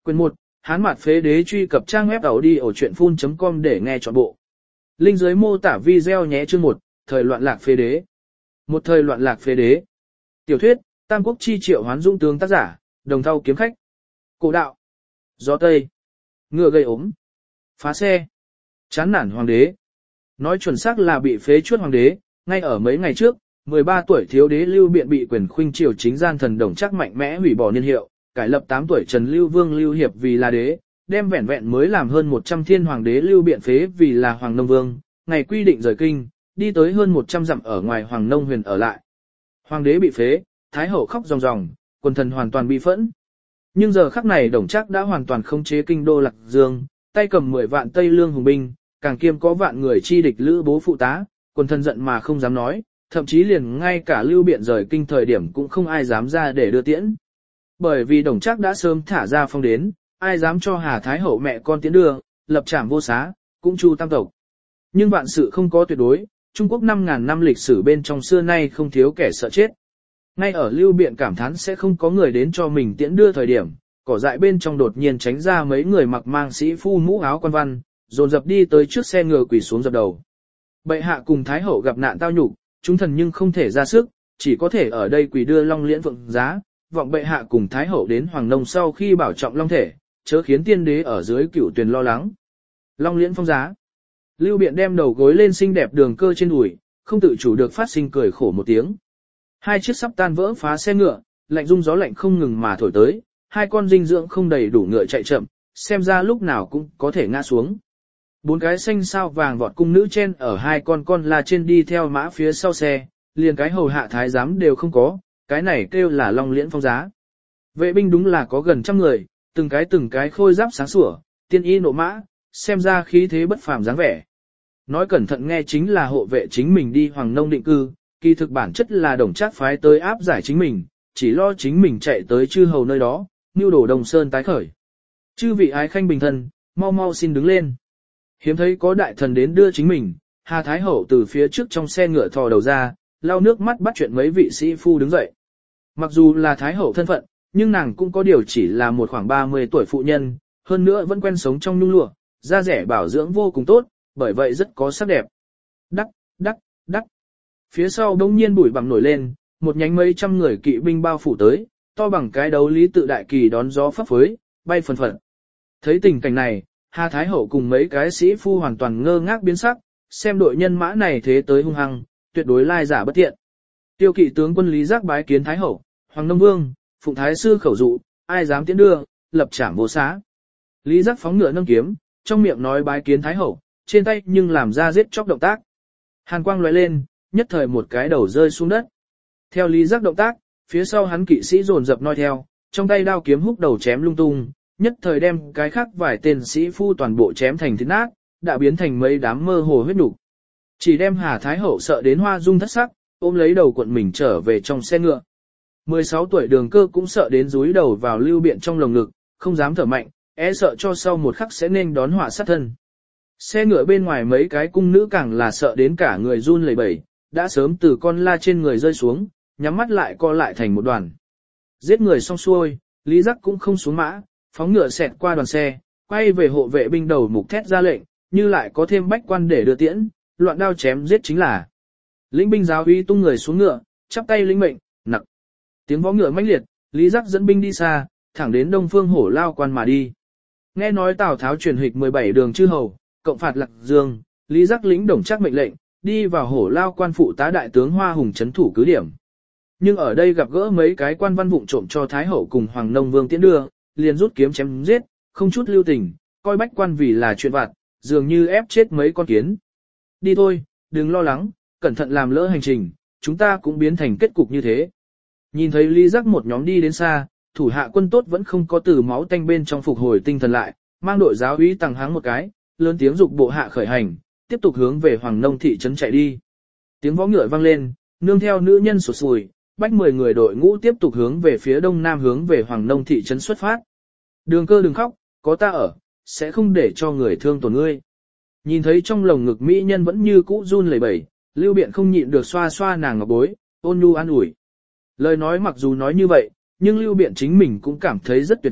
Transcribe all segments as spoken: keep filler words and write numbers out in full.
Quyền một, Hán Mạt Phế Đế truy cập trang web audiochuyenphun.com để nghe trọn bộ. Link dưới mô tả video nhé. Chương một, Thời loạn lạc phế đế. Một thời loạn lạc phế đế. Tiểu thuyết, Tam Quốc chi triệu hoán dung tướng tác giả, Đồng Thau kiếm khách. Cổ đạo. Gió Tây. Ngựa gây ốm. Phá xe. Chán nản hoàng đế. Nói chuẩn xác là bị phế chuất hoàng đế, ngay ở mấy ngày trước, mười ba tuổi thiếu đế Lưu Biện bị quyền khuynh triều chính gian thần Đồng Trác mạnh mẽ hủy bỏ niên hiệu, cải lập tám tuổi Trần Lưu Vương Lưu Hiệp vì là đế, đem vẻn vẹn mới làm hơn một trăm thiên hoàng đế Lưu Biện phế vì là Hoàng Nông Vương, ngày quy định rời kinh, đi tới hơn một trăm dặm ở ngoài Hoàng Nông huyền ở lại. Hoàng đế bị phế, Thái hậu khóc ròng ròng, quần thần hoàn toàn bị phẫn. Nhưng giờ khắc này Đồng Trác đã hoàn toàn khống chế kinh đô Lạc Dương, tay cầm mười vạn Tây Lương hùng binh, càng kiêm có vạn người chi địch lữ bố phụ tá, quần thần giận mà không dám nói, thậm chí liền ngay cả Lưu Biện rời kinh thời điểm cũng không ai dám ra để đưa tiễn. Bởi vì Đồng Trác đã sớm thả ra phong đến, ai dám cho Hà Thái hậu mẹ con tiến đưa, lập trảm vô xá, cũng chu tam tộc. Nhưng vạn sự không có tuyệt đối, Trung Quốc năm ngàn năm lịch sử bên trong xưa nay không thiếu kẻ sợ chết. Ngay ở Lưu Biện cảm thán sẽ không có người đến cho mình tiễn đưa thời điểm, cỏ dại bên trong đột nhiên tránh ra mấy người mặc mang sĩ phu mũ áo quan văn, dồn dập đi tới trước xe ngựa quỳ xuống dập đầu. Bệ hạ cùng Thái hậu gặp nạn tao nhục, chúng thần nhưng không thể ra sức, chỉ có thể ở đây quỳ đưa Long Liễn Phượng giá, vọng bệ hạ cùng Thái hậu đến Hoàng Nông sau khi bảo trọng long thể, chớ khiến tiên đế ở dưới cửu tuyền lo lắng. Long Liễn phong giá. Lưu Biện đem đầu gối lên xinh đẹp Đường Cơ trên đùi, không tự chủ được phát sinh cười khổ một tiếng. Hai chiếc sắp tan vỡ phá xe ngựa, lạnh rung gió lạnh không ngừng mà thổi tới, hai con dinh dưỡng không đầy đủ ngựa chạy chậm, xem ra lúc nào cũng có thể ngã xuống. Bốn cái xanh sao vàng vọt cung nữ trên ở hai con con la trên đi theo mã phía sau xe, liền cái hầu hạ thái giám đều không có, cái này kêu là Long Liễn phong giá. Vệ binh đúng là có gần trăm người, từng cái từng cái khôi giáp sáng sủa, tiên y nộ mã, xem ra khí thế bất phàm dáng vẻ. Nói cẩn thận nghe chính là hộ vệ chính mình đi Hoàng Nông định cư, kỳ thực bản chất là Đồng Trác phái tới áp giải chính mình, chỉ lo chính mình chạy tới chư hầu nơi đó, nưu đổ Đồng Sơn tái khởi. Chư vị ái khanh bình thân, mau mau xin đứng lên. Hiếm thấy có đại thần đến đưa chính mình, Hà Thái hậu từ phía trước trong xe ngựa thò đầu ra, lau nước mắt bắt chuyện mấy vị sĩ phu đứng dậy. Mặc dù là Thái hậu thân phận, nhưng nàng cũng có điều chỉ là một khoảng ba mươi tuổi phụ nhân, hơn nữa vẫn quen sống trong nhung lụa, da rẻ bảo dưỡng vô cùng tốt, bởi vậy rất có sắc đẹp. Đắc, đắc, đắc. Phía sau đông nhiên bụi bặm nổi lên, một nhánh mấy trăm người kỵ binh bao phủ tới, to bằng cái đấu lý tự đại kỳ đón gió phấp phới, bay phần phật. Thấy tình cảnh này, Hà Thái hậu cùng mấy cái sĩ phu hoàn toàn ngơ ngác biến sắc, xem đội nhân mã này thế tới hung hăng, tuyệt đối lai giả bất thiện. Tiêu kỵ tướng quân Lý Giác bái kiến Thái hậu, Hoàng Nông Vương, phụng Thái sư khẩu dụ, ai dám tiến đưa, lập trảm vô xá. Lý Giác phóng ngựa nâng kiếm, trong miệng nói bái kiến Thái hậu, trên tay nhưng làm ra giết chóc động tác. Hàn quang lóe lên, nhất thời một cái đầu rơi xuống đất. Theo Lý Giác động tác, phía sau hắn kỵ sĩ dồn dập noi theo, trong tay đao kiếm húc đầu chém lung tung, nhất thời đem cái khác vài tên sĩ phu toàn bộ chém thành thịt nát, đã biến thành mấy đám mơ hồ huyết nục. Chỉ đem Hà Thái hậu sợ đến hoa dung thất sắc, ôm lấy đầu cuộn mình trở về trong xe ngựa. mười sáu tuổi Đường Cơ cũng sợ đến rúi đầu vào Lưu Biện trong lồng ngực, không dám thở mạnh, e sợ cho sau một khắc sẽ nên đón họa sát thân. Xe ngựa bên ngoài mấy cái cung nữ càng là sợ đến cả người run lẩy bẩy, đã sớm từ con la trên người rơi xuống, nhắm mắt lại co lại thành một đoàn. Giết người xong xuôi, Lý Giác cũng không xuống mã, phóng ngựa xẹt qua đoàn xe, quay về hộ vệ binh đầu mục thét ra lệnh, như lại có thêm bách quan để đưa tiễn, loạn đao chém giết chính là. Lĩnh binh giáo uy tung người xuống ngựa, chắp tay lĩnh mệnh, nặc. Tiếng vó ngựa mãnh liệt, Lý Giác dẫn binh đi xa, thẳng đến Đông Phương Hổ Lao quan mà đi. Nghe nói Tào Tháo truyền hịch mười bảy đường chư hầu, cộng phạt Lạc Dương, Lý Giác lĩnh Đồng Trác mệnh lệnh, đi vào Hổ Lao quan phụ tá đại tướng Hoa Hùng trấn thủ cứ điểm. Nhưng ở đây gặp gỡ mấy cái quan văn vụng trộm cho Thái hậu cùng Hoàng Nông Vương tiễn đưa, liền rút kiếm chém giết, không chút lưu tình, coi bách quan vì là chuyện vặt, dường như ép chết mấy con kiến. Đi thôi, đừng lo lắng, cẩn thận làm lỡ hành trình, chúng ta cũng biến thành kết cục như thế. Nhìn thấy Lý Giác một nhóm đi đến xa, thủ hạ quân tốt vẫn không có từ máu tanh bên trong phục hồi tinh thần lại, mang đội giáo úy tăng háng một cái, lớn tiếng dục bộ hạ khởi hành, tiếp tục hướng về Hoàng Nông thị trấn chạy đi. Tiếng vó ngựa vang lên, nương theo nữ nhân sụt sùi, bách mười người đội ngũ tiếp tục hướng về phía đông nam hướng về Hoàng Nông thị trấn xuất phát. Đường Cơ đừng khóc, có ta ở, sẽ không để cho người thương tổn ngươi. Nhìn thấy trong lồng ngực mỹ nhân vẫn như cũ run lẩy bẩy, Lưu Biện không nhịn được xoa xoa nàng ngọc bối, ôn nhu an ủi. Lời nói mặc dù nói như vậy, nhưng Lưu Biện chính mình cũng cảm thấy rất tuyệt vọng,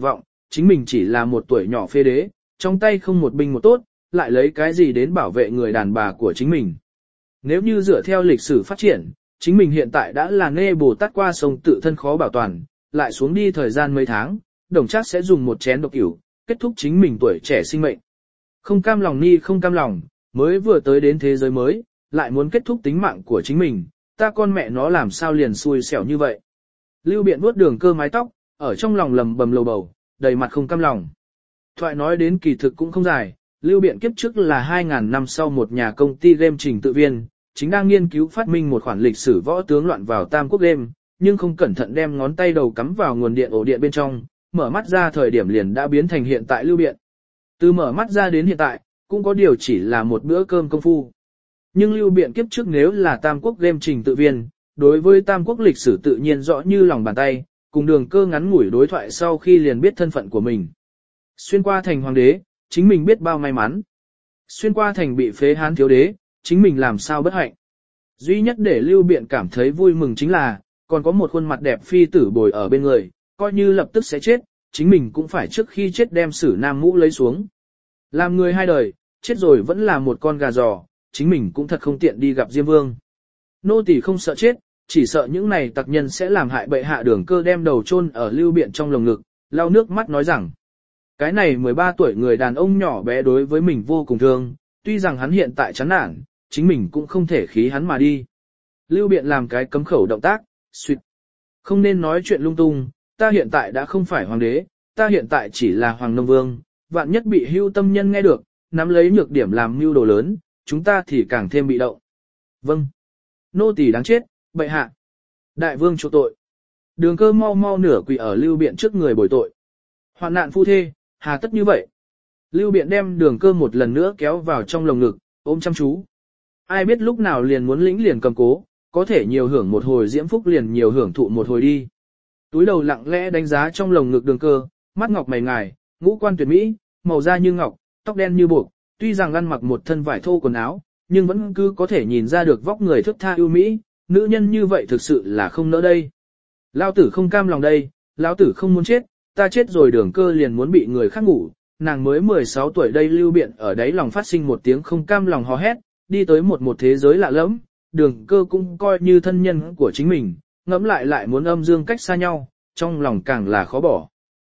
chính mình chỉ là một tuổi nhỏ phế đế, trong tay không một binh một tốt, lại lấy cái gì đến bảo vệ người đàn bà của chính mình. Nếu như dựa theo lịch sử phát triển, chính mình hiện tại đã là Nê Bồ Tát qua sông tự thân khó bảo toàn, lại xuống đi thời gian mấy tháng, Đồng Trác sẽ dùng một chén độc cửu, kết thúc chính mình tuổi trẻ sinh mệnh. Không cam lòng ni không cam lòng, mới vừa tới đến thế giới mới, lại muốn kết thúc tính mạng của chính mình, ta con mẹ nó làm sao liền xui xẻo như vậy. Lưu Biện vuốt Đường Cơ mái tóc, ở trong lòng lầm bầm lầu bầu, đầy mặt không cam lòng. Thoại nói đến kỳ thực cũng không dài, Lưu Biện kiếp trước là hai nghìn năm sau một nhà công ty game trình tự viên, chính đang nghiên cứu phát minh một khoản lịch sử võ tướng loạn vào Tam Quốc game, nhưng không cẩn thận đem ngón tay đầu cắm vào nguồn điện ổ điện bên trong, mở mắt ra thời điểm liền đã biến thành hiện tại Lưu Biện. Từ mở mắt ra đến hiện tại, cũng có điều chỉ là một bữa cơm công phu. Nhưng Lưu Biện kiếp trước nếu là Tam Quốc game trình tự viên, đối với Tam Quốc lịch sử tự nhiên rõ như lòng bàn tay, cùng Đường Cơ ngắn ngủi đối thoại sau khi liền biết thân phận của mình. Xuyên qua thành hoàng đế, chính mình biết bao may mắn. Xuyên qua thành bị phế Hán thiếu đế, chính mình làm sao bất hạnh. Duy nhất để Lưu Biện cảm thấy vui mừng chính là, còn có một khuôn mặt đẹp phi tử bồi ở bên người, coi như lập tức sẽ chết, chính mình cũng phải trước khi chết đem Sử Nam mũ lấy xuống. Làm người hai đời, chết rồi vẫn là một con gà giò, chính mình cũng thật không tiện đi gặp Diêm Vương. Nô tỳ không sợ chết, chỉ sợ những này tặc nhân sẽ làm hại bệ hạ. Đường Cơ đem đầu chôn ở Lưu Biện trong lồng ngực, lau nước mắt nói rằng, cái này mười ba tuổi người đàn ông nhỏ bé đối với mình vô cùng thương, tuy rằng hắn hiện tại chán nản, chính mình cũng không thể khí hắn mà đi. Lưu Biện làm cái cấm khẩu động tác, suýt. Không nên nói chuyện lung tung, ta hiện tại đã không phải hoàng đế, ta hiện tại chỉ là hoàng nông vương, vạn nhất bị hưu tâm nhân nghe được, nắm lấy nhược điểm làm mưu đồ lớn, chúng ta thì càng thêm bị động. Vâng. Nô tỳ đáng chết, bệ hạ. Đại vương chỗ tội. Đường Cơ mau mau nửa quỳ ở Lưu Biện trước người bồi tội. Hoạn nạn phu thê, hà tất như vậy. Lưu Biện đem Đường Cơ một lần nữa kéo vào trong lồng ngực, ôm chăm chú. Ai biết lúc nào liền muốn lĩnh liền cầm cố, có thể nhiều hưởng một hồi diễm phúc liền nhiều hưởng thụ một hồi đi. Túi đầu lặng lẽ đánh giá trong lồng ngực Đường Cơ, mắt ngọc mày ngài, ngũ quan tuyệt mỹ, màu da như ngọc, tóc đen như buộc, tuy rằng ăn mặc một thân vải thô quần áo, nhưng vẫn cứ có thể nhìn ra được vóc người thước tha ưu mỹ, nữ nhân như vậy thực sự là không nỡ đây. Lão tử không cam lòng đây, lão tử không muốn chết, ta chết rồi. Đường Cơ liền muốn bị người khác ngủ, nàng mới mười sáu tuổi đây. Lưu Biện ở đáy lòng phát sinh một tiếng không cam lòng hò hét, đi tới một một thế giới lạ lẫm, Đường Cơ cũng coi như thân nhân của chính mình, ngẫm lại lại muốn âm dương cách xa nhau, trong lòng càng là khó bỏ.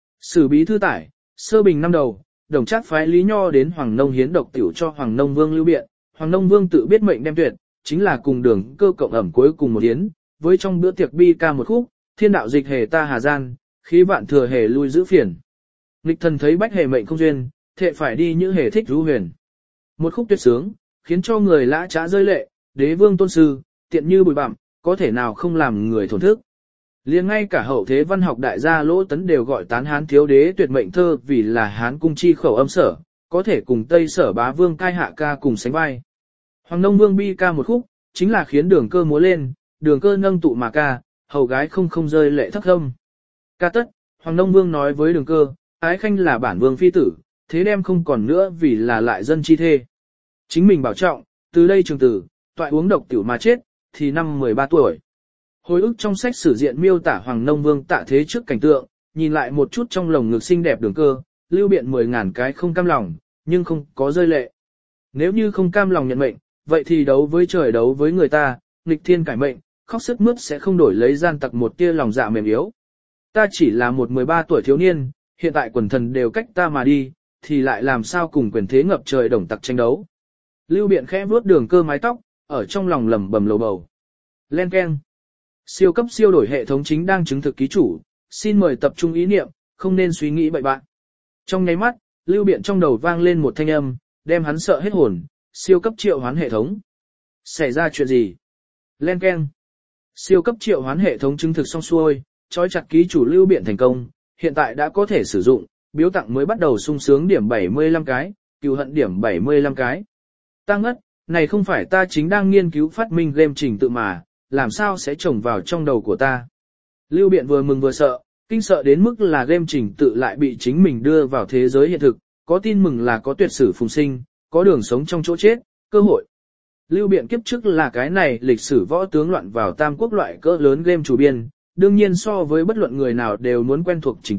Sử bí thư tải, sơ bình năm đầu, Đồng Trác phái Lý Nho đến Hoàng Nông hiến độc tiểu cho Hoàng Nông Vương Lưu Biện, Hoàng Nông Vương tự biết mệnh đem tuyệt, chính là cùng Đường Cơ cộng ẩm cuối cùng một hiến, với trong bữa tiệc bi ca một khúc, thiên đạo dịch hề ta hà gian, khí vạn thừa hề lui giữ phiền. Nghịch thần thấy bách hề mệnh không duyên, thệ phải đi như hề thích rú huyền. Một khúc tuyệt sướng, khiến cho người lã trá rơi lệ, đế vương tôn sư, tiện như bụi bặm, có thể nào không làm người thổn thức. Liền ngay cả hậu thế văn học đại gia Lỗ Tấn đều gọi tán Hán thiếu đế tuyệt mệnh thơ vì là Hán cung chi khẩu âm sở, có thể cùng Tây Sở bá vương cai hạ ca cùng sánh vai. Hoàng Nông Vương bi ca một khúc, chính là khiến Đường Cơ múa lên, Đường Cơ nâng tụ mà ca, hầu gái không không rơi lệ thất âm. Ca tất, Hoàng Nông Vương nói với Đường Cơ, ái khanh là bản vương phi tử, thế đem không còn nữa vì là lại dân chi thê. Chính mình bảo trọng, từ đây trường tử, toại uống độc tiểu mà chết, thì năm mười ba tuổi. Hồi ức trong sách sử diện miêu tả Hoàng Nông Vương tạ thế trước cảnh tượng, nhìn lại một chút trong lồng ngực xinh đẹp Đường Cơ, Lưu Biện mười ngàn cái không cam lòng, nhưng không có rơi lệ. Nếu như không cam lòng nhận mệnh, vậy thì đấu với trời đấu với người ta, nghịch thiên cải mệnh, khóc sức mướt sẽ không đổi lấy gian tặc một tia lòng dạ mềm yếu. Ta chỉ là một mười ba tuổi thiếu niên, hiện tại quần thần đều cách ta mà đi, thì lại làm sao cùng quyền thế ngập trời đồng tặc tranh đấu. Lưu Biện khẽ vuốt Đường Cơ mái tóc, ở trong lòng lẩm bẩm lầu bầu. Len keng. Siêu cấp siêu đổi hệ thống chính đang chứng thực ký chủ, xin mời tập trung ý niệm, không nên suy nghĩ bậy bạn. Trong nháy mắt, Lưu Biện trong đầu vang lên một thanh âm, đem hắn sợ hết hồn, siêu cấp triệu hoán hệ thống. Xảy ra chuyện gì? Len keng. Siêu cấp triệu hoán hệ thống chứng thực xong xuôi, trói chặt ký chủ Lưu Biện thành công, hiện tại đã có thể sử dụng, biếu tặng mới bắt đầu sung sướng điểm bảy mươi lăm cái, cừu hận điểm bảy mươi lăm cái. Ta ngất, này không phải ta chính đang nghiên cứu phát minh game trình tự mà, làm sao sẽ trồng vào trong đầu của ta. Lưu Biện vừa mừng vừa sợ, kinh sợ đến mức là game trình tự lại bị chính mình đưa vào thế giới hiện thực, có tin mừng là có tuyệt sử phùng sinh, có đường sống trong chỗ chết, cơ hội. Lưu Biện kiếp trước là cái này lịch sử võ tướng loạn vào Tam Quốc loại cỡ lớn game chủ biên, đương nhiên so với bất luận người nào đều muốn quen thuộc trình tự,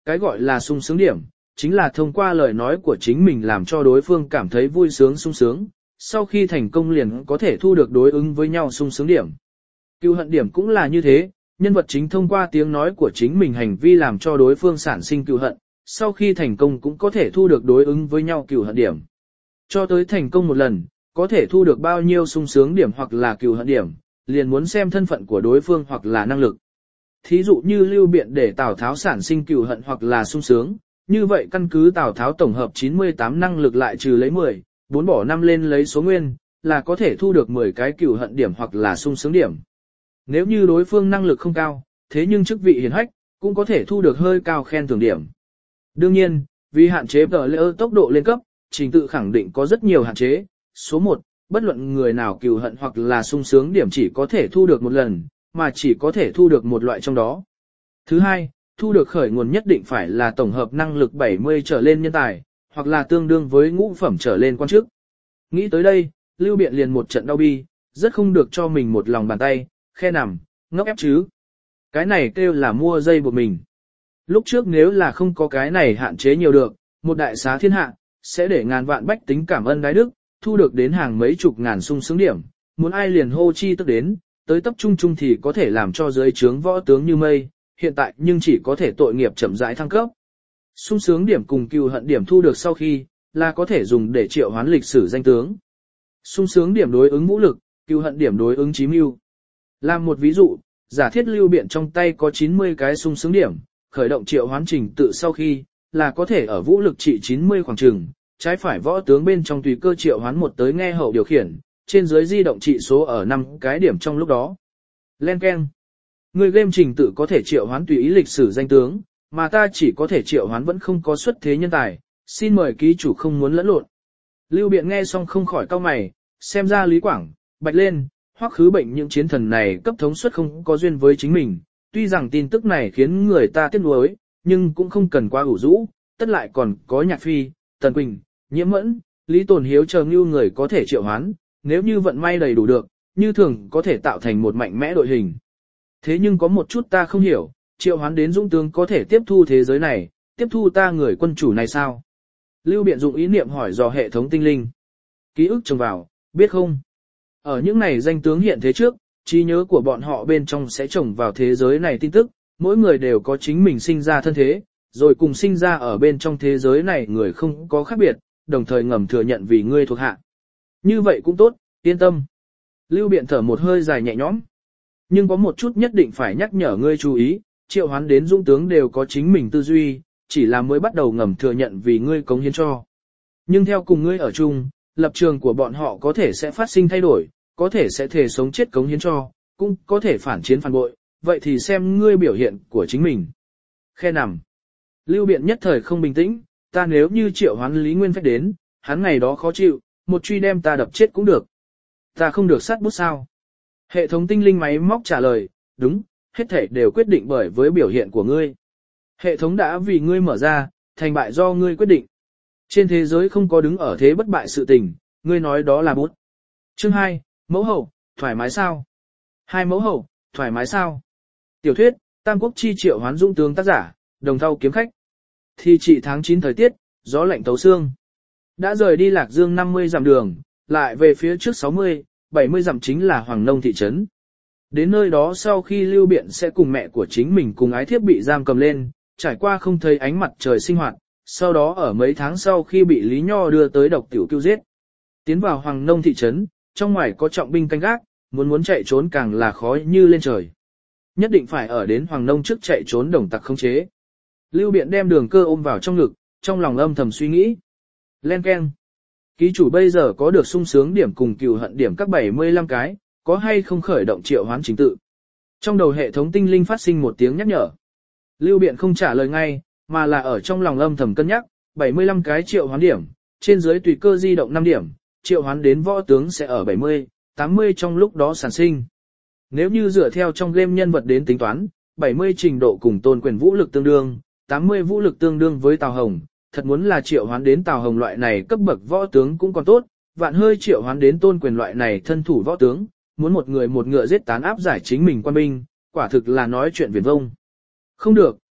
cái gọi là sung sướng điểm, chính là thông qua lời nói của chính mình làm cho đối phương cảm thấy vui sướng sung sướng, sau khi thành công liền có thể thu được đối ứng với nhau sung sướng điểm. Cừu hận điểm cũng là như thế, nhân vật chính thông qua tiếng nói của chính mình hành vi làm cho đối phương sản sinh cừu hận, sau khi thành công cũng có thể thu được đối ứng với nhau cừu hận điểm. Cho tới thành công một lần, có thể thu được bao nhiêu sung sướng điểm hoặc là cừu hận điểm, liền muốn xem thân phận của đối phương hoặc là năng lực. Thí dụ như Lưu Biện để Tào Tháo sản sinh cừu hận hoặc là sung sướng, như vậy căn cứ Tào Tháo tổng hợp chín mươi tám năng lực lại trừ lấy mười, bốn bỏ năm lên lấy số nguyên, là có thể thu được mười cái cừu hận điểm hoặc là sung sướng điểm. Nếu như đối phương năng lực không cao, thế nhưng chức vị hiển hách, cũng có thể thu được hơi cao khen thưởng điểm. Đương nhiên, vì hạn chế tờ lễ tốc độ lên cấp, trình tự khẳng định có rất nhiều hạn chế. Số một, bất luận người nào cừu hận hoặc là sung sướng điểm chỉ có thể thu được một lần, mà chỉ có thể thu được một loại trong đó. Thứ hai, thu được khởi nguồn nhất định phải là tổng hợp năng lực bảy mươi trở lên nhân tài, hoặc là tương đương với ngũ phẩm trở lên quan chức. Nghĩ tới đây, Lưu Biện liền một trận đau bi, rất không được cho mình một lòng bàn tay, khe nằm, ngốc ép chứ. Cái này kêu là mua dây buộc mình. Lúc trước nếu là không có cái này hạn chế nhiều được, một đại xá thiên hạ, sẽ để ngàn vạn bách tính cảm ơn đái đức, thu được đến hàng mấy chục ngàn sung sướng điểm, muốn ai liền hô chi tức đến, tới tập trung chung thì có thể làm cho dưới trướng võ tướng như mây, hiện tại nhưng chỉ có thể tội nghiệp chậm rãi thăng cấp. Sung sướng điểm cùng cừu hận điểm thu được sau khi, là có thể dùng để triệu hoán lịch sử danh tướng. Sung sướng điểm đối ứng vũ lực, cừu hận điểm đối ứng chí mưu. Làm một ví dụ, giả thiết Lưu Biện trong tay có chín mươi cái sung sướng điểm, khởi động triệu hoán trình tự sau khi, là có thể ở vũ lực trị chín mươi khoảng chừng, trái phải võ tướng bên trong tùy cơ triệu hoán một tới nghe hậu điều khiển, trên dưới di động trị số ở năm cái điểm trong lúc đó. Len keng. Người game trình tự có thể triệu hoán tùy ý lịch sử danh tướng, mà ta chỉ có thể triệu hoán vẫn không có xuất thế nhân tài, xin mời ký chủ không muốn lẫn lộn. Lưu Biện nghe xong không khỏi cau mày, xem ra Lý Quảng, Bạch Lên, hoặc khứ bệnh những chiến thần này cấp thống suất không có duyên với chính mình, tuy rằng tin tức này khiến người ta tiếc nuối, nhưng cũng không cần quá ủ rũ, tất lại còn có Nhạc Phi, Tần Quỳnh, Nhiễm Mẫn, Lý Tồn Hiếu chờ như người có thể triệu hoán, nếu như vận may đầy đủ được, như thường có thể tạo thành một mạnh mẽ đội hình. Thế nhưng có một chút ta không hiểu, triệu hoán đến dũng tướng có thể tiếp thu thế giới này, tiếp thu ta người quân chủ này sao? Lưu Biện dụng ý niệm hỏi dò hệ thống tinh linh. Ký ức trồng vào, biết không? Ở những này danh tướng hiện thế trước, trí nhớ của bọn họ bên trong sẽ trồng vào thế giới này tin tức, mỗi người đều có chính mình sinh ra thân thế, rồi cùng sinh ra ở bên trong thế giới này người không có khác biệt, đồng thời ngầm thừa nhận vì ngươi thuộc hạ. Như vậy cũng tốt, yên tâm. Lưu Biện thở một hơi dài nhẹ nhõm. Nhưng có một chút nhất định phải nhắc nhở ngươi chú ý, triệu hoán đến dũng tướng đều có chính mình tư duy, chỉ là mới bắt đầu ngầm thừa nhận vì ngươi cống hiến cho. Nhưng theo cùng ngươi ở chung, lập trường của bọn họ có thể sẽ phát sinh thay đổi, có thể sẽ thể sống chết cống hiến cho, cũng có thể phản chiến phản bội, vậy thì xem ngươi biểu hiện của chính mình. Khe nằm. Lưu Biện nhất thời không bình tĩnh, ta nếu như triệu hoán Lý Nguyên Phách đến, hắn ngày đó khó chịu, một truy đem ta đập chết cũng được. Ta không được sát bút sao? Hệ thống tinh linh máy móc trả lời, đúng, hết thảy đều quyết định bởi với biểu hiện của ngươi. Hệ thống đã vì ngươi mở ra, thành bại do ngươi quyết định. Trên thế giới không có đứng ở thế bất bại sự tình, ngươi nói đó là bút. Chương hai, mẫu hậu, thoải mái sao? Hai mẫu hậu, thoải mái sao? Tiểu thuyết, Tam Quốc chi triệu hoán dũng tướng tác giả, Đồng Thau kiếm khách. Thi trị tháng chín thời tiết, gió lạnh tấu xương. Đã rời đi Lạc Dương năm mươi dặm đường, lại về phía trước sáu mươi, bảy mươi dặm chính là Hoàng Nông thị trấn. Đến nơi đó sau khi Lưu Biện sẽ cùng mẹ của chính mình cùng ái thiếp bị giam cầm lên, trải qua không thấy ánh mặt trời sinh hoạt, sau đó ở mấy tháng sau khi bị Lý Nho đưa tới độc tiểu cứu giết. Tiến vào Hoàng Nông thị trấn, trong ngoài có trọng binh canh gác, muốn muốn chạy trốn càng là khó như lên trời. Nhất định phải ở đến Hoàng Nông trước chạy trốn đồng tặc không chế. Lưu Biện đem Đường Cơ ôm vào trong ngực, trong lòng âm thầm suy nghĩ. Len keng. Ký chủ bây giờ có được sung sướng điểm cùng cừu hận điểm các bảy mươi lăm cái, có hay không khởi động triệu hoán chính tự. Trong đầu hệ thống tinh linh phát sinh một tiếng nhắc nhở. Lưu Biện không trả lời ngay, mà là ở trong lòng âm thầm cân nhắc, bảy mươi lăm cái triệu hoán điểm, trên dưới tùy cơ di động năm điểm, triệu hoán đến võ tướng sẽ ở bảy mươi, tám mươi trong lúc đó sản sinh. Nếu như dựa theo trong game nhân vật đến tính toán, bảy mươi trình độ cùng Tôn Quyền vũ lực tương đương, tám mươi vũ lực tương đương với Tào Hồng, thật muốn là triệu hoán đến Tào Hồng loại này cấp bậc võ tướng cũng còn tốt, vạn hơi triệu hoán đến Tôn Quyền loại này thân thủ võ tướng, muốn một người một ngựa giết tán áp giải chính mình quan binh, quả thực là nói chuyện viển vông. Không được,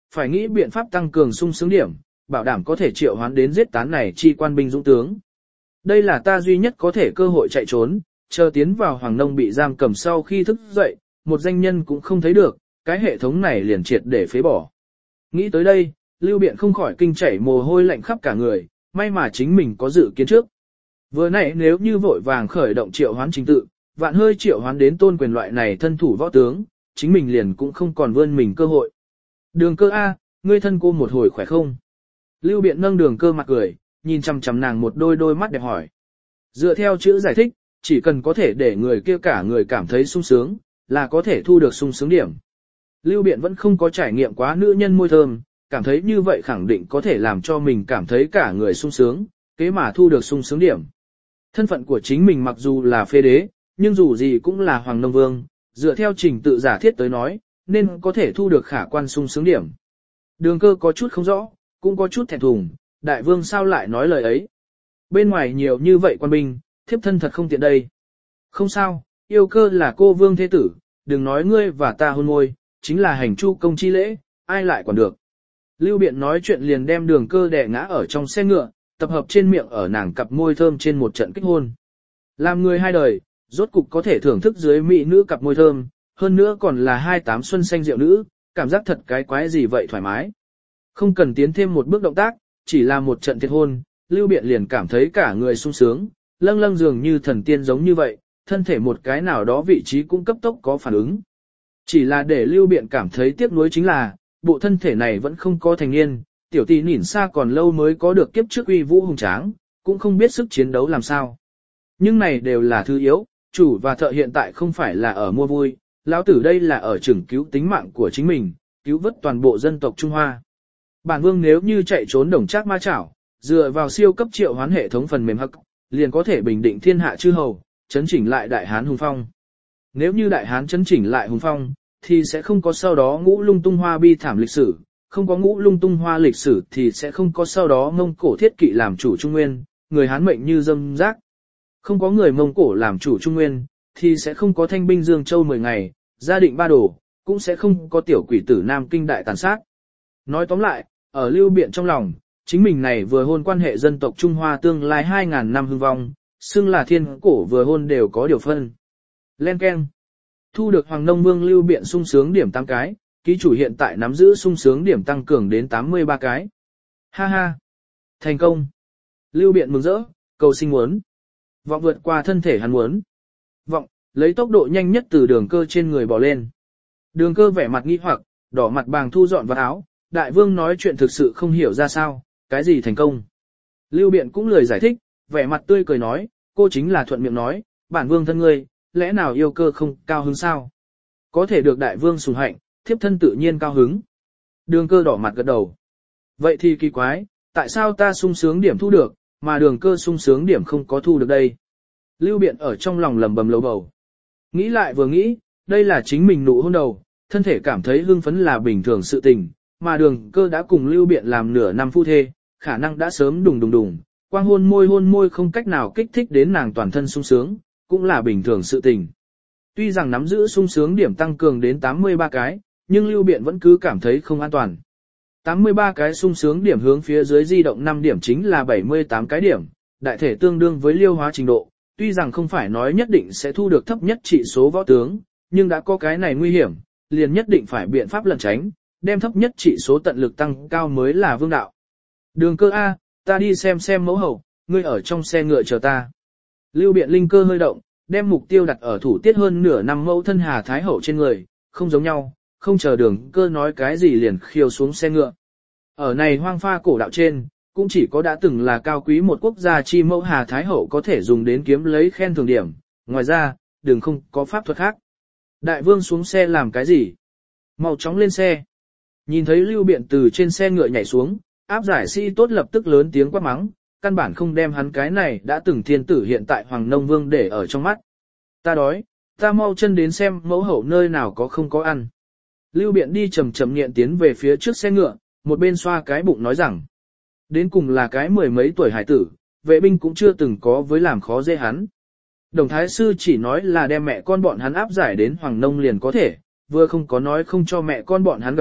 phải nghĩ biện pháp tăng cường sung sướng điểm, bảo đảm có thể triệu hoán đến giết tán này chi quan binh dũng tướng. Đây là ta duy nhất có thể cơ hội chạy trốn, chờ tiến vào Hoàng Nông bị giam cầm sau khi thức dậy, một danh nhân cũng không thấy được, cái hệ thống này liền triệt để phế bỏ. Nghĩ tới đây, Lưu Biện không khỏi kinh chảy mồ hôi lạnh khắp cả người, may mà chính mình có dự kiến trước. Vừa nãy nếu như vội vàng khởi động triệu hoán chính tự, vạn hơi triệu hoán đến tôn quyền loại này thân thủ võ tướng, chính mình liền cũng không còn vươn mình cơ hội. Đường Cơ A, ngươi thân cô một hồi khỏe không? Lưu Biện nâng Đường Cơ mặt cười, nhìn chằm chằm nàng một đôi đôi mắt đẹp hỏi. Dựa theo chữ giải thích, chỉ cần có thể để người kia cả người cảm thấy sung sướng, là có thể thu được sung sướng điểm. Lưu Biện vẫn không có trải nghiệm quá nữ nhân môi thơm, cảm thấy như vậy khẳng định có thể làm cho mình cảm thấy cả người sung sướng, kế mà thu được sung sướng điểm. Thân phận của chính mình mặc dù là phế đế, nhưng dù gì cũng là Hoàng Nông Vương, dựa theo trình tự giả thiết tới nói, nên có thể thu được khả quan sung sướng điểm. Đường Cơ có chút không rõ, cũng có chút thẹn thùng, đại vương sao lại nói lời ấy. Bên ngoài nhiều như vậy quan binh, thiếp thân thật không tiện đây. Không sao, yêu Cơ là cô vương thế tử, đừng nói ngươi và ta hôn môi, chính là hành chu công chi lễ, ai lại còn được. Lưu Biện nói chuyện liền đem Đường Cơ đè ngã ở trong xe ngựa, tập hợp trên miệng ở nàng cặp môi thơm trên một trận kích hôn. Làm người hai đời, rốt cục có thể thưởng thức dưới mỹ nữ cặp môi thơm, hơn nữa còn là hai tám xuân xanh rượu nữ, cảm giác thật cái quái gì vậy thoải mái. Không cần tiến thêm một bước động tác, chỉ là một trận thiệt hôn, Lưu Biện liền cảm thấy cả người sung sướng, lâng lâng dường như thần tiên giống như vậy, thân thể một cái nào đó vị trí cũng cấp tốc có phản ứng. Chỉ là để Lưu Biện cảm thấy tiếc nuối chính là, bộ thân thể này vẫn không có thành niên, tiểu tỷ nhìn xa còn lâu mới có được kiếp trước uy vũ hùng tráng, cũng không biết sức chiến đấu làm sao. Nhưng này đều là thứ yếu, chủ và thợ hiện tại không phải là ở mua vui, lão tử đây là ở chừng cứu tính mạng của chính mình, cứu vớt toàn bộ dân tộc Trung Hoa. Bản vương nếu như chạy trốn đồng trác ma chảo, dựa vào siêu cấp triệu hoán hệ thống phần mềm hắc, liền có thể bình định thiên hạ chư hầu, chấn chỉnh lại đại hán hùng phong. Nếu như đại hán chấn chỉnh lại hùng phong, thì sẽ không có sau đó ngũ lung tung hoa bi thảm lịch sử, không có ngũ lung tung hoa lịch sử thì sẽ không có sau đó Mông Cổ thiết kỵ làm chủ Trung Nguyên, người Hán mệnh như dâm rác. Không có người Mông Cổ làm chủ Trung Nguyên, thì sẽ không có thanh binh Dương Châu mười ngày, gia định ba đổ, cũng sẽ không có tiểu quỷ tử Nam Kinh đại tàn sát. Nói tóm lại, ở Lưu Biện trong lòng, chính mình này vừa hôn quan hệ dân tộc Trung Hoa tương lai hai ngàn năm hưng vong, xưng là thiên cổ vừa hôn đều có điều phân. Len Ken. Thu được Hoàng Nông Vương Lưu Biện sung sướng điểm tám cái, ký chủ hiện tại nắm giữ sung sướng điểm tăng cường đến tám mươi ba cái. Ha ha. Thành công. Lưu Biện mừng rỡ, cầu sinh muốn. Vọng vượt qua thân thể hắn muốn. Vọng, lấy tốc độ nhanh nhất từ Đường Cơ trên người bò lên. Đường Cơ vẻ mặt nghi hoặc, đỏ mặt bàng thu dọn vào áo, đại vương nói chuyện thực sự không hiểu ra sao, cái gì thành công. Lưu Biện cũng lười giải thích, vẻ mặt tươi cười nói, cô chính là thuận miệng nói, bản vương thân ngươi, lẽ nào yêu Cơ không cao hứng sao? Có thể được đại vương sủng hạnh, thiếp thân tự nhiên cao hứng. Đường Cơ đỏ mặt gật đầu. Vậy thì kỳ quái, tại sao ta sung sướng điểm thu được, mà Đường Cơ sung sướng điểm không có thu được đây? Lưu Biện ở trong lòng lầm bầm lầu bầu. Nghĩ lại vừa nghĩ, đây là chính mình nụ hôn đầu, thân thể cảm thấy hưng phấn là bình thường sự tình, mà Đường Cơ đã cùng Lưu Biện làm nửa năm phu thê, khả năng đã sớm đùng đùng đùng, quang hôn môi hôn môi không cách nào kích thích đến nàng toàn thân sung sướng, cũng là bình thường sự tình. Tuy rằng nắm giữ sung sướng điểm tăng cường đến tám mươi ba cái, nhưng Lưu Biện vẫn cứ cảm thấy không an toàn. tám mươi ba cái sung sướng điểm hướng phía dưới di động năm điểm chính là bảy mươi tám cái điểm, đại thể tương đương với liêu hóa trình độ, tuy rằng không phải nói nhất định sẽ thu được thấp nhất trị số võ tướng, nhưng đã có cái này nguy hiểm, liền nhất định phải biện pháp lẩn tránh, đem thấp nhất trị số tận lực tăng cao mới là vương đạo. Đường Cơ A, ta đi xem xem mẫu hậu, ngươi ở trong xe ngựa chờ ta. Lưu Biện linh cơ hơi động, đem mục tiêu đặt ở thủ tiết hơn nửa năm mẫu thân Hà Thái Hậu trên người, không giống nhau, không chờ Đường Cơ nói cái gì liền khiêu xuống xe ngựa. Ở này hoang pha cổ đạo trên, cũng chỉ có đã từng là cao quý một quốc gia chi mẫu Hà Thái Hậu có thể dùng đến kiếm lấy khen thưởng điểm, ngoài ra, đừng không có pháp thuật khác. Đại vương xuống xe làm cái gì? Mau chóng lên xe. Nhìn thấy Lưu Biện từ trên xe ngựa nhảy xuống, áp giải sĩ tốt lập tức lớn tiếng quát mắng, căn bản không đem hắn cái này đã từng thiên tử hiện tại Hoàng Nông Vương để ở trong mắt. Ta đói, ta mau chân đến xem mẫu hậu nơi nào có không có ăn. Lưu Biện đi chậm chậm nhện tiến về phía trước xe ngựa, một bên xoa cái bụng nói rằng, đến cùng là cái mười mấy tuổi hải tử, vệ binh cũng chưa từng có với làm khó dễ hắn. Đồng Thái Sư chỉ nói là đem mẹ con bọn hắn áp giải đến Hoàng Nông liền có thể, vừa không có nói không cho mẹ con bọn hắn gặp mặt,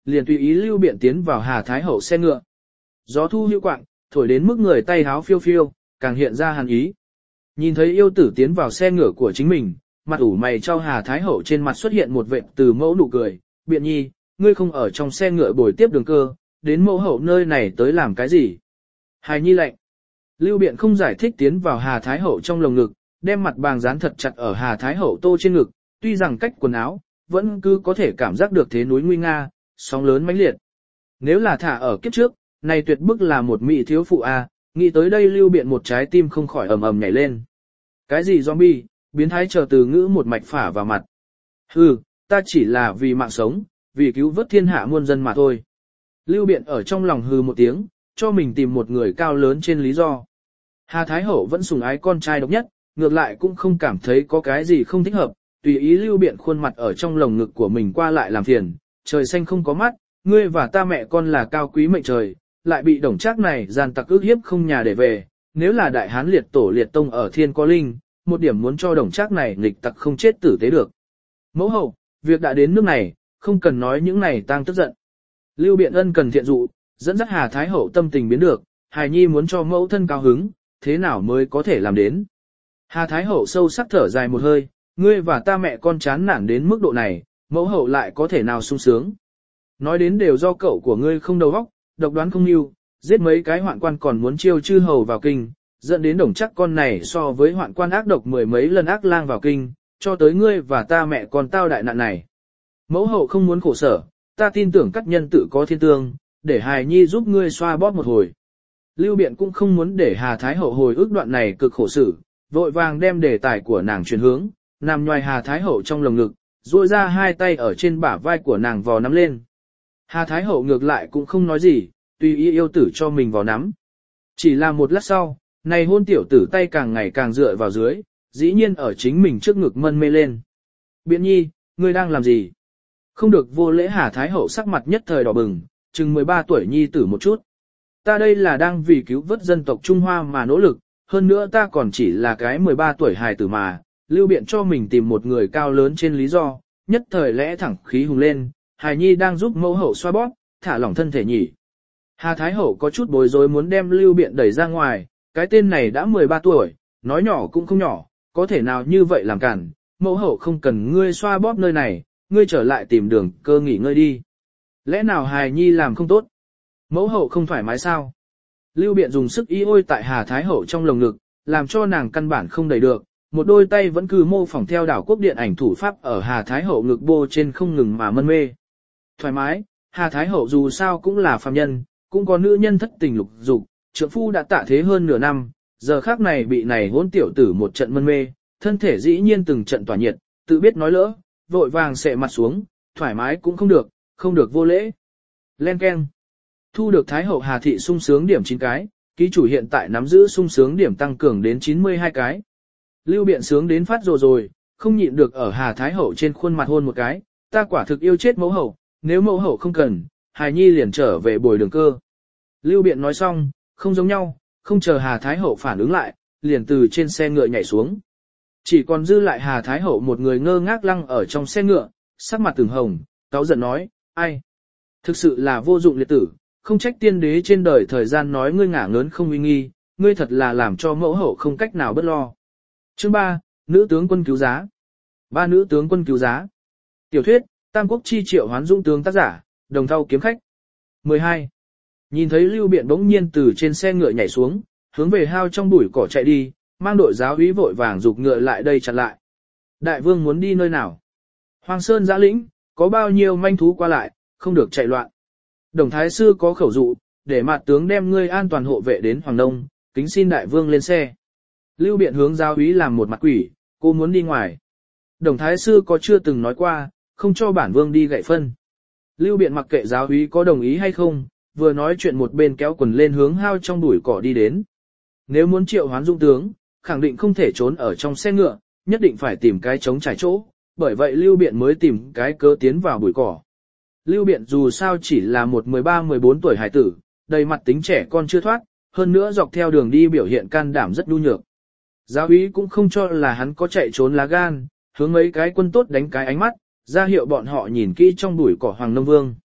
liền tùy ý Lưu Biện tiến vào Hà Thái Hậu xe ngựa. Gió thu hữu quạng, thổi đến mức người tay háo phiêu phiêu, càng hiện ra hàn ý. Nhìn thấy yêu tử tiến vào xe ngựa của chính mình, mặt ủ mày cho Hà Thái Hậu trên mặt xuất hiện một vệt từ mẫu nụ cười, Biện nhi, ngươi không ở trong xe ngựa bồi tiếp đường cơ, đến mẫu hậu nơi này tới làm cái gì? Hài nhi lệnh. Lưu Biện không giải thích tiến vào Hà Thái Hậu trong lồng ngực, đem mặt bàng dán thật chặt ở Hà Thái Hậu tô trên ngực, tuy rằng cách quần áo, vẫn cứ có thể cảm giác được thế núi nguy nga, sóng lớn mãnh liệt. Nếu là thả ở kiếp trước, này tuyệt bức là một mỹ thiếu phụ a, nghĩ tới đây Lưu Biện một trái tim không khỏi ầm ầm nhảy lên. Cái gì zombie, biến thái chờ từ ngữ một mạch phả vào mặt. Hừ, ta chỉ là vì mạng sống, vì cứu vớt thiên hạ muôn dân mà thôi. Lưu Biện ở trong lòng hừ một tiếng, cho mình tìm một người cao lớn trên lý do. Hà Thái Hậu vẫn sủng ái con trai độc nhất, ngược lại cũng không cảm thấy có cái gì không thích hợp, tùy ý Lưu Biện khuôn mặt ở trong lồng ngực của mình qua lại làm phiền, trời xanh không có mắt, ngươi và ta mẹ con là cao quý mệnh trời, lại bị đồng trác này gian tặc ước hiếp không nhà để về, nếu là đại hán liệt tổ liệt tông ở thiên có linh, một điểm muốn cho đồng trác này nghịch tặc không chết tử tế được. Mẫu hậu, việc đã đến nước này, không cần nói những này tang tức giận. Lưu Biện ân cần thiện dụ, dẫn dắt Hà Thái Hậu tâm tình biến được, hài nhi muốn cho mẫu thân cao hứng, thế nào mới có thể làm đến. Hà Thái Hậu sâu sắc thở dài một hơi, ngươi và ta mẹ con chán nản đến mức độ này, mẫu hậu lại có thể nào sung sướng. Nói đến đều do cậu của ngươi không đầu óc, độc đoán không mưu, giết mấy cái hoạn quan còn muốn chiêu chư hầu vào kinh, dẫn đến đồng chắc con này so với hoạn quan ác độc mười mấy lần ác lang vào kinh, cho tới ngươi và ta mẹ con tao đại nạn này. Mẫu hậu không muốn khổ sở, ta tin tưởng các nhân tự có thiên tương, để hài nhi giúp ngươi xoa bóp một hồi. Lưu Biện cũng không muốn để Hà Thái Hậu hồi ức đoạn này cực khổ sự, vội vàng đem đề tài của nàng chuyển hướng, nằm nhoài Hà Thái Hậu trong lồng ngực, duỗi ra hai tay ở trên bả vai của nàng vò nắm lên. Hà Thái Hậu ngược lại cũng không nói gì, tùy ý yêu tử cho mình vò nắm. Chỉ là một lát sau, này hôn tiểu tử tay càng ngày càng dựa vào dưới, dĩ nhiên ở chính mình trước ngực mân mê lên. Biện nhi, ngươi đang làm gì? Không được vô lễ. Hà Thái Hậu sắc mặt nhất thời đỏ bừng, chừng mười ba tuổi nhi tử một chút. Ta đây là đang vì cứu vớt dân tộc Trung Hoa mà nỗ lực, hơn nữa ta còn chỉ là cái mười ba tuổi hài tử mà, Lưu Biện cho mình tìm một người cao lớn trên lý do, nhất thời lẽ thẳng khí hùng lên, hài nhi đang giúp mẫu hậu xoa bóp, thả lỏng thân thể nhỉ. Hà Thái Hậu có chút bối rối muốn đem Lưu Biện đẩy ra ngoài, cái tên này đã mười ba tuổi, nói nhỏ cũng không nhỏ, có thể nào như vậy làm cản, mẫu hậu không cần ngươi xoa bóp nơi này, ngươi trở lại tìm đường cơ nghỉ ngơi đi. Lẽ nào hài nhi làm không tốt? Mẫu hậu không thoải mái sao? Lưu Biện dùng sức y ôi tại Hà Thái Hậu trong lồng ngực, làm cho nàng căn bản không đẩy được, một đôi tay vẫn cứ mô phỏng theo đảo quốc điện ảnh thủ pháp ở Hà Thái Hậu ngực bô trên không ngừng mà mân mê. Thoải mái, Hà Thái Hậu dù sao cũng là phàm nhân, cũng có nữ nhân thất tình lục dục, trượng phu đã tạ thế hơn nửa năm, giờ khác này bị này hôn tiểu tử một trận mân mê, thân thể dĩ nhiên từng trận tỏa nhiệt, tự biết nói lỡ, vội vàng xệ mặt xuống, thoải mái cũng không được, không được vô lễ. Len keng. Thu được Thái Hậu Hà Thị sung sướng điểm chín cái, ký chủ hiện tại nắm giữ sung sướng điểm tăng cường đến chín mươi hai cái. Lưu Biện sướng đến phát rồi rồi, không nhịn được ở Hà Thái Hậu trên khuôn mặt hôn một cái, ta quả thực yêu chết mẫu hậu, nếu mẫu hậu không cần, hài nhi liền trở về bồi đường cơ. Lưu Biện nói xong, không giống nhau, không chờ Hà Thái Hậu phản ứng lại, liền từ trên xe ngựa nhảy xuống. Chỉ còn dư lại Hà Thái Hậu một người ngơ ngác lăng ở trong xe ngựa, sắc mặt từng hồng, cáu giận nói, ai? Thực sự là vô dụng liệt tử, không trách tiên đế trên đời thời gian nói ngươi ngả ngớn không uy nghi, ngươi thật là làm cho mẫu hậu không cách nào bất lo. Chương ba, nữ tướng quân cứu giá. Ba nữ tướng quân cứu giá. Tiểu thuyết, Tam Quốc chi triệu hoán dũng tướng tác giả, Đồng Thau kiếm khách. mười hai. Nhìn thấy Lưu Biện bỗng nhiên từ trên xe ngựa nhảy xuống, hướng về hao trong bụi cỏ chạy đi, mang đội giáo úy vội vàng giục ngựa lại đây chặn lại. Đại vương muốn đi nơi nào? Hoàng Sơn giã lĩnh, có bao nhiêu manh thú qua lại, không được chạy loạn. Đồng Thái Sư có khẩu dụ, để mặt tướng đem ngươi an toàn hộ vệ đến Hoàng Đông, kính xin đại vương lên xe. Lưu Biện hướng giáo úy làm một mặt quỷ, cô muốn đi ngoài. Đồng Thái Sư có chưa từng nói qua, không cho bản vương đi gậy phân. Lưu Biện mặc kệ giáo úy có đồng ý hay không, vừa nói chuyện một bên kéo quần lên hướng hao trong bụi cỏ đi đến. Nếu muốn triệu hoán dũng tướng, khẳng định không thể trốn ở trong xe ngựa, nhất định phải tìm cái trống trải chỗ, bởi vậy Lưu Biện mới tìm cái cớ tiến vào bụi cỏ. Lưu Biện dù sao chỉ là một mười ba mười bốn tuổi hải tử, đầy mặt tính trẻ con chưa thoát, hơn nữa dọc theo đường đi biểu hiện can đảm rất nhu nhược. Giáo úy cũng không cho là hắn có chạy trốn lá gan, hướng mấy cái quân tốt đánh cái ánh mắt, ra hiệu bọn họ nhìn kỹ trong bụi cỏ Hoàng Nông Vương.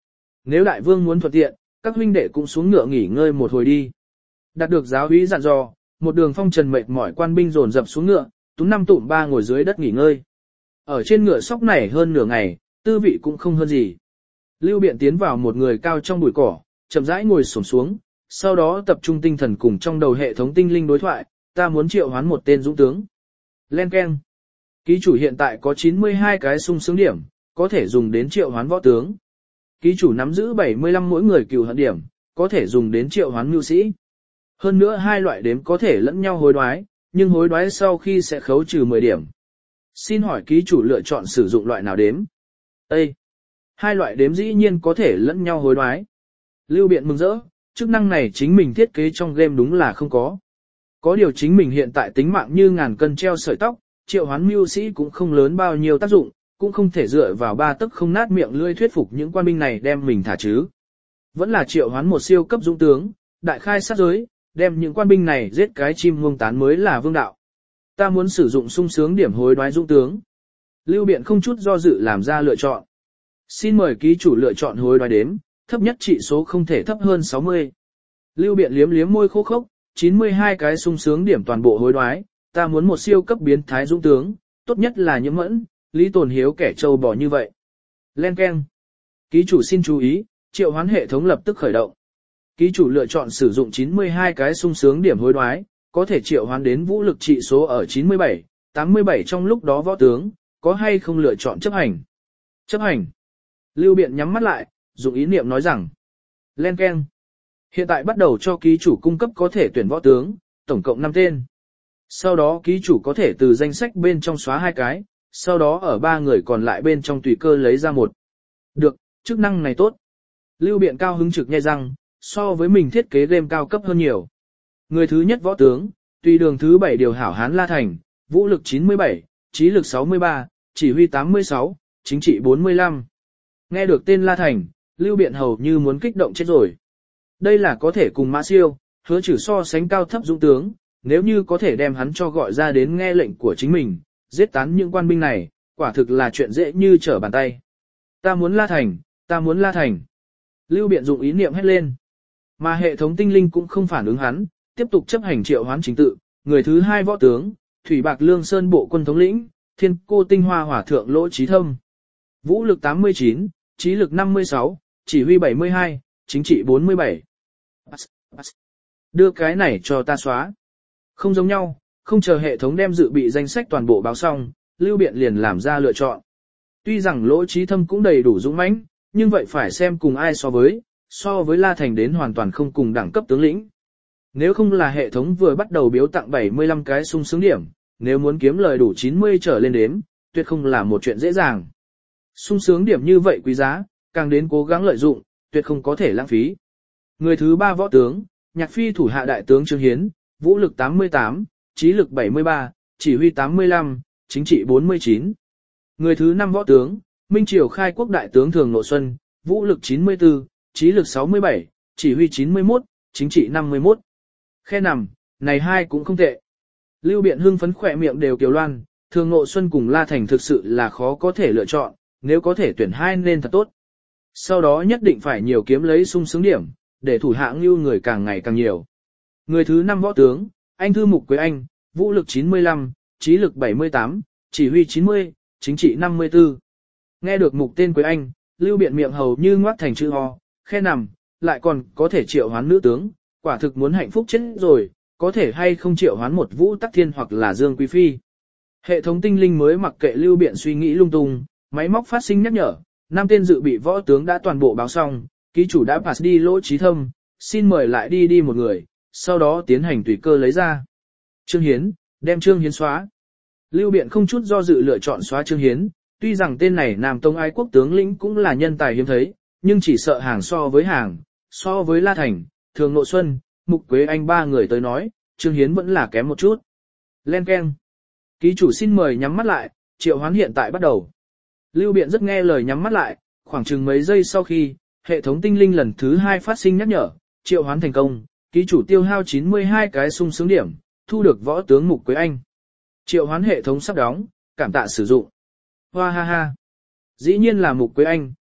Nếu đại vương muốn thuận tiện, các huynh đệ cũng xuống ngựa nghỉ ngơi một hồi đi. Đạt được giáo úy dặn dò, một đường phong trần mệt mỏi quan binh dồn dập xuống ngựa, tú năm tụm ba ngồi dưới đất nghỉ ngơi. Ở trên ngựa sóc này hơn nửa ngày, tư vị cũng không hơn gì. Lưu Biện tiến vào một người cao trong bụi cỏ, chậm rãi ngồi xổm xuống, sau đó tập trung tinh thần cùng trong đầu hệ thống tinh linh đối thoại, ta muốn triệu hoán một tên dũng tướng. Len keng. Ký chủ hiện tại có chín mươi hai cái sung sướng điểm, có thể dùng đến triệu hoán võ tướng. Ký chủ nắm giữ bảy mươi lăm mỗi người cừu hận điểm, có thể dùng đến triệu hoán mưu sĩ. Hơn nữa hai loại đếm có thể lẫn nhau hối đoái, nhưng hối đoái sau khi sẽ khấu trừ mười điểm. Xin hỏi ký chủ lựa chọn sử dụng loại nào đếm? Ê! Hai loại đếm dĩ nhiên có thể lẫn nhau hối đoái. Lưu Biện mừng rỡ, chức năng này chính mình thiết kế trong game đúng là không có. Có điều chính mình hiện tại tính mạng như ngàn cân treo sợi tóc, triệu hoán mưu sĩ cũng không lớn bao nhiêu tác dụng, cũng không thể dựa vào ba tấc không nát miệng lưỡi thuyết phục những quan binh này đem mình thả chứ. Vẫn là triệu hoán một siêu cấp dũng tướng, đại khai sát giới, đem những quan binh này giết cái chim muông tán mới là vương đạo. Ta muốn sử dụng sung sướng điểm hối đoái dũng tướng. Lưu Biện không chút do dự làm ra lựa chọn. Xin mời ký chủ lựa chọn hối đoái đếm, thấp nhất trị số không thể thấp hơn sáu mươi. Lưu Biện liếm liếm môi khô khốc, chín mươi hai cái sung sướng điểm toàn bộ hối đoái, ta muốn một siêu cấp biến thái dũng tướng, tốt nhất là Nhiễm Mẫn, Lý Tồn Hiếu kẻ trâu bò như vậy. Len keng. Ký chủ xin chú ý, triệu hoán hệ thống lập tức khởi động. Ký chủ lựa chọn sử dụng chín mươi hai cái sung sướng điểm hối đoái, có thể triệu hoán đến vũ lực trị số ở chín mươi bảy, tám mươi bảy trong lúc đó võ tướng, có hay không lựa chọn chấp hành? Chấp hành. Lưu Biện nhắm mắt lại, dùng ý niệm nói rằng. Len keng. Hiện tại bắt đầu cho ký chủ cung cấp có thể tuyển võ tướng, tổng cộng năm tên. Sau đó ký chủ có thể từ danh sách bên trong xóa hai cái, sau đó ở ba người còn lại bên trong tùy cơ lấy ra một. Được, chức năng này tốt. Lưu Biện cao hứng trực nhai răng, so với mình thiết kế game cao cấp hơn nhiều. Người thứ nhất võ tướng, tùy đường thứ bảy điều hảo hán La Thành, vũ lực chín mươi bảy, trí lực sáu mươi ba, chỉ huy tám mươi sáu, chính trị bốn mươi lăm. Nghe được tên La Thành, Lưu Biện hầu như muốn kích động chết rồi. Đây là có thể cùng Mã Siêu, Hứa Trử so sánh cao thấp dũng tướng, nếu như có thể đem hắn cho gọi ra đến nghe lệnh của chính mình, giết tán những quan binh này, quả thực là chuyện dễ như trở bàn tay. Ta muốn La Thành, ta muốn La Thành. Lưu Biện dụng ý niệm hét lên. Mà hệ thống tinh linh cũng không phản ứng hắn, tiếp tục chấp hành triệu hoán chính tự, người thứ hai võ tướng, Thủy Bạc Lương Sơn bộ quân thống lĩnh, Thiên Cô Tinh Hoa Hỏa Thượng Lỗ Chí Thâm. Vũ lực tám mươi chín, trí lực năm mươi sáu, chỉ huy bảy mươi hai, chính trị bốn mươi bảy. Đưa cái này cho ta xóa. Không giống nhau, không chờ hệ thống đem dự bị danh sách toàn bộ báo xong, Lưu Biện liền làm ra lựa chọn. Tuy rằng Lỗ Chí Thâm cũng đầy đủ dũng mãnh, nhưng vậy phải xem cùng ai so với, so với La Thành đến hoàn toàn không cùng đẳng cấp tướng lĩnh. Nếu không là hệ thống vừa bắt đầu biếu tặng bảy mươi lăm cái sung sướng điểm, nếu muốn kiếm lời đủ chín mươi trở lên đếm, tuyệt không là một chuyện dễ dàng. Sung sướng điểm như vậy quý giá, càng đến cố gắng lợi dụng, tuyệt không có thể lãng phí. Người thứ ba võ tướng, Nhạc Phi thủ hạ đại tướng Trương Hiến, vũ lực tám mươi tám, trí lực bảy mươi ba, chỉ huy tám mươi lăm, chính trị bốn mươi chín. Người thứ năm võ tướng, Minh Triều khai quốc đại tướng Thường Nội Xuân, vũ lực chín mươi tư, trí lực sáu mươi bảy, chỉ huy chín mươi mốt, chính trị năm mươi mốt. Khe nằm, này hai cũng không tệ. Lưu Biện hưng phấn khỏe miệng đều kiều loan, Thường Nội Xuân cùng La Thành thực sự là khó có thể lựa chọn, nếu có thể tuyển hai nên thật tốt. Sau đó nhất định phải nhiều kiếm lấy sung sướng điểm, để thủ hạ ngưu người càng ngày càng nhiều. Người thứ năm võ tướng, Anh Thư Mục Quế Anh, vũ lực chín mươi lăm, trí lực bảy mươi tám, chỉ huy chín mươi, chính trị năm mươi tư. Nghe được mục tên Quế Anh, Lưu Biện miệng hầu như ngoác thành chữ ho, khe nằm, lại còn có thể triệu hoán nữ tướng, quả thực muốn hạnh phúc chết rồi, có thể hay không triệu hoán một Vũ Tắc Thiên hoặc là Dương Quý Phi. Hệ thống tinh linh mới mặc kệ Lưu Biện suy nghĩ lung tung, máy móc phát sinh nhắc nhở, năm tên dự bị võ tướng đã toàn bộ báo xong, ký chủ đã pass đi Lỗ Chí Thâm, xin mời lại đi đi một người, sau đó tiến hành tùy cơ lấy ra. Trương Hiến, đem Trương Hiến xóa. Lưu Biện không chút do dự lựa chọn xóa Trương Hiến, tuy rằng tên này Nam Tông ái quốc tướng lĩnh cũng là nhân tài hiếm thấy, nhưng chỉ sợ hàng so với hàng, so với La Thành, Thường Nội Xuân, Mục Quế Anh ba người tới nói, Trương Hiến vẫn là kém một chút. Len keng. Ký chủ xin mời nhắm mắt lại, triệu hoán hiện tại bắt đầu. Lưu Biện rất nghe lời nhắm mắt lại, khoảng chừng mấy giây sau khi, hệ thống tinh linh lần thứ hai phát sinh nhắc nhở, triệu hoán thành công, ký chủ tiêu hao chín mươi hai cái sung sướng điểm, thu được võ tướng Mục Quế Anh. Triệu hoán hệ thống sắp đóng, cảm tạ sử dụng. Hoa ha ha. Dĩ nhiên là Mục Quế Anh,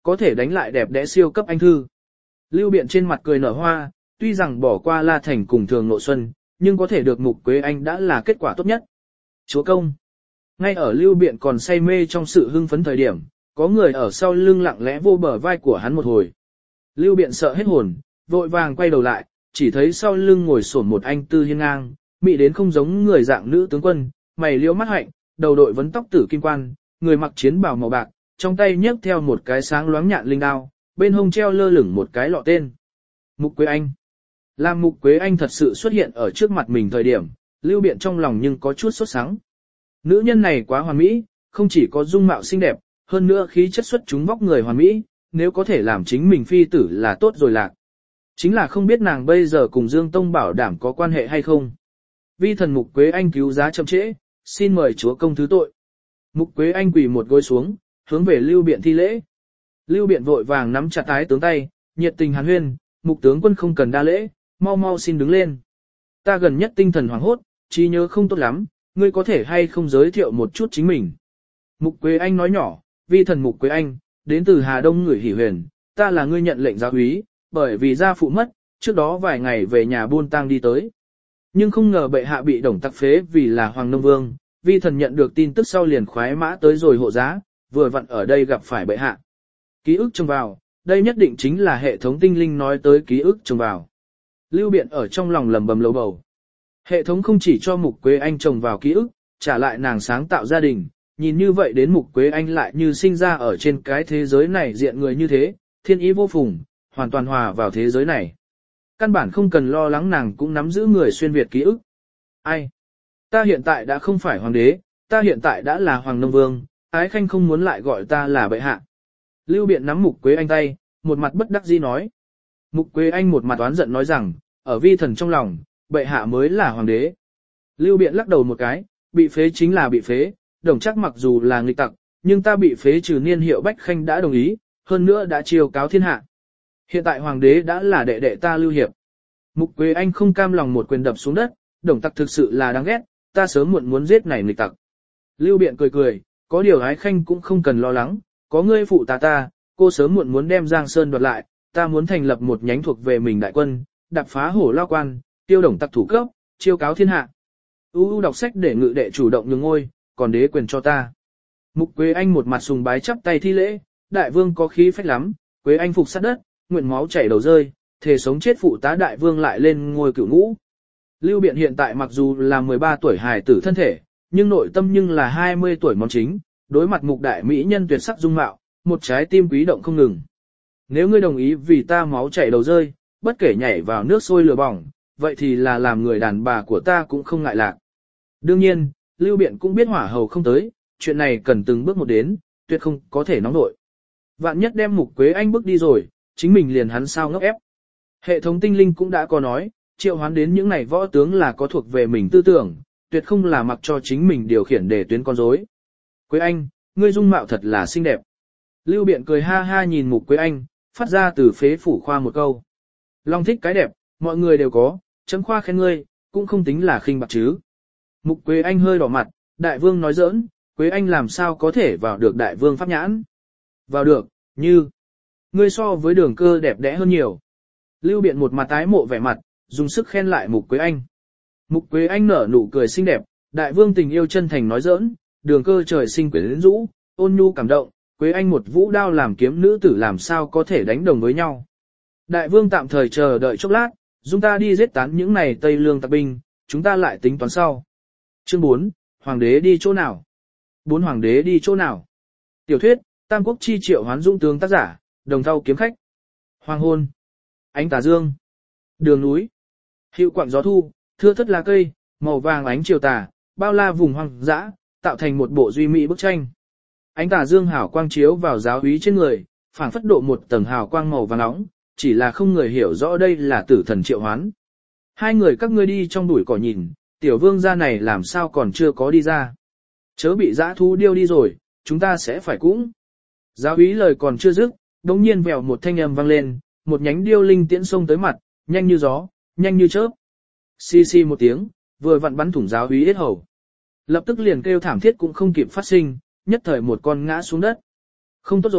có thể đánh lại đẹp đẽ siêu cấp anh thư. Lưu Biện trên mặt cười nở hoa, tuy rằng bỏ qua La Thành cùng Thường Nội Xuân, nhưng có thể được Mục Quế Anh đã là kết quả tốt nhất. Chúa công. Ngay ở Lưu Biện còn say mê trong sự hưng phấn thời điểm, có người ở sau lưng lặng lẽ vô bờ vai của hắn một hồi. Lưu Biện sợ hết hồn, vội vàng quay đầu lại, chỉ thấy sau lưng ngồi xổm một anh tư hiên ngang, mị đến không giống người dạng nữ tướng quân, mày liễu mắt hạnh, đầu đội vấn tóc tử kim quan, người mặc chiến bào màu bạc, trong tay nhấc theo một cái sáng loáng nhạn linh đao, bên hông treo lơ lửng một cái lọ tên. Mục Quế Anh. Làm Mục Quế Anh thật sự xuất hiện ở trước mặt mình thời điểm, Lưu Biện trong lòng nhưng có chút sốt sắng. Nữ nhân này quá hoàn mỹ, không chỉ có dung mạo xinh đẹp, hơn nữa khí chất xuất chúng vóc người hoàn mỹ, nếu có thể làm chính mình phi tử là tốt rồi lạc. Chính là không biết nàng bây giờ cùng Dương Tông bảo đảm có quan hệ hay không. Vi thần Mục Quế Anh cứu giá chậm trễ, xin mời chúa công thứ tội. Mục Quế Anh quỳ một gối xuống, hướng về Lưu Biện thi lễ. Lưu Biện vội vàng nắm chặt tái tướng tay, nhiệt tình hàn huyên, Mục tướng quân không cần đa lễ, mau mau xin đứng lên. Ta gần nhất tinh thần hoảng hốt, trí nhớ không tốt lắm, ngươi có thể hay không giới thiệu một chút chính mình. Mục Quế Anh nói nhỏ, vi thần Mục Quế Anh, đến từ Hà Đông người hỉ huyền, ta là ngươi nhận lệnh giáo úy, bởi vì gia phụ mất, trước đó vài ngày về nhà buôn tang đi tới. Nhưng không ngờ bệ hạ bị Đồng tặc phế vì là Hoàng Nông Vương, vi thần nhận được tin tức sau liền khoái mã tới rồi hộ giá, vừa vặn ở đây gặp phải bệ hạ. Ký ức trông vào, đây nhất định chính là hệ thống tinh linh nói tới ký ức trông vào. Lưu Biện ở trong lòng lầm bầm lầu bầu. Hệ thống không chỉ cho Mục Quế Anh trồng vào ký ức, trả lại nàng sáng tạo gia đình, nhìn như vậy đến Mục Quế Anh lại như sinh ra ở trên cái thế giới này diện người như thế, thiên ý vô phùng, hoàn toàn hòa vào thế giới này. Căn bản không cần lo lắng nàng cũng nắm giữ người xuyên Việt ký ức. Ai? Ta hiện tại đã không phải hoàng đế, ta hiện tại đã là Hoàng Nông Vương, Ái Khanh không muốn lại gọi ta là bệ hạ. Lưu Biện nắm Mục Quế Anh tay, một mặt bất đắc dĩ nói. Mục Quế Anh một mặt oán giận nói rằng, ở vi thần trong lòng, bệ hạ mới là hoàng đế. Lưu Biện lắc đầu một cái, bị phế chính là bị phế, Đồng chắc mặc dù là nghịch tặc, nhưng ta bị phế trừ niên hiệu Bách Khanh đã đồng ý, hơn nữa đã chiêu cáo thiên hạ. Hiện tại hoàng đế đã là đệ đệ ta Lưu Hiệp. Mục Quế Anh không cam lòng một quyền đập xuống đất, Đồng tặc thực sự là đáng ghét, ta sớm muộn muốn giết này nghịch tặc. Lưu Biện cười cười, có điều Ái Khanh cũng không cần lo lắng, có ngươi phụ ta ta, cô sớm muộn muốn đem Giang Sơn đoạt lại, ta muốn thành lập một nhánh thuộc về mình đại quân, đạp phá hổ lao quan, tiêu Đồng tặc thủ cấp, chiêu cáo thiên hạ. U u đọc sách để ngự đệ chủ động nhường ngôi, còn đế quyền cho ta. Mục Quế Anh một mặt sùng bái chắp tay thi lễ, đại vương có khí phách lắm, Quế Anh phục sát đất, nguyện máu chảy đầu rơi, thề sống chết phụ tá đại vương lại lên ngôi cửu ngũ. Lưu Biện hiện tại mặc dù là mười ba tuổi hài tử thân thể, nhưng nội tâm nhưng là hai mươi tuổi món chính, đối mặt Mục đại mỹ nhân tuyệt sắc dung mạo, một trái tim quý động không ngừng. Nếu ngươi đồng ý vì ta máu chảy đầu rơi, bất kể nhảy vào nước sôi lửa bỏng, vậy thì là làm người đàn bà của ta cũng không ngại lạc. Đương nhiên, Lưu Biện cũng biết hỏa hầu không tới, chuyện này cần từng bước một đến, tuyệt không có thể nóng nội. Vạn nhất đem Mục Quế Anh bước đi rồi, chính mình liền hắn sao ngốc ép. Hệ thống tinh linh cũng đã có nói, triệu hoán đến những này võ tướng là có thuộc về mình tư tưởng, tuyệt không là mặc cho chính mình điều khiển để tuyến con rối. Quế Anh, ngươi dung mạo thật là xinh đẹp. Lưu Biện cười ha ha nhìn Mục Quế Anh, phát ra từ phế phủ khoa một câu. Long thích cái đẹp, mọi người đều có, chấm khoa khen ngươi, cũng không tính là khinh bạc chứ. Mục Quế Anh hơi đỏ mặt, đại vương nói giỡn, Quế Anh làm sao có thể vào được đại vương pháp nhãn. Vào được, như, ngươi so với Đường Cơ đẹp đẽ hơn nhiều. Lưu Biện một mặt tái mộ vẻ mặt, dùng sức khen lại Mục Quế Anh. Mục Quế Anh nở nụ cười xinh đẹp, đại vương tình yêu chân thành nói giỡn, Đường Cơ trời sinh quyến rũ, ôn nhu cảm động, Quế Anh một vũ đao làm kiếm nữ tử làm sao có thể đánh đồng với nhau. Đại vương tạm thời chờ đợi chốc lát, chúng ta đi giết tán những này Tây Lương tặc binh, chúng ta lại tính toán sau. Chương bốn, Hoàng đế đi chỗ nào? Bốn Hoàng đế đi chỗ nào? Tiểu thuyết, Tam Quốc chi triệu hoán dũng tướng tác giả, Đồng Thau kiếm khách. Hoàng hôn. Ánh tà dương. Đường núi. Hiệu quạng gió thu, thưa thất lá cây, màu vàng ánh chiều tà, bao la vùng hoang dã, tạo thành một bộ duy mỹ bức tranh. Ánh tà dương hào quang chiếu vào giáo úy trên người, phảng phất độ một tầng hào quang màu vàng nóng, chỉ là không người hiểu rõ đây là tử thần triệu hoán. Hai người các ngươi đi trong bụi cỏ nhìn, tiểu vương gia này làm sao còn chưa có đi ra. Chớ bị dã thú điêu đi rồi, chúng ta sẽ phải cũng. Giáo úy lời còn chưa dứt, đống nhiên vèo một thanh âm vang lên, một nhánh điêu linh tiễn xông tới mặt, nhanh như gió, nhanh như chớp. Xì xì một tiếng, vừa vặn bắn thủng giáo úy yết hầu. Lập tức liền kêu thảm thiết cũng không kịp phát sinh, nhất thời một con ngã xuống đất. Không tốt rồi,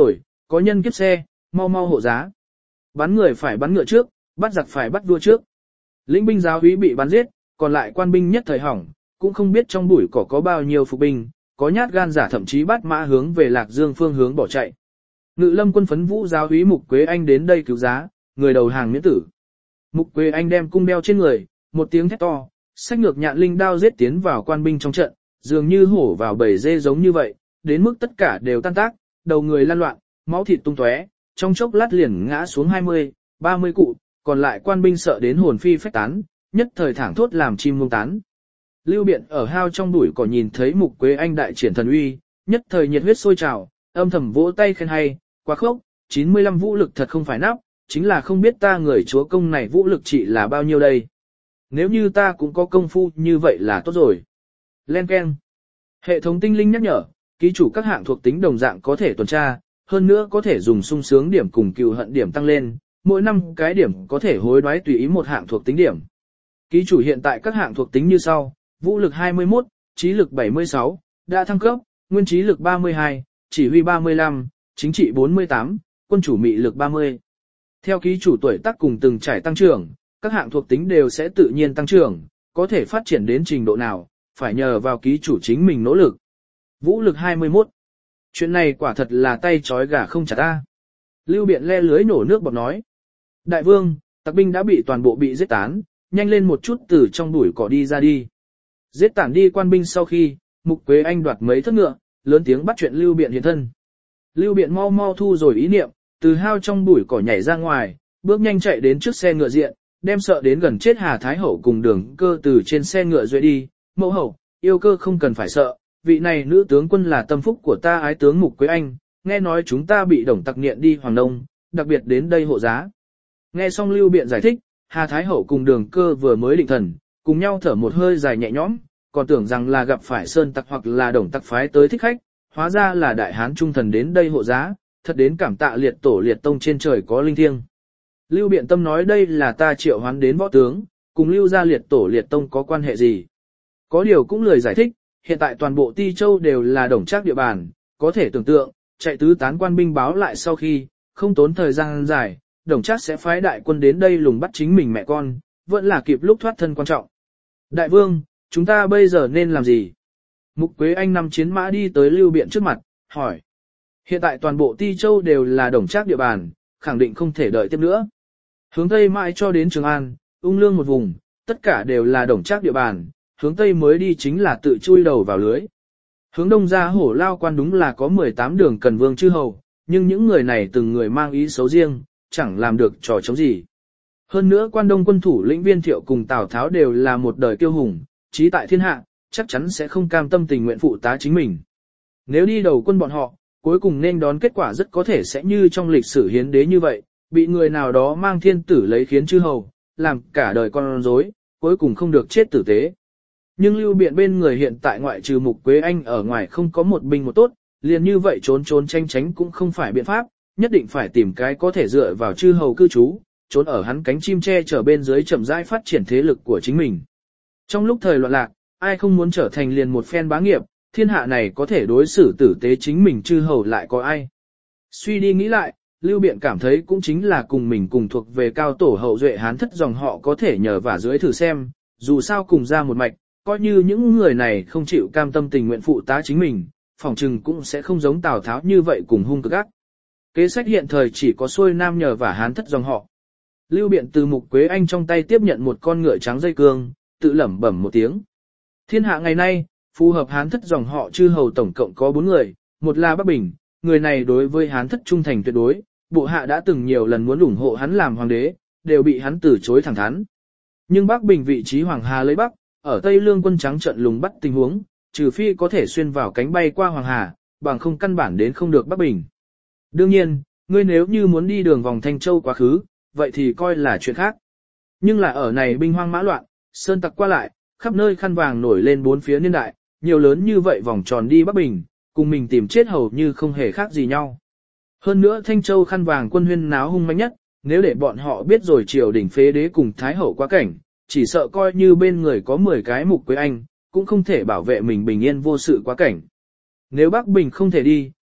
có nhân kiếp xe, mau mau hộ giá. Bắn người phải bắn ngựa trước, bắt giặc phải bắt vua trước. Lĩnh binh giáo úy bị bắn giết, còn lại quan binh nhất thời hỏng, cũng không biết trong bụi cỏ có bao nhiêu phục binh, có nhát gan giả thậm chí bắt mã hướng về Lạc Dương phương hướng bỏ chạy. Ngự lâm quân phấn vũ giáo úy Mục Quế Anh đến đây cứu giá, người đầu hàng miễn tử. Mục Quế Anh đem cung đeo trên người, một tiếng thét to, xách ngược nhạn linh đao giết tiến vào quan binh trong trận, dường như hổ vào bầy dê giống như vậy, đến mức tất cả đều tan tác, đầu người lăn loạn, máu thịt tung tóe, trong chốc lát liền ngã xuống hai mươi, ba mươi cụ, còn lại quan binh sợ đến hồn phi phách tán, nhất thời thảng thốt làm chim muông tán. Lưu Biện ở hao trong bụi cỏ nhìn thấy Mục Quế Anh đại triển thần uy, nhất thời nhiệt huyết sôi trào, âm thầm vỗ tay khen hay, quá khốc, chín mươi lăm vũ lực thật không phải nắp, chính là không biết ta người chúa công này vũ lực chỉ là bao nhiêu đây. Nếu như ta cũng có công phu như vậy là tốt rồi. Len keng. Hệ thống tinh linh nhắc nhở, ký chủ các hạng thuộc tính đồng dạng có thể tuần tra, hơn nữa có thể dùng sung sướng điểm cùng cừu hận điểm tăng lên, mỗi năm cái điểm có thể hối đoái tùy ý một hạng thuộc tính điểm. Ký chủ hiện tại các hạng thuộc tính như sau, vũ lực hai mươi mốt, trí lực bảy mươi sáu, đã thăng cấp, nguyên trí lực ba mươi hai, chỉ huy ba mươi lăm, chính trị bốn mươi tám, quân chủ mị lực ba mươi. Theo ký chủ tuổi tác cùng từng trải tăng trưởng, các hạng thuộc tính đều sẽ tự nhiên tăng trưởng, có thể phát triển đến trình độ nào, phải nhờ vào ký chủ chính mình nỗ lực. Vũ lực hai mươi mốt. Chuyện này quả thật là tay trói gà không chặt ta. Lưu Biện le lưới nổ nước bọt nói. Đại vương, tặc binh đã bị toàn bộ bị giết tán, nhanh lên một chút từ trong bụi cỏ đi ra đi. Giết tản đi quan binh sau khi, Mục Quế Anh đoạt mấy thất ngựa, lớn tiếng bắt chuyện Lưu Biện hiện thân. Lưu Biện mau mau thu rồi ý niệm, từ hao trong bụi cỏ nhảy ra ngoài, bước nhanh chạy đến trước xe ngựa diện, đem sợ đến gần chết Hà Thái Hậu cùng Đường Cơ từ trên xe ngựa duệ đi. Mẫu hậu, yêu cơ không cần phải sợ, vị này nữ tướng quân là tâm phúc của ta ái tướng Mục Quế Anh, nghe nói chúng ta bị Đồng tặc nghiện đi Hoàng Đông, đặc biệt đến đây hộ giá. Nghe xong Lưu Biện giải thích, Hà Thái Hậu cùng Đường Cơ vừa mới định thần, cùng nhau thở một hơi dài nhẹ nhõm, còn tưởng rằng là gặp phải sơn tặc hoặc là Đồng tặc phái tới thích khách, hóa ra là đại hán trung thần đến đây hộ giá, thật đến cảm tạ liệt tổ liệt tông trên trời có linh thiêng. Lưu Biện Tâm nói đây là ta triệu hoán đến võ tướng, cùng Lưu gia liệt tổ liệt tông có quan hệ gì. Có điều cũng lười giải thích, hiện tại toàn bộ Ti Châu đều là Đồng Trác địa bàn, có thể tưởng tượng, chạy tứ tán quan binh báo lại sau khi, không tốn thời gian dài, Đồng Trác sẽ phái đại quân đến đây lùng bắt chính mình mẹ con, vẫn là kịp lúc thoát thân quan trọng. Đại vương, chúng ta bây giờ nên làm gì? Mục Quế Anh nằm chiến mã đi tới Lưu Biện trước mặt, hỏi. Hiện tại toàn bộ Ti Châu đều là Đồng Trác địa bàn, khẳng định không thể đợi tiếp nữa. Hướng Tây mãi cho đến Trường An, Ung Lương một vùng, tất cả đều là Đồng Trác địa bàn, hướng Tây mới đi chính là tự chui đầu vào lưới. Hướng Đông ra Hổ Lao quan đúng là có mười tám đường cần vương chư hầu, nhưng những người này từng người mang ý xấu riêng, chẳng làm được trò chống gì. Hơn nữa quan Đông quân thủ lĩnh Viên Thiệu cùng Tào Tháo đều là một đời kiêu hùng, trí tại thiên hạ, chắc chắn sẽ không cam tâm tình nguyện phụ tá chính mình. Nếu đi đầu quân bọn họ, cuối cùng nên đón kết quả rất có thể sẽ như trong lịch sử hiến đế như vậy, bị người nào đó mang thiên tử lấy khiến chư hầu, làm cả đời con rối, cuối cùng không được chết tử tế. Nhưng Lưu Biện bên người hiện tại ngoại trừ Mục Quế Anh ở ngoài không có một binh một tốt, liền như vậy trốn trốn tranh tránh cũng không phải biện pháp, nhất định phải tìm cái có thể dựa vào chư hầu cư trú, trốn ở hắn cánh chim che chở bên dưới chậm rãi phát triển thế lực của chính mình. Trong lúc thời loạn lạc, ai không muốn trở thành liền một phen bá nghiệp, thiên hạ này có thể đối xử tử tế chính mình chư hầu lại có ai. Suy đi nghĩ lại, Lưu Biện cảm thấy cũng chính là cùng mình cùng thuộc về cao tổ hậu duệ hán thất dòng họ có thể nhờ vả dưới thử xem, dù sao cùng ra một mạch, coi như những người này không chịu cam tâm tình nguyện phụ tá chính mình, phỏng chừng cũng sẽ không giống Tào Tháo như vậy cùng hung cực ác. Kế sách hiện thời chỉ có xuôi nam nhờ vả hán thất dòng họ. Lưu Biện từ Mục Quế Anh trong tay tiếp nhận một con ngựa trắng dây cương, tự lẩm bẩm một tiếng. Thiên hạ ngày nay, phù hợp hán thất dòng họ chư hầu tổng cộng có bốn người, một là Bắc Bình, người này đối với hán thất trung thành tuyệt đối, bộ hạ đã từng nhiều lần muốn ủng hộ hắn làm hoàng đế, đều bị hắn từ chối thẳng thắn. Nhưng Bắc Bình vị trí Hoàng Hà lấy Bắc, ở Tây Lương quân trắng trận lùng bắt tình huống, trừ phi có thể xuyên vào cánh bay qua Hoàng Hà, bằng không căn bản đến không được Bắc Bình. Đương nhiên, ngươi nếu như muốn đi đường vòng Thanh Châu quá khứ, vậy thì coi là chuyện khác. Nhưng là ở này binh hoang mã loạn, sơn tặc qua lại, khắp nơi khăn vàng nổi lên bốn phía niên đại, nhiều lớn như vậy vòng tròn đi Bắc Bình, cùng mình tìm chết hầu như không hề khác gì nhau. Hơn nữa Thanh Châu khăn vàng quân huyên náo hung mãnh nhất, nếu để bọn họ biết rồi triều đình phế đế cùng thái hậu quá cảnh, chỉ sợ coi như bên người có mười cái Mục Quế Anh, cũng không thể bảo vệ mình bình yên vô sự quá cảnh. Nếu Bắc Bình không thể đi,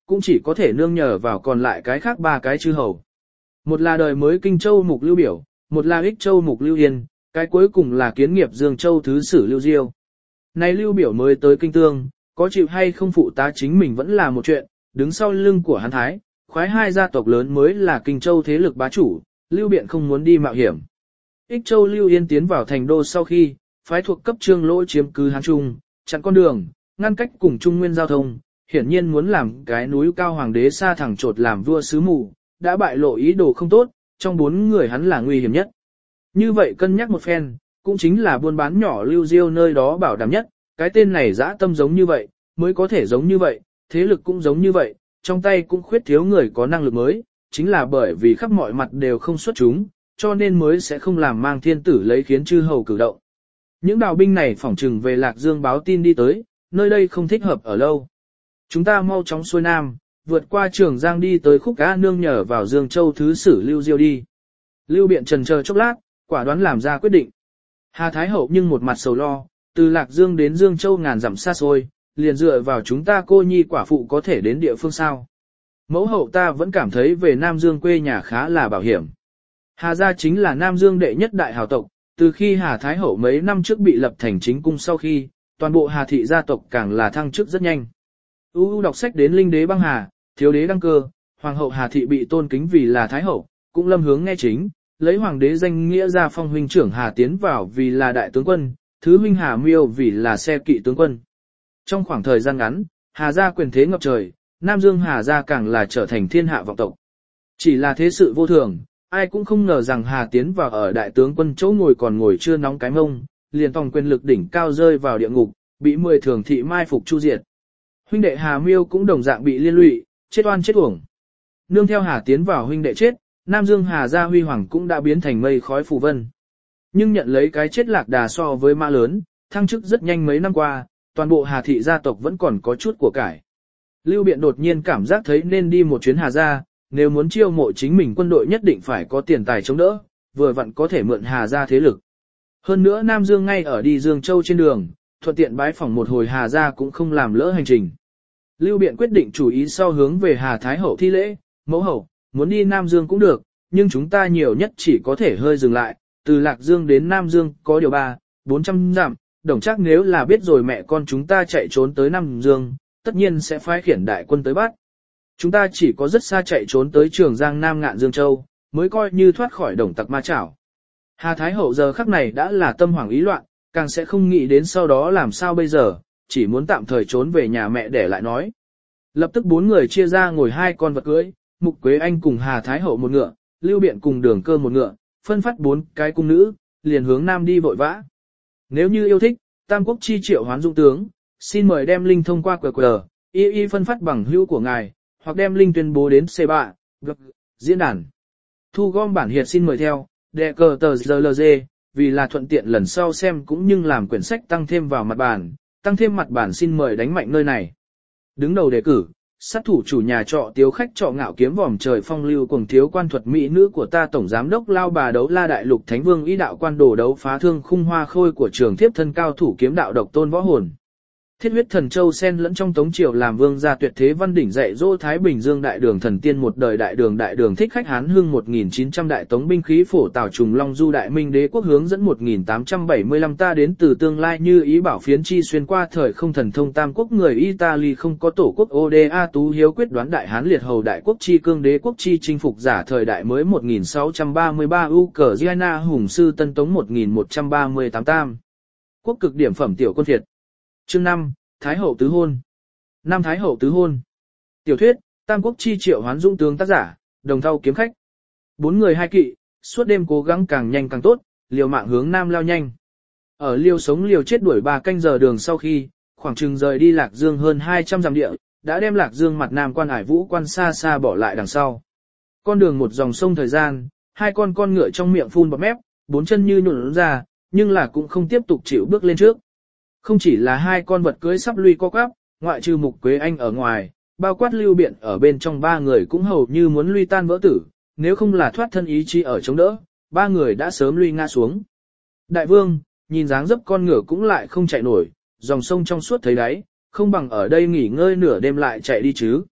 cũng chỉ có thể nương nhờ vào còn lại cái khác ba cái chư hầu. Một là đời mới Kinh Châu Mục Lưu Biểu, một là Ích Châu Mục Lưu Yên, cái cuối cùng là kiến nghiệp Dương Châu Thứ Sử Lưu Diêu. Này Lưu Biểu mới tới Kinh Tương, có chịu hay không phụ tá chính mình vẫn là một chuyện, đứng sau lưng của hắn Thái, khoái hai gia tộc lớn mới là Kinh Châu thế lực bá chủ, Lưu Biện không muốn đi mạo hiểm. Ích Châu Lưu Yên tiến vào thành đô sau khi, phái thuộc cấp Trương Lỗ chiếm cứ Hán Trung, chặn con đường, ngăn cách cùng Trung Nguyên giao thông, hiển nhiên muốn làm cái núi cao hoàng đế xa thẳng trột làm vua sứ mù, đã bại lộ ý đồ không tốt, trong bốn người hắn là nguy hiểm nhất. Như vậy cân nhắc một phen, cũng chính là buôn bán nhỏ Lưu Diêu nơi đó bảo đảm nhất, cái tên này dã tâm giống như vậy, mới có thể giống như vậy, thế lực cũng giống như vậy, trong tay cũng khuyết thiếu người có năng lực mới, chính là bởi vì khắp mọi mặt đều không xuất chúng, cho nên mới sẽ không làm mang thiên tử lấy khiến chư hầu cử động. Những đào binh này phỏng trừng về Lạc Dương báo tin đi tới, nơi đây không thích hợp ở lâu. Chúng ta mau chóng xuôi nam, vượt qua Trường Giang đi tới khúc cá nương nhờ vào Dương Châu Thứ Sử Lưu Diêu đi. Lưu Biện trần chờ chốc lát, quả đoán làm ra quyết định. Hà Thái Hậu nhưng một mặt sầu lo, từ Lạc Dương đến Dương Châu ngàn dặm xa xôi, liền dựa vào chúng ta cô nhi quả phụ có thể đến địa phương sao. Mẫu hậu ta vẫn cảm thấy về Nam Dương quê nhà khá là bảo hiểm. Hà gia chính là Nam Dương đệ nhất đại hào tộc, từ khi Hà Thái Hậu mấy năm trước bị lập thành chính cung sau khi, toàn bộ Hà thị gia tộc càng là thăng chức rất nhanh. U U đọc sách đến linh đế băng hà, thiếu đế đăng cơ, hoàng hậu Hà thị bị tôn kính vì là Thái Hậu, cũng lâm hướng nghe chính, lấy hoàng đế danh nghĩa ra phong huynh trưởng Hà tiến vào vì là đại tướng quân, thứ huynh Hà Miêu vì là xe kỵ tướng quân. Trong khoảng thời gian ngắn, Hà gia quyền thế ngập trời, Nam Dương Hà gia càng là trở thành thiên hạ vọng tộc. Chỉ là thế sự vô thường, ai cũng không ngờ rằng Hà tiến vào ở đại tướng quân chỗ ngồi còn ngồi chưa nóng cái mông, liền tòng quyền lực đỉnh cao rơi vào địa ngục, bị mười thường thị mai phục chu diệt. Huynh đệ Hà Miêu cũng đồng dạng bị liên lụy, chết oan chết uổng. Nương theo Hà tiến vào huynh đệ chết, Nam Dương Hà gia huy hoàng cũng đã biến thành mây khói phù vân. Nhưng nhận lấy cái chết lạc đà so với mã lớn, thăng chức rất nhanh mấy năm qua, toàn bộ Hà thị gia tộc vẫn còn có chút của cải. Lưu Biện đột nhiên cảm giác thấy nên đi một chuyến Hà gia, nếu muốn chiêu mộ chính mình quân đội nhất định phải có tiền tài chống đỡ, vừa vặn có thể mượn Hà gia thế lực. Hơn nữa Nam Dương ngay ở đi Dương Châu trên đường, thuận tiện bái phỏng một hồi Hà gia cũng không làm lỡ hành trình. Lưu Biện quyết định chủ ý sau hướng về Hà Thái Hậu thi lễ, mẫu hậu, muốn đi Nam Dương cũng được, nhưng chúng ta nhiều nhất chỉ có thể hơi dừng lại, từ Lạc Dương đến Nam Dương có điều ba, bốn trăm dặm, đồng chắc nếu là biết rồi mẹ con chúng ta chạy trốn tới Nam Dương, tất nhiên sẽ phái khiển đại quân tới bắt. Chúng ta chỉ có rất xa chạy trốn tới Trường Giang Nam Ngạn Dương Châu, mới coi như thoát khỏi đồng tặc ma chảo. Hà Thái Hậu giờ khắc này đã là tâm hoảng ý loạn, càng sẽ không nghĩ đến sau đó làm sao bây giờ, chỉ muốn tạm thời trốn về nhà mẹ để lại nói. Lập tức bốn người chia ra ngồi hai con vật cưỡi, Mục Quế Anh cùng Hà Thái Hậu một ngựa, Lưu Biện cùng Đường Cơ một ngựa, phân phát bốn cái cung nữ, liền hướng nam đi vội vã. Nếu như yêu thích, Tam Quốc chi triệu hoán dụng tướng, xin mời đem link thông qua quy quy rờ, y y phân phát bằng hữu của ngài, hoặc đem link tuyên bố đến C ba, diễn đàn. Thu gom bản hiệt xin mời theo, đệ cờ tờ giê lờ giê, vì là thuận tiện lần sau xem cũng như làm quyển sách tăng thêm vào mặt bản, tăng thêm mặt bản xin mời đánh mạnh nơi này. Đứng đầu đề cử, sát thủ chủ nhà trọ tiếu khách trọ ngạo kiếm vòm trời phong lưu cùng thiếu quan thuật mỹ nữ của ta tổng giám đốc lao bà đấu la đại lục thánh vương ý đạo quan đồ đấu phá thương khung hoa khôi của trường thiếp thân cao thủ kiếm đạo độc tôn võ hồn. Thiết huyết thần châu sen lẫn trong tống triều làm vương gia tuyệt thế văn đỉnh dạy dỗ Thái Bình Dương đại đường thần tiên một đời đại đường đại đường thích khách Hán Hưng một nghìn chín trăm đại tống binh khí phổ tào trùng long du đại minh đế quốc hướng dẫn một nghìn tám trăm bảy mươi lăm ta đến từ tương lai như ý bảo phiến chi xuyên qua thời không thần thông tam quốc người Italy không có tổ quốc ô đê a tú hiếu quyết đoán đại Hán liệt hầu đại quốc chi cương đế quốc chi chinh phục giả thời đại mới một nghìn sáu trăm ba mươi ba Ukraine hùng sư tân tống một nghìn một trăm ba mươi tám tam quốc cực điểm phẩm tiểu quân Việt. Chương năm, Thái hậu tứ hôn. Năm Thái hậu tứ hôn. Tiểu thuyết, Tam Quốc chi triệu hoán dũng tướng tác giả, Đồng Thau kiếm khách. Bốn người hai kỵ, suốt đêm cố gắng càng nhanh càng tốt, liều mạng hướng nam lao nhanh. Ở liều sống liều chết đuổi ba canh giờ đường sau khi, khoảng chừng rời đi Lạc Dương hơn hai trăm dặm địa, đã đem Lạc Dương mặt nam quan hải vũ quan xa xa bỏ lại đằng sau. Con đường một dòng sông thời gian, hai con con ngựa trong miệng phun bọt mép, bốn chân như nhuộn ra, nhưng là cũng không tiếp tục chịu bước lên trước. Không chỉ là hai con vật cưới sắp lui co quắp, ngoại trừ Mục Quế Anh ở ngoài, bao quát Lưu Biện ở bên trong ba người cũng hầu như muốn lui tan vỡ tử, nếu không là thoát thân ý chí ở chống đỡ, ba người đã sớm lui ngã xuống. Đại vương, nhìn dáng dấp con ngựa cũng lại không chạy nổi, dòng sông trong suốt thấy đáy, không bằng ở đây nghỉ ngơi nửa đêm lại chạy đi chứ.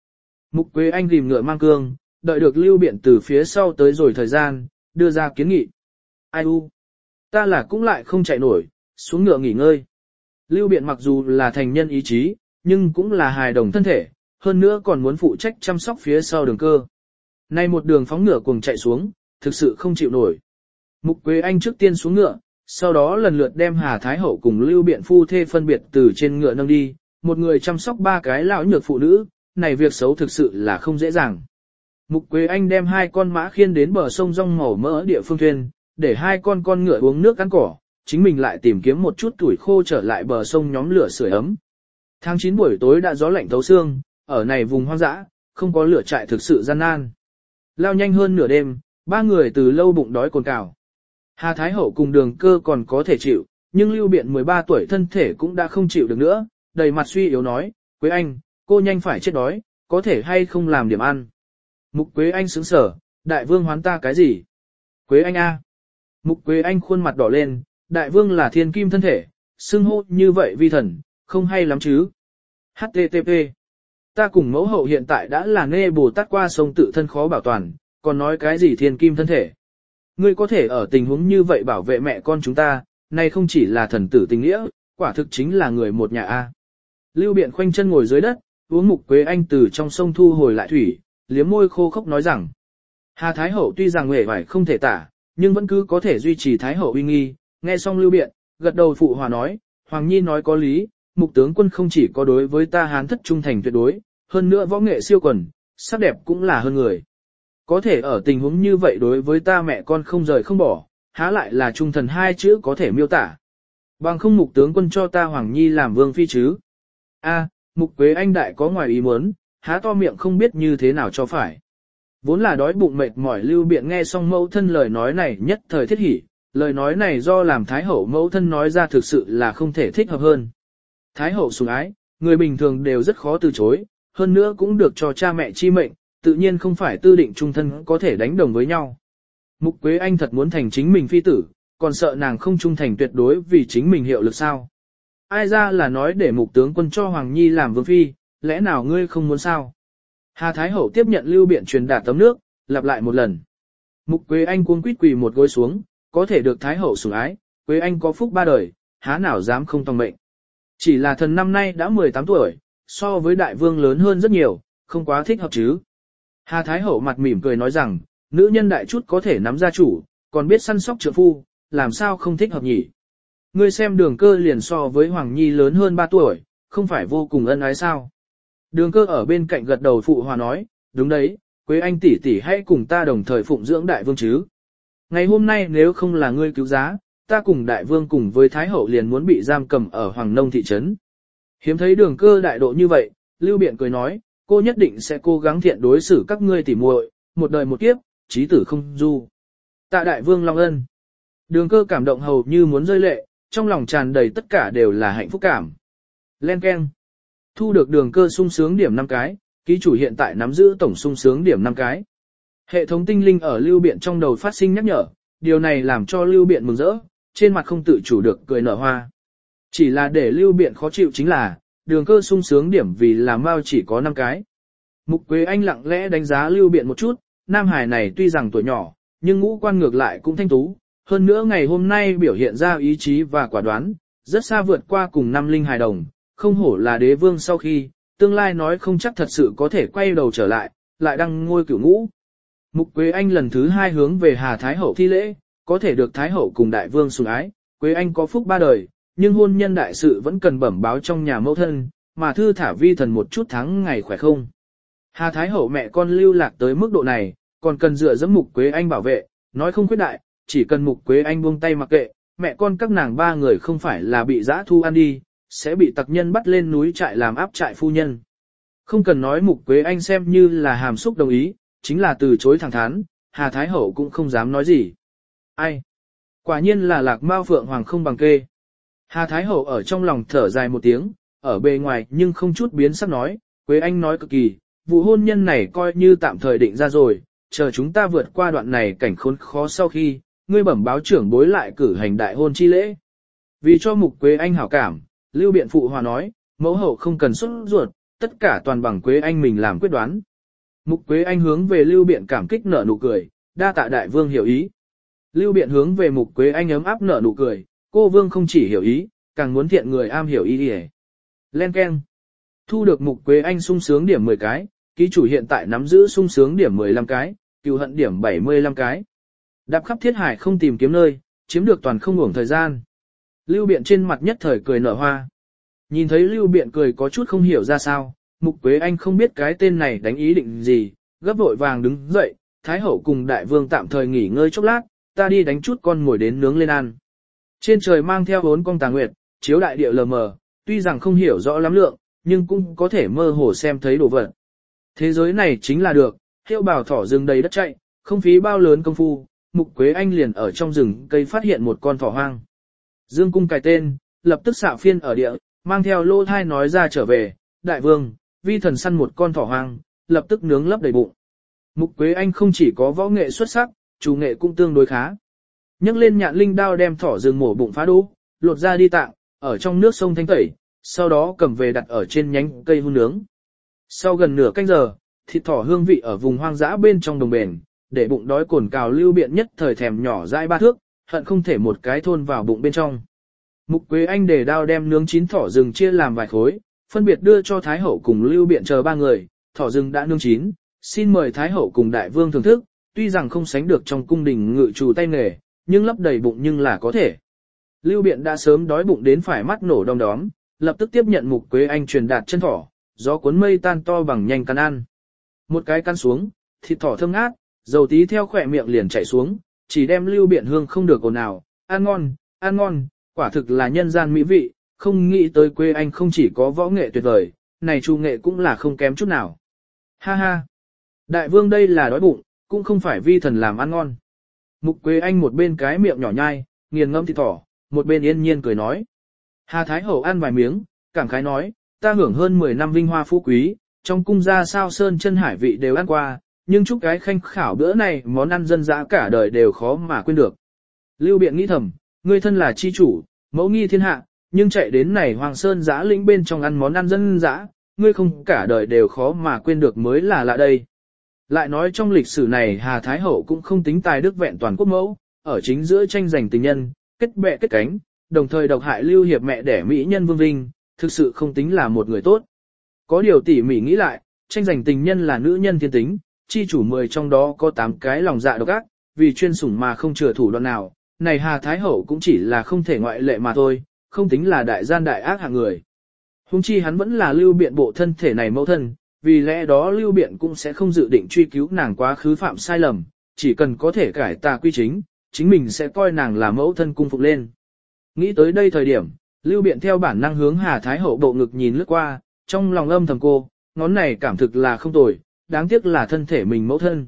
Mục Quế Anh rìm ngựa mang cương, đợi được Lưu Biện từ phía sau tới rồi thời gian, đưa ra kiến nghị. Ai u, ta là cũng lại không chạy nổi, xuống ngựa nghỉ ngơi. Lưu Biện mặc dù là thành nhân ý chí, nhưng cũng là hài đồng thân thể, hơn nữa còn muốn phụ trách chăm sóc phía sau đường cơ. Nay một đường phóng ngựa cuồng chạy xuống, thực sự không chịu nổi. Mục Quế Anh trước tiên xuống ngựa, sau đó lần lượt đem Hà Thái Hậu cùng Lưu Biện phu thê phân biệt từ trên ngựa nâng đi, một người chăm sóc ba cái lão nhược phụ nữ, này việc xấu thực sự là không dễ dàng. Mục Quế Anh đem hai con mã khiên đến bờ sông rong màu mỡ địa phương thuyền, để hai con con ngựa uống nước ăn cỏ, chính mình lại tìm kiếm một chút tuổi khô trở lại bờ sông nhóm lửa sưởi ấm. Tháng chín buổi tối đã gió lạnh thấu xương, ở này vùng hoang dã, không có lửa trại thực sự gian nan. Lao nhanh hơn nửa đêm, ba người từ lâu bụng đói cồn cào. Hà Thái Hậu cùng Đường Cơ còn có thể chịu, nhưng Lưu Biện mười ba tuổi thân thể cũng đã không chịu được nữa, đầy mặt suy yếu nói, Quế Anh, cô nhanh phải chết đói, có thể hay không làm điểm ăn. Mục Quế Anh sững sở, đại vương hoán ta cái gì? Quế Anh a. Mục Quế Anh khuôn mặt đỏ lên, đại vương là thiên kim thân thể, xưng hô như vậy vi thần, không hay lắm chứ. hát tê tê pê. Ta cùng mẫu hậu hiện tại đã là nê Bồ Tát qua sông tự thân khó bảo toàn, còn nói cái gì thiên kim thân thể. Ngươi có thể ở tình huống như vậy bảo vệ mẹ con chúng ta, này không chỉ là thần tử tình nghĩa, quả thực chính là người một nhà a. Lưu Biện khoanh chân ngồi dưới đất, uống Mục Quế Anh từ trong sông thu hồi lại thủy, liếm môi khô khốc nói rằng. Hà Thái Hậu tuy rằng uể oải không thể tả, nhưng vẫn cứ có thể duy trì Thái Hậu uy nghi, nghe xong Lưu Biện, gật đầu phụ hòa nói, Hoàng Nhi nói có lý, Mục tướng quân không chỉ có đối với ta Hán thất trung thành tuyệt đối, hơn nữa võ nghệ siêu quần, sắc đẹp cũng là hơn người. Có thể ở tình huống như vậy đối với ta mẹ con không rời không bỏ, há lại là trung thần hai chữ có thể miêu tả. Bằng không Mục tướng quân cho ta Hoàng Nhi làm vương phi chứ. A, Mục Quế Anh đại có ngoài ý muốn, há to miệng không biết như thế nào cho phải. Vốn là đói bụng mệt mỏi Lưu Biện nghe xong mẫu thân lời nói này nhất thời thiết hỉ, lời nói này do làm Thái Hậu mẫu thân nói ra thực sự là không thể thích hợp hơn. Thái Hậu sủng ái, người bình thường đều rất khó từ chối, hơn nữa cũng được cho cha mẹ chi mệnh, tự nhiên không phải tư định trung thân có thể đánh đồng với nhau. Mục Quế Anh thật muốn thành chính mình phi tử, còn sợ nàng không trung thành tuyệt đối vì chính mình hiệu lực sao. Ai ra là nói để Mục tướng quân cho Hoàng Nhi làm vương phi, lẽ nào ngươi không muốn sao? Hà Thái Hậu tiếp nhận Lưu Biện truyền đạt tấm nước, lặp lại một lần. Mục Quế Anh cuống quýt quỳ một gối xuống, có thể được Thái Hậu sủng ái, Quế Anh có phúc ba đời, há nào dám không tòng mệnh. Chỉ là thần năm nay đã mười tám tuổi, so với đại vương lớn hơn rất nhiều, không quá thích hợp chứ. Hà Thái Hậu mặt mỉm cười nói rằng, nữ nhân đại chút có thể nắm gia chủ, còn biết săn sóc trượng phu, làm sao không thích hợp nhỉ. Ngươi xem Đường Cơ liền so với Hoàng Nhi lớn hơn ba tuổi, không phải vô cùng ân ái sao. Đường Cơ ở bên cạnh gật đầu phụ hòa nói, đúng đấy, Quế Anh tỷ tỷ hãy cùng ta đồng thời phụng dưỡng đại vương chứ. Ngày hôm nay nếu không là ngươi cứu giá, ta cùng đại vương cùng với Thái Hậu liền muốn bị giam cầm ở Hoàng Nông thị trấn. Hiếm thấy Đường Cơ đại độ như vậy, Lưu Biện cười nói, cô nhất định sẽ cố gắng thiện đối xử các ngươi tỉ muội, một đời một kiếp, chí tử không du. Tạ đại vương long ân. Đường Cơ cảm động hầu như muốn rơi lệ, trong lòng tràn đầy tất cả đều là hạnh phúc cảm. Len keng. Thu được Đường Cơ sung sướng điểm năm cái, ký chủ hiện tại nắm giữ tổng sung sướng điểm năm cái. Hệ thống tinh linh ở Lưu Biện trong đầu phát sinh nhắc nhở, điều này làm cho Lưu Biện mừng rỡ, trên mặt không tự chủ được cười nở hoa. Chỉ là để Lưu Biện khó chịu chính là, Đường Cơ sung sướng điểm vì là mau chỉ có năm cái. Mục Quế Anh lặng lẽ đánh giá Lưu Biện một chút, nam hải này tuy rằng tuổi nhỏ, nhưng ngũ quan ngược lại cũng thanh tú, hơn nữa ngày hôm nay biểu hiện ra ý chí và quả đoán, rất xa vượt qua cùng năm linh hài đồng, không hổ là đế vương sau khi, tương lai nói không chắc thật sự có thể quay đầu trở lại, lại đăng ngôi cửu ngũ. Mục Quế Anh lần thứ hai hướng về Hà Thái Hậu thi lễ, có thể được Thái Hậu cùng đại vương sủng ái, Quế Anh có phúc ba đời, nhưng hôn nhân đại sự vẫn cần bẩm báo trong nhà mẫu thân, mà thư thả vi thần một chút tháng ngày khỏe không. Hà Thái Hậu mẹ con lưu lạc tới mức độ này, còn cần dựa dẫm Mục Quế Anh bảo vệ, nói không khuyết đại, chỉ cần Mục Quế Anh buông tay mặc kệ, mẹ con các nàng ba người không phải là bị dã thu ăn đi, sẽ bị tặc nhân bắt lên núi trại làm áp trại phu nhân. Không cần nói Mục Quế Anh xem như là hàm xúc đồng ý, chính là từ chối thẳng thắn, Hà Thái Hậu cũng không dám nói gì. Ai? Quả nhiên là lạc mao phượng hoàng không bằng kê. Hà Thái Hậu ở trong lòng thở dài một tiếng, ở bề ngoài nhưng không chút biến sắc nói, Quế Anh nói cực kỳ, vụ hôn nhân này coi như tạm thời định ra rồi, chờ chúng ta vượt qua đoạn này cảnh khốn khó sau khi, ngươi bẩm báo trưởng bối lại cử hành đại hôn chi lễ. Vì cho Mục Quế Anh hảo cảm, Lưu Biện phụ hòa nói, mẫu hậu không cần xuất ruột, tất cả toàn bằng Quế Anh mình làm quyết đoán. Mục Quế Anh hướng về Lưu Biện cảm kích nở nụ cười, đa tạ đại vương hiểu ý. Lưu Biện hướng về Mục Quế Anh ấm áp nở nụ cười, cô vương không chỉ hiểu ý, càng muốn thiện người am hiểu ý đi. Len keng. Thu được Mục Quế Anh sung sướng điểm mười cái, ký chủ hiện tại nắm giữ sung sướng điểm mười lăm cái, cừu hận điểm bảy mươi lăm cái. Đạp khắp thiết hải không tìm kiếm nơi, chiếm được toàn không uổng thời gian. Lưu Biện trên mặt nhất thời cười nở hoa. Nhìn thấy Lưu Biện cười có chút không hiểu ra sao, Mục Quế Anh không biết cái tên này đánh ý định gì, gấp vội vàng đứng dậy, Thái hậu cùng đại vương tạm thời nghỉ ngơi chốc lát, ta đi đánh chút con ngồi đến nướng lên ăn. Trên trời mang theo bốn con tà nguyệt, chiếu đại địa lờ mờ, tuy rằng không hiểu rõ lắm lượng, nhưng cũng có thể mơ hồ xem thấy đồ vật. Thế giới này chính là được, hiệu bảo thỏ rừng đầy đất chạy, không phí bao lớn công phu, Mục Quế Anh liền ở trong rừng cây phát hiện một con thỏ hoang. Dương cung cài tên, lập tức xạ phiên ở địa, mang theo lô thai nói ra trở về, đại vương, vi thần săn một con thỏ hoang, lập tức nướng lấp đầy bụng. Mục Quế Anh không chỉ có võ nghệ xuất sắc, chủ nghệ cũng tương đối khá. Nhấc lên nhạn linh đao đem thỏ rừng mổ bụng phá đố, lột ra đi tạng, ở trong nước sông thanh tẩy, sau đó cầm về đặt ở trên nhánh cây hun nướng. Sau gần nửa canh giờ, thịt thỏ hương vị ở vùng hoang dã bên trong đồng bền, để bụng đói cồn cào Lưu Biện nhất thời thèm nhỏ dãi ba thước, hận không thể một cái thôn vào bụng bên trong. Mục Quế Anh để đao đem nướng chín thỏ rừng chia làm vài khối, phân biệt đưa cho Thái hậu cùng Lưu Biện chờ ba người, thỏ rừng đã nướng chín, xin mời Thái hậu cùng đại vương thưởng thức, tuy rằng không sánh được trong cung đình ngự chủ tay nghề, nhưng lấp đầy bụng nhưng là có thể. Lưu Biện đã sớm đói bụng đến phải mắt nổ đom đóm, lập tức tiếp nhận Mục Quế Anh truyền đạt chân thỏ, gió cuốn mây tan to bằng nhanh cắn ăn. Một cái cắn xuống, thịt thỏ thơm ngát, dầu tí theo khỏe miệng liền chảy xuống, chỉ đem Lưu Biện hương không được ồn nào, ăn ngon, ăn ngon, quả thực là nhân gian mỹ vị, không nghĩ tới Quế Anh không chỉ có võ nghệ tuyệt vời, này chủ nghệ cũng là không kém chút nào. Ha ha, đại vương đây là đói bụng, cũng không phải vi thần làm ăn ngon. Mục Quế Anh một bên cái miệng nhỏ nhai, nghiền ngẫm thịt thỏ, một bên yên nhiên cười nói. Hà Thái hậu ăn vài miếng, cảm khái nói, ta hưởng hơn mười năm vinh hoa phú quý, trong cung gia sao sơn chân hải vị đều ăn qua, nhưng chúc cái khanh khảo bữa này món ăn dân dã cả đời đều khó mà quên được. Lưu Biện nghĩ thầm, ngươi thân là chi chủ, mẫu nghi thiên hạ, nhưng chạy đến này Hoàng Sơn giã lĩnh bên trong ăn món ăn dân dã, ngươi không cả đời đều khó mà quên được mới là lạ đây. Lại nói trong lịch sử này Hà Thái hậu cũng không tính tài đức vẹn toàn quốc mẫu, ở chính giữa tranh giành tình nhân, kết bè kết cánh, đồng thời độc hại Lưu Hiệp mẹ đẻ mỹ nhân Vương Vinh, thực sự không tính là một người tốt. Có điều tỉ mỉ nghĩ lại, tranh giành tình nhân là nữ nhân thiên tính, chi chủ mười trong đó có tám cái lòng dạ độc ác, vì chuyên sủng mà không chừa thủ đoạn nào, này Hà Thái hậu cũng chỉ là không thể ngoại lệ mà thôi, không tính là đại gian đại ác hạng người. Huống chi hắn vẫn là Lưu Biện bộ thân thể này mẫu thân, vì lẽ đó Lưu Biện cũng sẽ không dự định truy cứu nàng quá khứ phạm sai lầm, chỉ cần có thể cải tà quy chính, chính mình sẽ coi nàng là mẫu thân cung phục lên. Nghĩ tới đây thời điểm, Lưu Biện theo bản năng hướng Hà Thái hậu bộ ngực nhìn lướt qua, trong lòng âm thầm cô, ngón này cảm thực là không tồi, đáng tiếc là thân thể mình mẫu thân.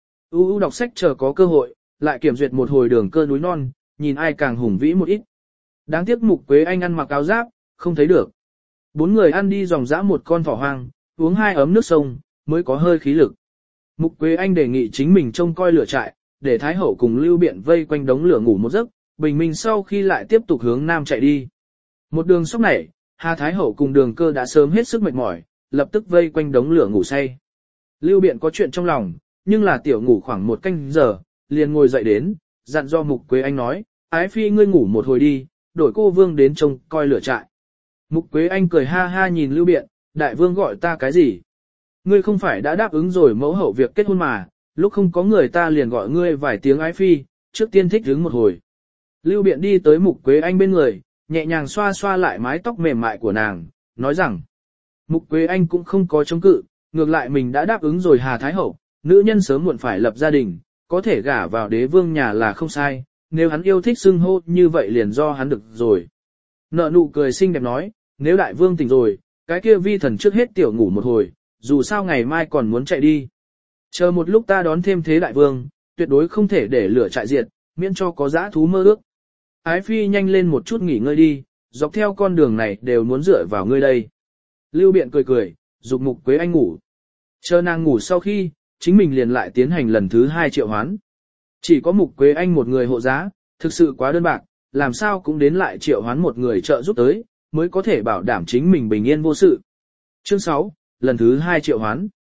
U u đọc sách chờ có cơ hội, lại kiểm duyệt một hồi đường cơ núi non, nhìn ai càng hùng vĩ một ít. Đáng tiếc Mục Quế Anh ăn mặc áo giáp, không thấy được. Bốn người ăn đi dòng dã một con thỏ hoang, uống hai ấm nước sông, mới có hơi khí lực. Mục Quế Anh đề nghị chính mình trông coi lửa trại, để Thái hậu cùng Lưu Biện vây quanh đống lửa ngủ một giấc, bình minh sau khi lại tiếp tục hướng nam chạy đi. Một đường sóc này, Hà Thái hậu cùng Đường Cơ đã sớm hết sức mệt mỏi, lập tức vây quanh đống lửa ngủ say. Lưu Biện có chuyện trong lòng, nhưng là tiểu ngủ khoảng một canh giờ, liền ngồi dậy đến, dặn do Mục Quế Anh nói, ái phi ngươi ngủ một hồi đi, đổi cô vương đến trông coi lửa trại. Mục Quế Anh cười ha ha nhìn Lưu Biện, đại vương gọi ta cái gì? Ngươi không phải đã đáp ứng rồi mẫu hậu việc kết hôn mà, lúc không có người ta liền gọi ngươi vài tiếng ái phi, trước tiên thích hứng một hồi. Lưu Biện đi tới Mục Quế Anh bên người, nhẹ nhàng xoa xoa lại mái tóc mềm mại của nàng, nói rằng, Mục Quế Anh cũng không có chống cự, ngược lại mình đã đáp ứng rồi Hà Thái hậu, nữ nhân sớm muộn phải lập gia đình, có thể gả vào đế vương nhà là không sai, nếu hắn yêu thích xưng hô như vậy liền do hắn được rồi. Nợ nụ cười xinh đẹp nói, nếu đại vương tỉnh rồi, cái kia vi thần trước hết tiểu ngủ một hồi, dù sao ngày mai còn muốn chạy đi. Chờ một lúc ta đón thêm thế đại vương, tuyệt đối không thể để lửa trại diệt, miễn cho có dã thú mơ ước. Ái phi nhanh lên một chút nghỉ ngơi đi, dọc theo con đường này đều muốn dựa vào ngươi đây. Lưu Biện cười cười, dục Mục Quế Anh ngủ. Chờ nàng ngủ sau khi, chính mình liền lại tiến hành lần thứ hai triệu hoán. Chỉ có Mục Quế Anh một người hộ giá, thực sự quá đơn bạc, làm sao cũng đến lại triệu hoán một người trợ giúp tới, mới có thể bảo đảm chính mình bình yên vô sự. Chương sáu, lần thứ hai triệu hoán.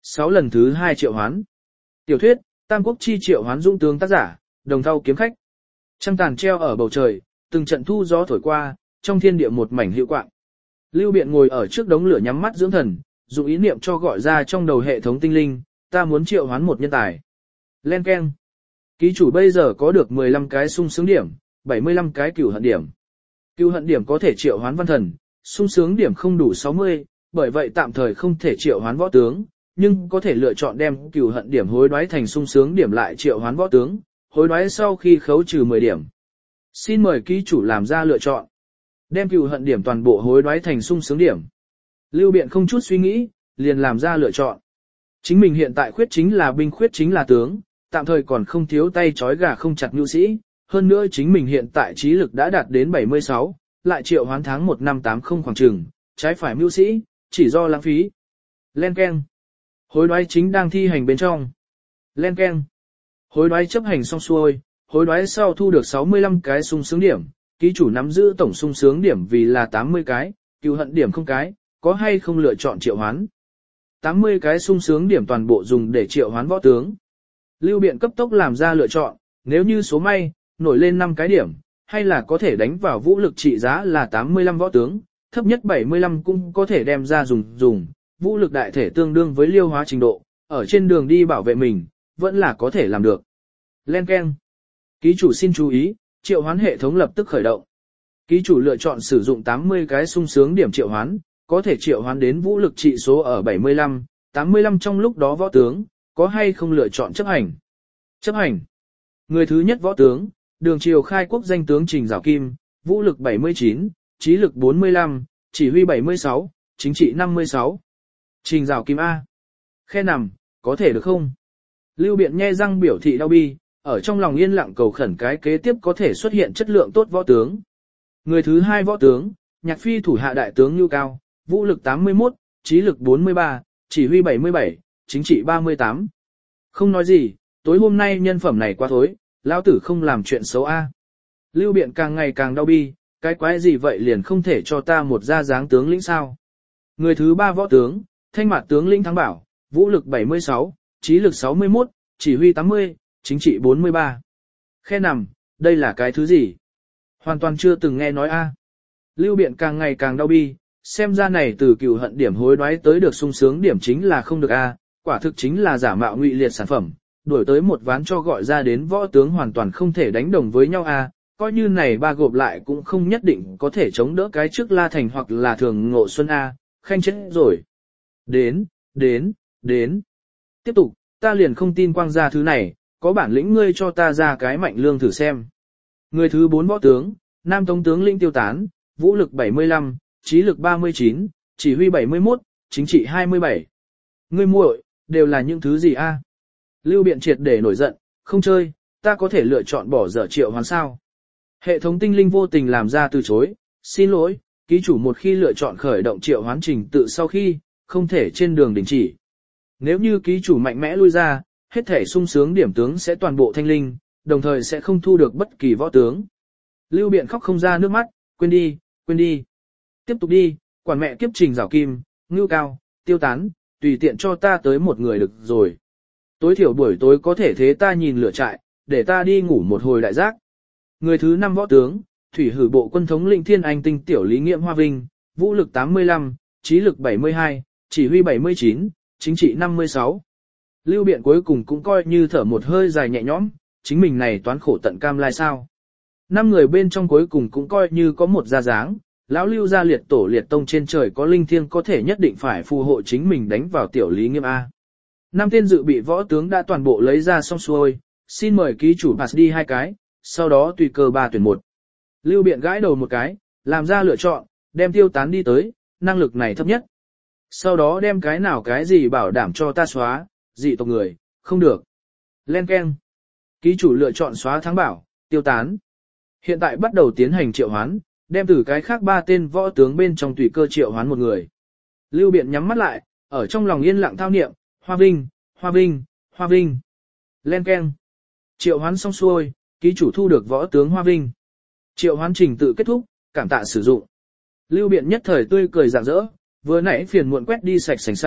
sáu lần thứ hai triệu hoán. Tiểu thuyết, Tam Quốc chi triệu hoán dũng tướng tác giả, Đồng Thau kiếm khách. Trăng tàn treo ở bầu trời, từng trận thu gió thổi qua, trong thiên địa một mảnh hữu quạng. Lưu Biện ngồi ở trước đống lửa nhắm mắt dưỡng thần, dùng ý niệm cho gọi ra trong đầu hệ thống tinh linh, ta muốn triệu hoán một nhân tài. Len keng. Ký chủ bây giờ có được mười lăm cái sung sướng điểm, bảy mươi lăm cái cửu hận điểm. Cửu hận điểm có thể triệu hoán văn thần, sung sướng điểm không đủ sáu mươi, bởi vậy tạm thời không thể triệu hoán võ tướng, nhưng có thể lựa chọn đem cửu hận điểm hối đoái thành sung sướng điểm lại triệu hoán võ tướng, hối đoái sau khi khấu trừ mười điểm. Xin mời ký chủ làm ra lựa chọn. Đem cửu hận điểm toàn bộ hối đoái thành sung sướng điểm. Lưu Biện không chút suy nghĩ, liền làm ra lựa chọn. Chính mình hiện tại khuyết chính là binh, khuyết chính là tướng, tạm thời còn không thiếu tay trói gà không chặt nhu sĩ, hơn nữa chính mình hiện tại trí lực đã đạt đến bảy mươi sáu, lại triệu hoán tháng một năm tám mươi khoảng chừng, trái phải mưu sĩ, chỉ do lãng phí. Len keng. Hối đoái chính đang thi hành bên trong. Len keng. Hối đoái chấp hành xong xuôi, hối đoái sau thu được sáu mươi lăm cái sung sướng điểm, ký chủ nắm giữ tổng sung sướng điểm vì là tám mươi cái, cừu hận điểm không cái, có hay không lựa chọn triệu hoán. tám mươi cái sung sướng điểm toàn bộ dùng để triệu hoán võ tướng. Lưu Biện cấp tốc làm ra lựa chọn, nếu như số may, nổi lên năm cái điểm, hay là có thể đánh vào vũ lực trị giá là tám mươi lăm võ tướng, thấp nhất bảy mươi lăm cũng có thể đem ra dùng dùng, vũ lực đại thể tương đương với liêu hóa trình độ, ở trên đường đi bảo vệ mình, vẫn là có thể làm được. Len keng. Ký chủ xin chú ý, triệu hoán hệ thống lập tức khởi động. Ký chủ lựa chọn sử dụng tám mươi cái sung sướng điểm triệu hoán, có thể triệu hoán đến vũ lực trị số ở bảy mươi lăm, tám mươi lăm trong lúc đó võ tướng, có hay không lựa chọn chấp hành. Chấp hành. Người thứ nhất võ tướng, Đường Triều khai quốc danh tướng Trình Giảo Kim, vũ lực bảy mươi chín, trí lực bốn mươi lăm, chỉ huy bảy mươi sáu, chính trị năm mươi sáu. Trình Giảo Kim A. Khe nằm, có thể được không? Lưu Biện nhe răng biểu thị đau bi, ở trong lòng yên lặng cầu khẩn cái kế tiếp có thể xuất hiện chất lượng tốt võ tướng. Người thứ hai võ tướng, Nhạc Phi thủ hạ đại tướng Nưu Cao, vũ lực tám mươi mốt, trí lực bốn mươi ba, chỉ huy bảy mươi bảy, chính trị ba mươi tám. Không nói gì, tối hôm nay nhân phẩm này quá thối, lão tử không làm chuyện xấu a. Lưu Biện càng ngày càng đau bi, cái quái gì vậy liền không thể cho ta một gia dáng tướng lĩnh sao. Người thứ ba võ tướng, Thanh Mạt tướng lĩnh Thắng Bảo, vũ lực bảy mươi sáu, trí lực sáu mươi mốt, chỉ huy tám mươi, chính trị bốn mươi ba. Khe nằm, đây là cái thứ gì? Hoàn toàn chưa từng nghe nói a. Lưu Biện càng ngày càng đau bi, xem ra này từ cửu hận điểm hối đoái tới được sung sướng điểm chính là không được a, quả thực chính là giả mạo ngụy liệt sản phẩm, đổi tới một ván cho gọi ra đến võ tướng hoàn toàn không thể đánh đồng với nhau a, coi như này ba gộp lại cũng không nhất định có thể chống đỡ cái trước La Thành hoặc là Thường Ngộ Xuân a, khanh chết rồi. Đến, đến, đến. Tiếp tục, ta liền không tin quang gia thứ này, có bản lĩnh ngươi cho ta ra cái mạnh lương thử xem. Người thứ bốn võ tướng, Nam Tống tướng lĩnh Tiêu Tán, vũ lực bảy mươi lăm, trí lực ba mươi chín, chỉ huy bảy mươi mốt, chính trị hai mươi bảy. Ngươi muội, đều là những thứ gì a? Lưu Biện triệt để nổi giận, không chơi, ta có thể lựa chọn bỏ dở triệu hoán sao. Hệ thống tinh linh vô tình làm ra từ chối, xin lỗi, ký chủ một khi lựa chọn khởi động triệu hoán trình tự sau khi, không thể trên đường đình chỉ. Nếu như ký chủ mạnh mẽ lui ra, hết thể sung sướng điểm tướng sẽ toàn bộ thanh linh, đồng thời sẽ không thu được bất kỳ võ tướng. Lưu Biện khóc không ra nước mắt, quên đi, quên đi. Tiếp tục đi, quản mẹ kiếp Trình Giảo Kim, Ngưu Cao, Tiêu Tán, tùy tiện cho ta tới một người được rồi. Tối thiểu buổi tối có thể thế ta nhìn lửa trại, để ta đi ngủ một hồi đại giác. Người thứ năm võ tướng, Thủy Hử bộ quân thống lĩnh Thiên Anh tinh tiểu Lý Nghiệm Hoa Vinh, vũ lực tám mươi lăm, trí lực bảy mươi hai, chỉ huy bảy mươi chín, chính trị năm mươi sáu. Lưu Biện cuối cùng cũng coi như thở một hơi dài nhẹ nhõm, chính mình này toán khổ tận cam lai sao. Năm người bên trong cuối cùng cũng coi như có một gia dáng, lão Lưu gia liệt tổ liệt tông trên trời có linh thiêng có thể nhất định phải phù hộ chính mình đánh vào tiểu Lý Nghiêm A. Năm tên dự bị võ tướng đã toàn bộ lấy ra xong xuôi, xin mời ký chủ pass đi hai cái, sau đó tùy cơ ba tuyển một. Lưu Biện gãi đầu một cái, làm ra lựa chọn, đem Tiêu Tán đi tới, năng lực này thấp nhất. Sau đó đem cái nào cái gì bảo đảm cho ta xóa, dị tộc người, không được. Len keng. Ký chủ lựa chọn xóa Thắng Bảo, Tiêu Tán. Hiện tại bắt đầu tiến hành triệu hoán, đem từ cái khác ba tên võ tướng bên trong tùy cơ triệu hoán một người. Lưu Biện nhắm mắt lại, ở trong lòng yên lặng thao niệm, Hoa Vinh, Hoa Vinh, Hoa Vinh. Len keng. Triệu hoán xong xuôi, ký chủ thu được võ tướng Hoa Vinh. Triệu hoán trình tự kết thúc, cảm tạ sử dụng. Lưu Biện nhất thời tươi cười rạng rỡ, vừa nãy phiền muộn quét đi sạch sành xanh,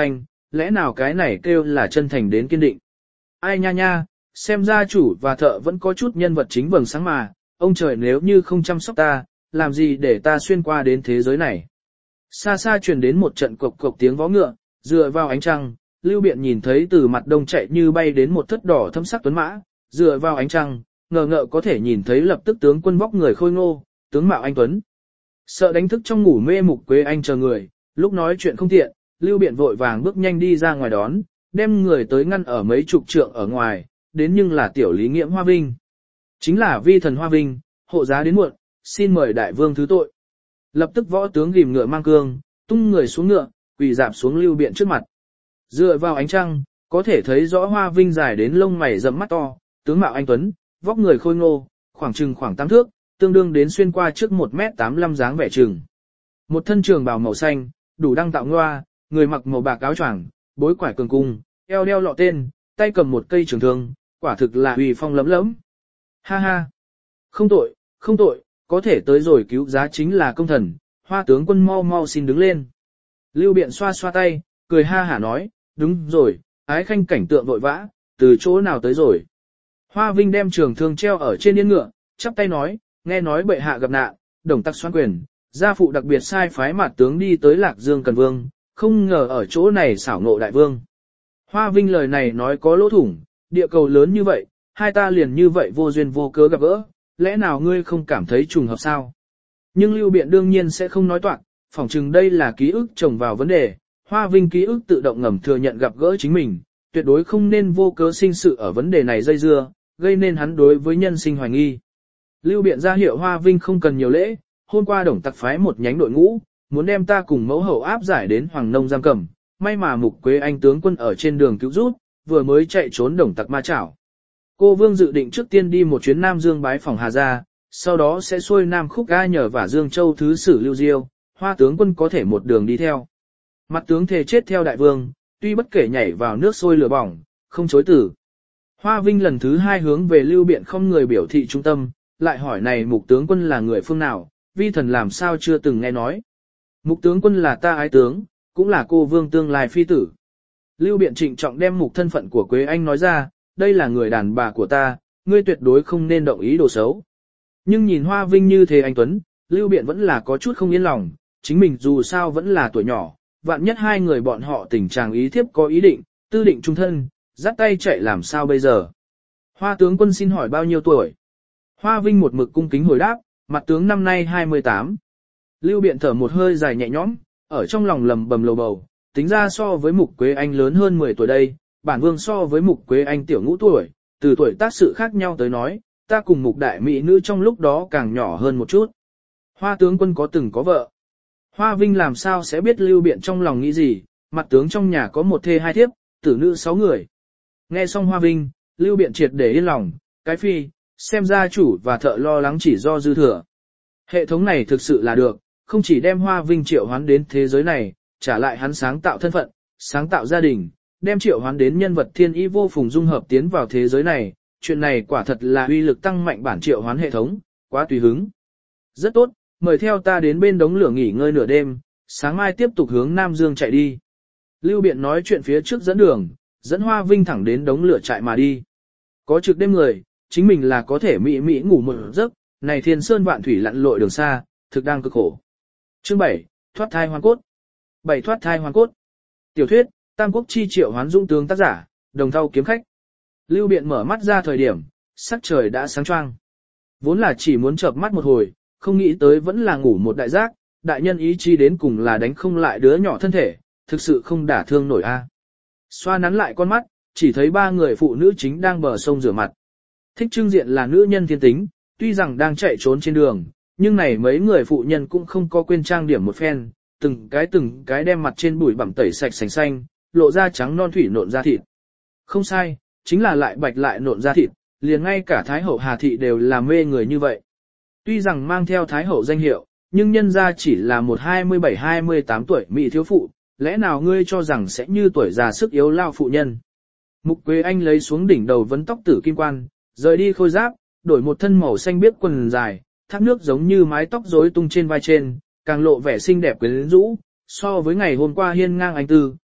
lẽ nào cái này kêu là chân thành đến kiên định. Ai nha nha, xem ra chủ và thợ vẫn có chút nhân vật chính vầng sáng mà, ông trời nếu như không chăm sóc ta, làm gì để ta xuyên qua đến thế giới này. Xa xa truyền đến một trận cộc cộc tiếng vó ngựa, dựa vào ánh trăng, Lưu Biện nhìn thấy từ mặt đông chạy như bay đến một thất đỏ thâm sắc tuấn mã, dựa vào ánh trăng, ngờ ngợ có thể nhìn thấy lập tức tướng quân vóc người khôi ngô, tướng mạo anh tuấn. Sợ đánh thức trong ngủ mê Mục Quế Anh chờ người, lúc nói chuyện không tiện, Lưu Biện vội vàng bước nhanh đi ra ngoài đón, đem người tới ngăn ở mấy chục trượng ở ngoài, đến nhưng là tiểu lý nghiễm Hoa Vinh. Chính là vi thần Hoa Vinh, hộ giá đến muộn, xin mời đại vương thứ tội. Lập tức võ tướng ghim ngựa mang cương, tung người xuống ngựa, quỳ dạp xuống Lưu Biện trước mặt. Dựa vào ánh trăng, có thể thấy rõ Hoa Vinh dài đến lông mày rậm mắt to, tướng mạo anh tuấn, vóc người khôi ngô, khoảng chừng khoảng tám thước, tương đương đến xuyên qua trước một mét tám mươi lăm dáng vẻ chừng. Một thân trường bào màu xanh, đủ đăng tạo ngoa, người mặc màu bạc áo choàng, bối quải cường cung, eo đeo lọ tên, tay cầm một cây trường thương, quả thực là uy phong lẫm lẫm. Ha ha, không tội, không tội, có thể tới rồi cứu giá chính là công thần, Hoa tướng quân mau mau xin đứng lên. Lưu Biện xoa xoa tay, cười ha hả nói, đúng rồi, ái khanh cảnh tượng vội vã, từ chỗ nào tới rồi. Hoa Vinh đem trường thương treo ở trên yên ngựa, chắp tay nói, nghe nói bệ hạ gặp nạn, đồng tặc xoan quyền, gia phụ đặc biệt sai phái mặt tướng đi tới Lạc Dương Cần Vương, không ngờ ở chỗ này xảo ngộ đại vương. Hoa Vinh lời này nói có lỗ thủng, địa cầu lớn như vậy, hai ta liền như vậy vô duyên vô cớ gặp gỡ, lẽ nào ngươi không cảm thấy trùng hợp sao? Nhưng Lưu Biện đương nhiên sẽ không nói toạc, phỏng chừng đây là ký ức chồng vào vấn đề, Hoa Vinh ký ức tự động ngầm thừa nhận gặp gỡ chính mình, tuyệt đối không nên vô cớ sinh sự ở vấn đề này dây dưa, gây nên hắn đối với nhân sinh hoài nghi. Lưu Biện ra hiệu Hoa Vinh không cần nhiều lễ, hôm qua đồng tặc phái một nhánh đội ngũ, muốn đem ta cùng mẫu hậu áp giải đến Hoàng Nông giam cầm, may mà Mục Quế Anh tướng quân ở trên đường cứu giúp, vừa mới chạy trốn đồng tặc ma chảo. Cô Vương dự định trước tiên đi một chuyến Nam Dương bái phỏng Hà Gia, sau đó sẽ xuôi Nam Khúc Ga nhờ vả Dương Châu thứ sử Lưu Diêu, Hoa tướng quân có thể một đường đi theo. Mặt tướng thề chết theo đại vương, tuy bất kể nhảy vào nước sôi lửa bỏng, không chối tử. Hoa Vinh lần thứ hai hướng về Lưu Biện không người biểu thị trung tâm, lại hỏi này Mục tướng quân là người phương nào, vi thần làm sao chưa từng nghe nói. Mục tướng quân là ta ái tướng, cũng là cô vương tương lai phi tử. Lưu Biện trịnh trọng đem mục thân phận của Quế Anh nói ra, đây là người đàn bà của ta, ngươi tuyệt đối không nên động ý đồ xấu. Nhưng nhìn Hoa Vinh như thế anh Tuấn, Lưu Biện vẫn là có chút không yên lòng, chính mình dù sao vẫn là tuổi nhỏ, vạn nhất hai người bọn họ tình trạng ý thiếp có ý định, tư định trung thân, dắt tay chạy làm sao bây giờ. Hoa tướng quân xin hỏi bao nhiêu tuổi? Hoa Vinh một mực cung kính hồi đáp, mặt tướng năm nay hai mươi tám. Lưu Biện thở một hơi dài nhẹ nhõm, ở trong lòng lầm bầm lầu bầu, tính ra so với Mục Quế Anh lớn hơn mười tuổi đây, bản vương so với Mục Quế Anh tiểu ngũ tuổi, từ tuổi tác sự khác nhau tới nói, ta cùng Mục đại mỹ nữ trong lúc đó càng nhỏ hơn một chút. Hoa tướng quân có từng có vợ. Hoa Vinh làm sao sẽ biết Lưu Biện trong lòng nghĩ gì, mặt tướng trong nhà có một thê hai thiếp, tử nữ sáu người. Nghe xong Hoa Vinh, Lưu Biện triệt để yên lòng, cái phi, xem ra chủ và thợ lo lắng chỉ do dư thừa. Hệ thống này thực sự là được, không chỉ đem Hoa Vinh triệu hoán đến thế giới này, trả lại hắn sáng tạo thân phận, sáng tạo gia đình, đem triệu hoán đến nhân vật thiên ý vô phùng dung hợp tiến vào thế giới này, chuyện này quả thật là uy lực tăng mạnh bản triệu hoán hệ thống, quá tùy hứng. Rất tốt, mời theo ta đến bên đống lửa nghỉ ngơi nửa đêm, sáng mai tiếp tục hướng Nam Dương chạy đi. Lưu Biện nói chuyện phía trước dẫn đường, dẫn Hoa Vinh thẳng đến đống lửa chạy mà đi. Có trực đêm người, chính mình là có thể mị mị ngủ một giấc, này thiên sơn vạn thủy lặn lội đường xa, thực đang cực khổ. Chương bảy, thoát thai hoàn cốt. bảy thoát thai hoàn cốt. Tiểu thuyết, Tam Quốc chi triệu hoán dung tướng tác giả, Đồng Thau kiếm khách. Lưu Biện mở mắt ra thời điểm, sắc trời đã sáng choang. Vốn là chỉ muốn chợp mắt một hồi, không nghĩ tới vẫn là ngủ một đại giác, đại nhân ý chí đến cùng là đánh không lại đứa nhỏ thân thể, thực sự không đả thương nổi a. Xoa nắn lại con mắt, chỉ thấy ba người phụ nữ chính đang bờ sông rửa mặt. Thích Trưng Diện là nữ nhân thiên tính, tuy rằng đang chạy trốn trên đường, nhưng này mấy người phụ nhân cũng không có quên trang điểm một phen, từng cái từng cái đem mặt trên bụi bặm tẩy sạch sành xanh, lộ ra trắng non thủy nộn da thịt. Không sai, chính là lại bạch lại nộn da thịt, liền ngay cả Thái hậu Hà Thị đều là mê người như vậy. Tuy rằng mang theo Thái hậu danh hiệu, nhưng nhân ra chỉ là một hai mươi bảy hai mươi tám tuổi mỹ thiếu phụ, lẽ nào ngươi cho rằng sẽ như tuổi già sức yếu lao phụ nhân. Mục Quế Anh lấy xuống đỉnh đầu vấn tóc tử kim quan, rời đi khôi giáp, đổi một thân màu xanh biếc quần dài, thác nước giống như mái tóc rối tung trên vai trên, càng lộ vẻ xinh đẹp quyến rũ, so với ngày hôm qua hiên ngang anh tư,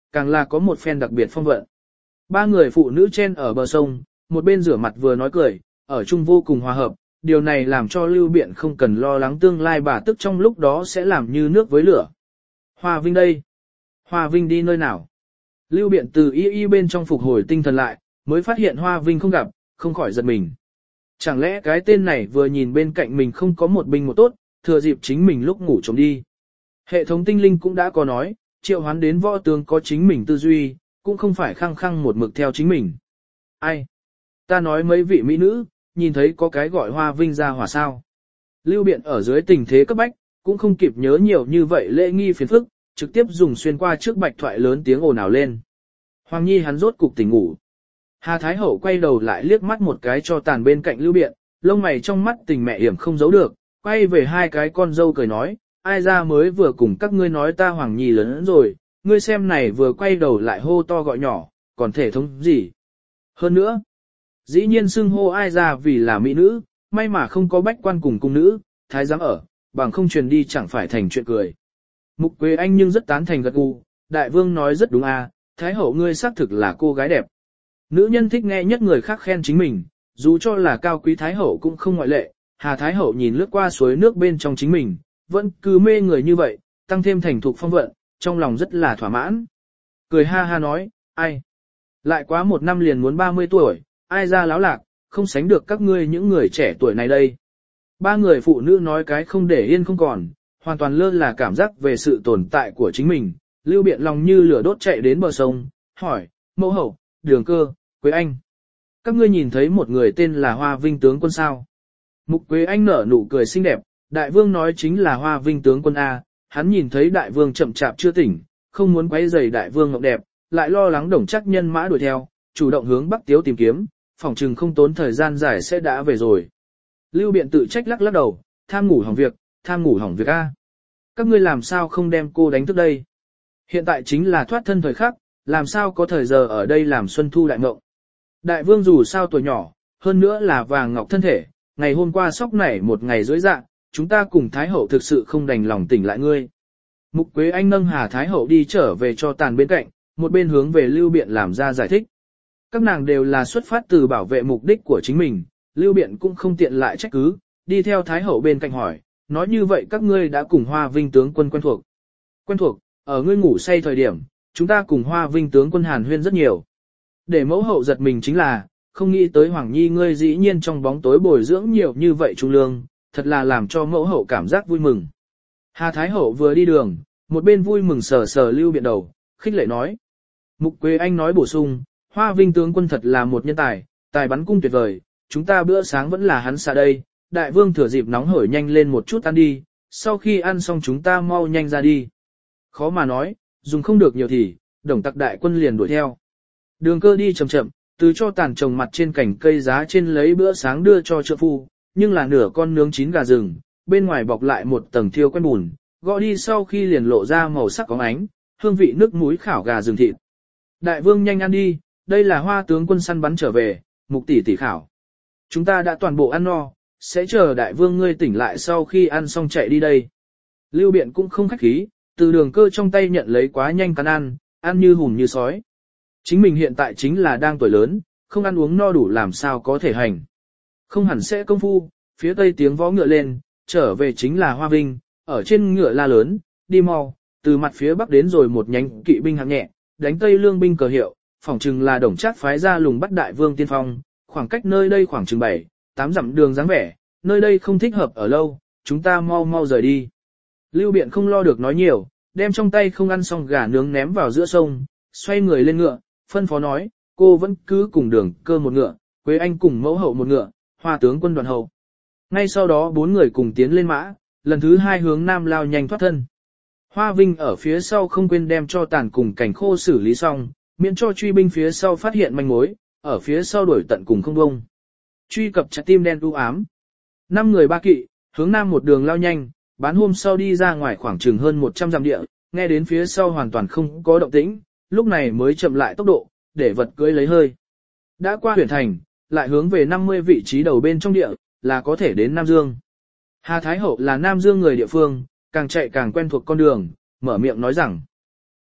càng là có một phen đặc biệt phong vận. Ba người phụ nữ chen ở bờ sông, một bên rửa mặt vừa nói cười, ở chung vô cùng hòa hợp, điều này làm cho Lưu Biện không cần lo lắng tương lai bà tức trong lúc đó sẽ làm như nước với lửa. Hoa Vinh đây. Hoa Vinh đi nơi nào? Lưu Biện từ y y bên trong phục hồi tinh thần lại, mới phát hiện Hoa Vinh không gặp, không khỏi giật mình. Chẳng lẽ cái tên này vừa nhìn bên cạnh mình không có một binh một tốt, thừa dịp chính mình lúc ngủ trống đi. Hệ thống tinh linh cũng đã có nói, triệu hoán đến võ tướng có chính mình tư duy, cũng không phải khăng khăng một mực theo chính mình. Ai? Ta nói mấy vị mỹ nữ, nhìn thấy có cái gọi Hoa Vinh ra hỏa sao. Lưu Biện ở dưới tình thế cấp bách, cũng không kịp nhớ nhiều như vậy lễ nghi phiền phức, trực tiếp dùng xuyên qua trước bạch thoại lớn tiếng ồn ào lên. Hoàng Nhi hắn rốt cục tỉnh ngủ. Hà Thái Hậu quay đầu lại liếc mắt một cái cho tàn bên cạnh Lưu Biện, lông mày trong mắt tình mẹ hiểm không giấu được, quay về hai cái con dâu cười nói, ai ra mới vừa cùng các ngươi nói ta Hoàng Nhi lớn rồi, ngươi xem này vừa quay đầu lại hô to gọi nhỏ, còn thể thống gì. Hơn nữa, dĩ nhiên xưng hô ai ra vì là mỹ nữ, may mà không có bách quan cùng cung nữ, thái giám ở, bằng không truyền đi chẳng phải thành chuyện cười. Mục Quế Anh nhưng rất tán thành gật gù, đại vương nói rất đúng à, Thái Hậu ngươi xác thực là cô gái đẹp. Nữ nhân thích nghe nhất người khác khen chính mình, dù cho là cao quý Thái Hậu cũng không ngoại lệ, Hà Thái Hậu nhìn lướt qua suối nước bên trong chính mình, vẫn cứ mê người như vậy, tăng thêm thành thục phong vận, trong lòng rất là thỏa mãn. Cười ha ha nói, ai? Lại quá một năm liền muốn ba mươi tuổi, ai ra láo lạc, không sánh được các ngươi những người trẻ tuổi này đây. Ba người phụ nữ nói cái không để yên không còn, hoàn toàn lơ là cảm giác về sự tồn tại của chính mình. Lưu Biện lòng như lửa đốt chạy đến bờ sông, hỏi, mẫu hậu, Đường Cơ, Quế Anh. Các ngươi nhìn thấy một người tên là Hoa Vinh tướng quân sao? Mục Quế Anh nở nụ cười xinh đẹp, đại vương nói chính là Hoa Vinh tướng quân A, hắn nhìn thấy đại vương chậm chạp chưa tỉnh, không muốn quấy rầy đại vương ngọc đẹp, lại lo lắng Đồng Trác nhân mã đuổi theo, chủ động hướng Bắc Tiếu tìm kiếm, phỏng chừng không tốn thời gian dài sẽ đã về rồi. Lưu Biện tự trách lắc lắc đầu, tham ngủ hỏng việc, tham ngủ hỏng việc A. Các ngươi làm sao không đem cô đánh thức đây? Hiện tại chính là thoát thân thời khắc, làm sao có thời giờ ở đây làm xuân thu đại mộng. Đại vương dù sao tuổi nhỏ, hơn nữa là vàng ngọc thân thể, ngày hôm qua sóc nảy một ngày rưỡi dạ, chúng ta cùng Thái Hậu thực sự không đành lòng tỉnh lại ngươi. Mục Quế Anh nâng Hà Thái Hậu đi trở về cho tàn bên cạnh, một bên hướng về Lưu Biện làm ra giải thích. Các nàng đều là xuất phát từ bảo vệ mục đích của chính mình, Lưu Biện cũng không tiện lại trách cứ, đi theo Thái Hậu bên cạnh hỏi, nói như vậy các ngươi đã cùng Hoa Vinh tướng quân quen thuộc. Quen thuộc, ở ngươi ngủ say thời điểm, chúng ta cùng Hoa Vinh tướng quân hàn huyên rất nhiều. Để mẫu hậu giật mình chính là, không nghĩ tới Hoàng Nhi ngươi dĩ nhiên trong bóng tối bồi dưỡng nhiều như vậy trung lương, thật là làm cho mẫu hậu cảm giác vui mừng. Hà Thái Hậu vừa đi đường, một bên vui mừng sờ sờ Lưu Biện đầu, khích lệ nói. Mục Quế Anh nói bổ sung, Hoa Vinh tướng quân thật là một nhân tài, tài bắn cung tuyệt vời, chúng ta bữa sáng vẫn là hắn xả đây, đại vương thừa dịp nóng hổi nhanh lên một chút ăn đi, sau khi ăn xong chúng ta mau nhanh ra đi. Khó mà nói, dùng không được nhiều thì, Đồng Tặc đại quân liền đuổi theo. Đường Cơ đi chậm chậm, từ cho tàn trồng mặt trên cành cây giá trên lấy bữa sáng đưa cho trượng phu, nhưng là nửa con nướng chín gà rừng, bên ngoài bọc lại một tầng thiêu quen bùn, gõ đi sau khi liền lộ ra màu sắc có ánh, hương vị nước muối khảo gà rừng thịt. Đại vương nhanh ăn đi, đây là Hoa tướng quân săn bắn trở về, Mục tỷ tỷ khảo. Chúng ta đã toàn bộ ăn no, sẽ chờ đại vương ngươi tỉnh lại sau khi ăn xong chạy đi đây. Lưu Biện cũng không khách khí, từ Đường Cơ trong tay nhận lấy quá nhanh cắn ăn, ăn như hùm như sói. Chính mình hiện tại chính là đang tuổi lớn, không ăn uống no đủ làm sao có thể hành. Không hẳn sẽ công phu, phía tây tiếng vó ngựa lên, trở về chính là Hoa Vinh, ở trên ngựa la lớn, đi mau, từ mặt phía bắc đến rồi một nhánh kỵ binh hạng nhẹ, đánh tây lương binh cờ hiệu, phỏng chừng là Đồng Trác phái ra lùng bắt đại vương tiên phong, khoảng cách nơi đây khoảng chừng bảy, tám dặm đường dáng vẻ, nơi đây không thích hợp ở lâu, chúng ta mau mau rời đi. Lưu Biện không lo được nói nhiều, đem trong tay không ăn xong gà nướng ném vào giữa sông, xoay người lên ngựa, phân phó nói, cô vẫn cứ cùng Đường Cơ một ngựa, Quế Anh cùng mẫu hậu một ngựa, Hoa tướng quân đoàn hậu. Ngay sau đó bốn người cùng tiến lên mã, lần thứ hai hướng nam lao nhanh thoát thân. Hoa Vinh ở phía sau không quên đem cho tàn cùng cảnh khô xử lý xong, miễn cho truy binh phía sau phát hiện manh mối, ở phía sau đuổi tận cùng không bông. Truy cập trái tim đen u ám. Năm người ba kỵ, hướng nam một đường lao nhanh, bán hôm sau đi ra ngoài khoảng chừng hơn một trăm dặm địa, nghe đến phía sau hoàn toàn không có động tĩnh, lúc này mới chậm lại tốc độ, để vật cưỡi lấy hơi. Đã qua huyện thành, lại hướng về năm mươi vị trí đầu bên trong địa, là có thể đến Nam Dương. Hà Thái Hậu là Nam Dương người địa phương, càng chạy càng quen thuộc con đường, mở miệng nói rằng.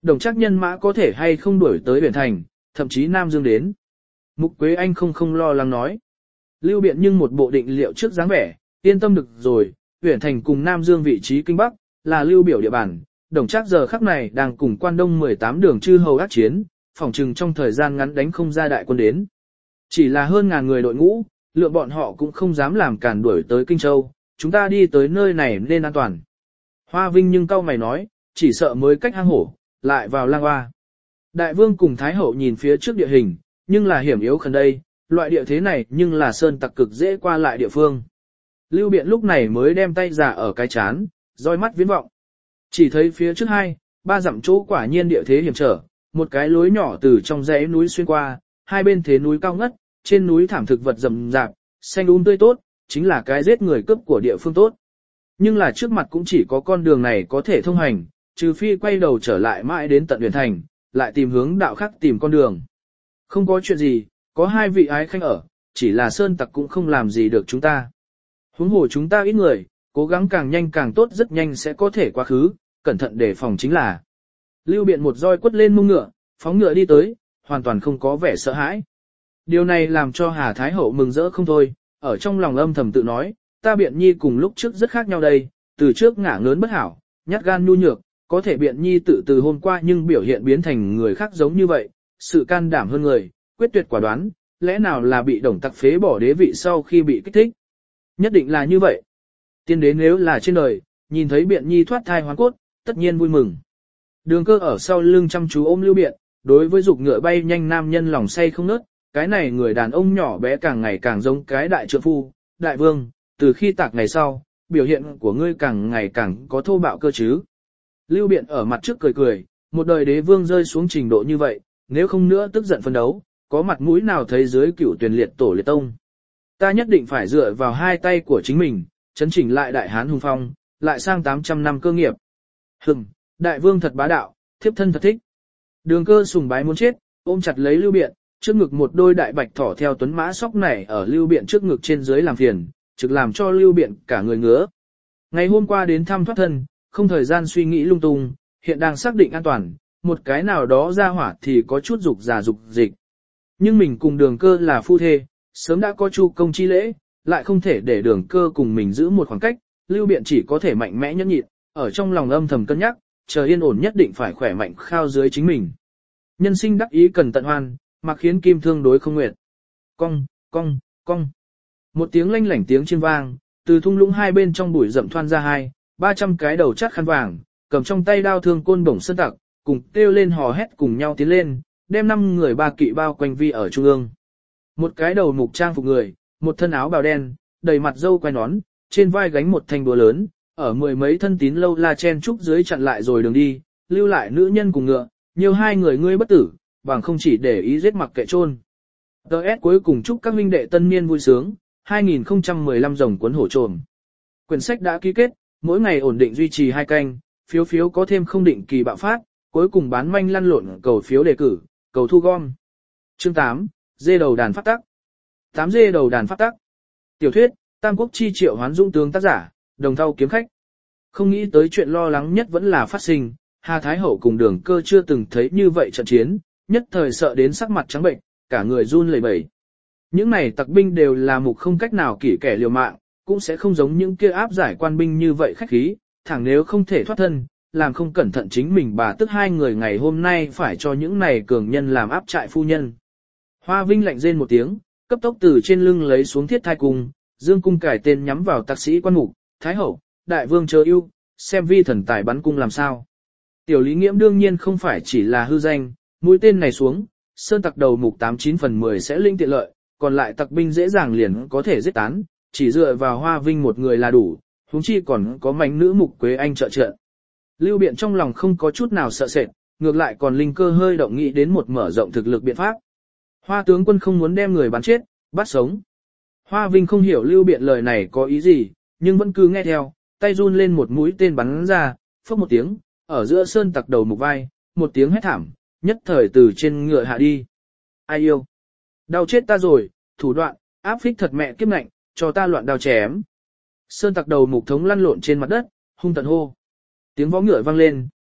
đồng chắc nhân mã có thể hay không đuổi tới Huyền Thành, thậm chí Nam Dương đến. Mục Quế Anh không không lo lắng nói. Lưu Biện nhưng một bộ định liệu trước dáng vẻ, yên tâm được rồi, Huyền Thành cùng Nam Dương vị trí kinh Bắc, là Lưu biểu địa bàn, đồng chắc giờ khắc này đang cùng quan đông mười tám đường chư hầu ác chiến, phòng trừng trong thời gian ngắn đánh không ra đại quân đến. Chỉ là hơn ngàn người đội ngũ, lượng bọn họ cũng không dám làm cản đuổi tới Kinh Châu, chúng ta đi tới nơi này nên an toàn. Hoa Vinh nhưng cau mày nói, chỉ sợ mới cách hang hổ, lại vào lang hoa. Đại vương cùng Thái hậu nhìn phía trước địa hình, nhưng là hiểm yếu khẩn đây, loại địa thế này nhưng là sơn tặc cực dễ qua lại địa phương. Lưu Biện lúc này mới đem tay giả ở cái chán, roi mắt viễn vọng. Chỉ thấy phía trước hai, ba dặm chỗ quả nhiên địa thế hiểm trở, một cái lối nhỏ từ trong dãy núi xuyên qua, hai bên thế núi cao ngất, trên núi thảm thực vật rậm rạp, xanh um tươi tốt, chính là cái giết người cướp của địa phương tốt. Nhưng là trước mặt cũng chỉ có con đường này có thể thông hành, trừ phi quay đầu trở lại mãi đến tận Huyền Thành, lại tìm hướng đạo khác tìm con đường. Không có chuyện gì, có hai vị ái khanh ở, chỉ là sơn tặc cũng không làm gì được chúng ta. Huống hồ chúng ta ít người, cố gắng càng nhanh càng tốt, rất nhanh sẽ có thể quá khứ, cẩn thận đề phòng chính là. Lưu Biện một roi quất lên mông ngựa, phóng ngựa đi tới, hoàn toàn không có vẻ sợ hãi. Điều này làm cho Hà Thái Hậu mừng rỡ không thôi, ở trong lòng âm thầm tự nói, ta Biện Nhi cùng lúc trước rất khác nhau đây, từ trước ngả ngớn bất hảo, nhát gan nhu nhược, có thể Biện Nhi tự từ hôm qua nhưng biểu hiện biến thành người khác giống như vậy, sự can đảm hơn người, quyết tuyệt quả đoán, lẽ nào là bị đồng tặc phế bỏ đế vị sau khi bị kích thích. Nhất định là như vậy. Tiên đế nếu là trên đời, nhìn thấy Biện Nhi thoát thai hoán cốt, tất nhiên vui mừng. Đường Cơ ở sau lưng chăm chú ôm Lưu Biện, đối với dục ngựa bay nhanh nam nhân lòng say không nớt, cái này người đàn ông nhỏ bé càng ngày càng giống cái đại trượng phu, đại vương, từ khi tạc ngày sau, biểu hiện của ngươi càng ngày càng có thô bạo cơ chứ. Lưu Biện ở mặt trước cười cười, một đời đế vương rơi xuống trình độ như vậy, nếu không nữa tức giận phân đấu, có mặt mũi nào thấy dưới cửu tuyển liệt tổ liệt tông. Ta nhất định phải dựa vào hai tay của chính mình, chấn chỉnh lại đại hán hùng phong, lại sang tám trăm năm cơ nghiệp. Hừm, đại vương thật bá đạo, thiếp thân thật thích. Đường Cơ sùng bái muốn chết, ôm chặt lấy Lưu Biện, trước ngực một đôi đại bạch thỏ theo tuấn mã sóc này ở Lưu Biện trước ngực trên dưới làm phiền, trực làm cho Lưu Biện cả người ngứa. Ngày hôm qua đến thăm thoát thân, không thời gian suy nghĩ lung tung, hiện đang xác định an toàn, một cái nào đó ra hỏa thì có chút dục già dục dịch. Nhưng mình cùng Đường Cơ là phu thê, sớm đã có chu công chi lễ, lại không thể để Đường Cơ cùng mình giữ một khoảng cách, Lưu Biện chỉ có thể mạnh mẽ nhẫn nhịn, ở trong lòng âm thầm cân nhắc, chờ yên ổn nhất định phải khỏe mạnh khao dưới chính mình. Nhân sinh đắc ý cần tận hoan, mặc khiến kim thương đối không nguyện. Cong, cong, cong. Một tiếng lanh lảnh tiếng chiên vang, từ thung lũng hai bên trong bụi rậm thoăn ra hai, ba trăm cái đầu chát khăn vàng, cầm trong tay đao thương côn bổng sơn tặc, cùng kêu lên hò hét cùng nhau tiến lên, đem năm người ba kỵ bao quanh vi ở trung ương. Một cái đầu mục trang phục người, một thân áo bào đen, đầy mặt râu quai nón, trên vai gánh một thanh búa lớn, ở mười mấy thân tín lâu la chen trúc dưới chặn lại rồi đường đi, lưu lại nữ nhân cùng ngựa, nhiều hai người ngươi bất tử, bằng không chỉ để ý giết mặc kệ chôn. đê ét cuối cùng chúc các huynh đệ tân niên vui sướng, hai nghìn không trăm mười lăm rồng cuốn hổ trồm. Quyển sách đã ký kết, mỗi ngày ổn định duy trì hai canh, phiếu phiếu có thêm không định kỳ bạo phát, cuối cùng bán manh lăn lộn cầu phiếu đề cử, cầu thu gom. Chương tám, dê đầu đàn phát tắc. tám dê đầu đàn phát tắc. Tiểu thuyết, Tam Quốc chi triệu hoán dũng tướng tác giả, Đồng Thau kiếm khách. Không nghĩ tới chuyện lo lắng nhất vẫn là phát sinh, Hà Thái Hậu cùng Đường Cơ chưa từng thấy như vậy trận chiến, nhất thời sợ đến sắc mặt trắng bệnh, cả người run lẩy bẩy. Những này tặc binh đều là mục không cách nào kỷ kẻ liều mạng, cũng sẽ không giống những kia áp giải quan binh như vậy khách khí, thẳng nếu không thể thoát thân, làm không cẩn thận chính mình bà tức hai người ngày hôm nay phải cho những này cường nhân làm áp trại phu nhân. Hoa Vinh lạnh rên một tiếng, cấp tốc từ trên lưng lấy xuống thiết thai cung, dương cung cải tên nhắm vào tặc sĩ quan mục, Thái Hậu, đại vương chờ ưu, xem vi thần tài bắn cung làm sao. Tiểu Lý Nghiễm đương nhiên không phải chỉ là hư danh, mũi tên này xuống, sơn tặc đầu mục tám chín phần mười sẽ linh tiện lợi, còn lại tặc binh dễ dàng liền có thể giết tán, chỉ dựa vào Hoa Vinh một người là đủ, huống chi còn có mảnh nữ mục Quế Anh trợ trợ. Lưu Biện trong lòng không có chút nào sợ sệt, ngược lại còn linh cơ hơi động nghĩ đến một mở rộng thực lực biện pháp. Hoa tướng quân không muốn đem người bắn chết, bắt sống. Hoa Vinh không hiểu Lưu Biện lời này có ý gì, nhưng vẫn cứ nghe theo, tay run lên một mũi tên bắn ra, phốc một tiếng, ở giữa sơn tặc đầu mục vai, một tiếng hét thảm, nhất thời từ trên ngựa hạ đi. Ai yêu? Đau chết ta rồi, thủ đoạn, áp phích thật mẹ kiếp nạnh, cho ta loạn đao chém. Sơn tặc đầu mục thống lăn lộn trên mặt đất, hung tận hô. Tiếng vó ngựa vang lên,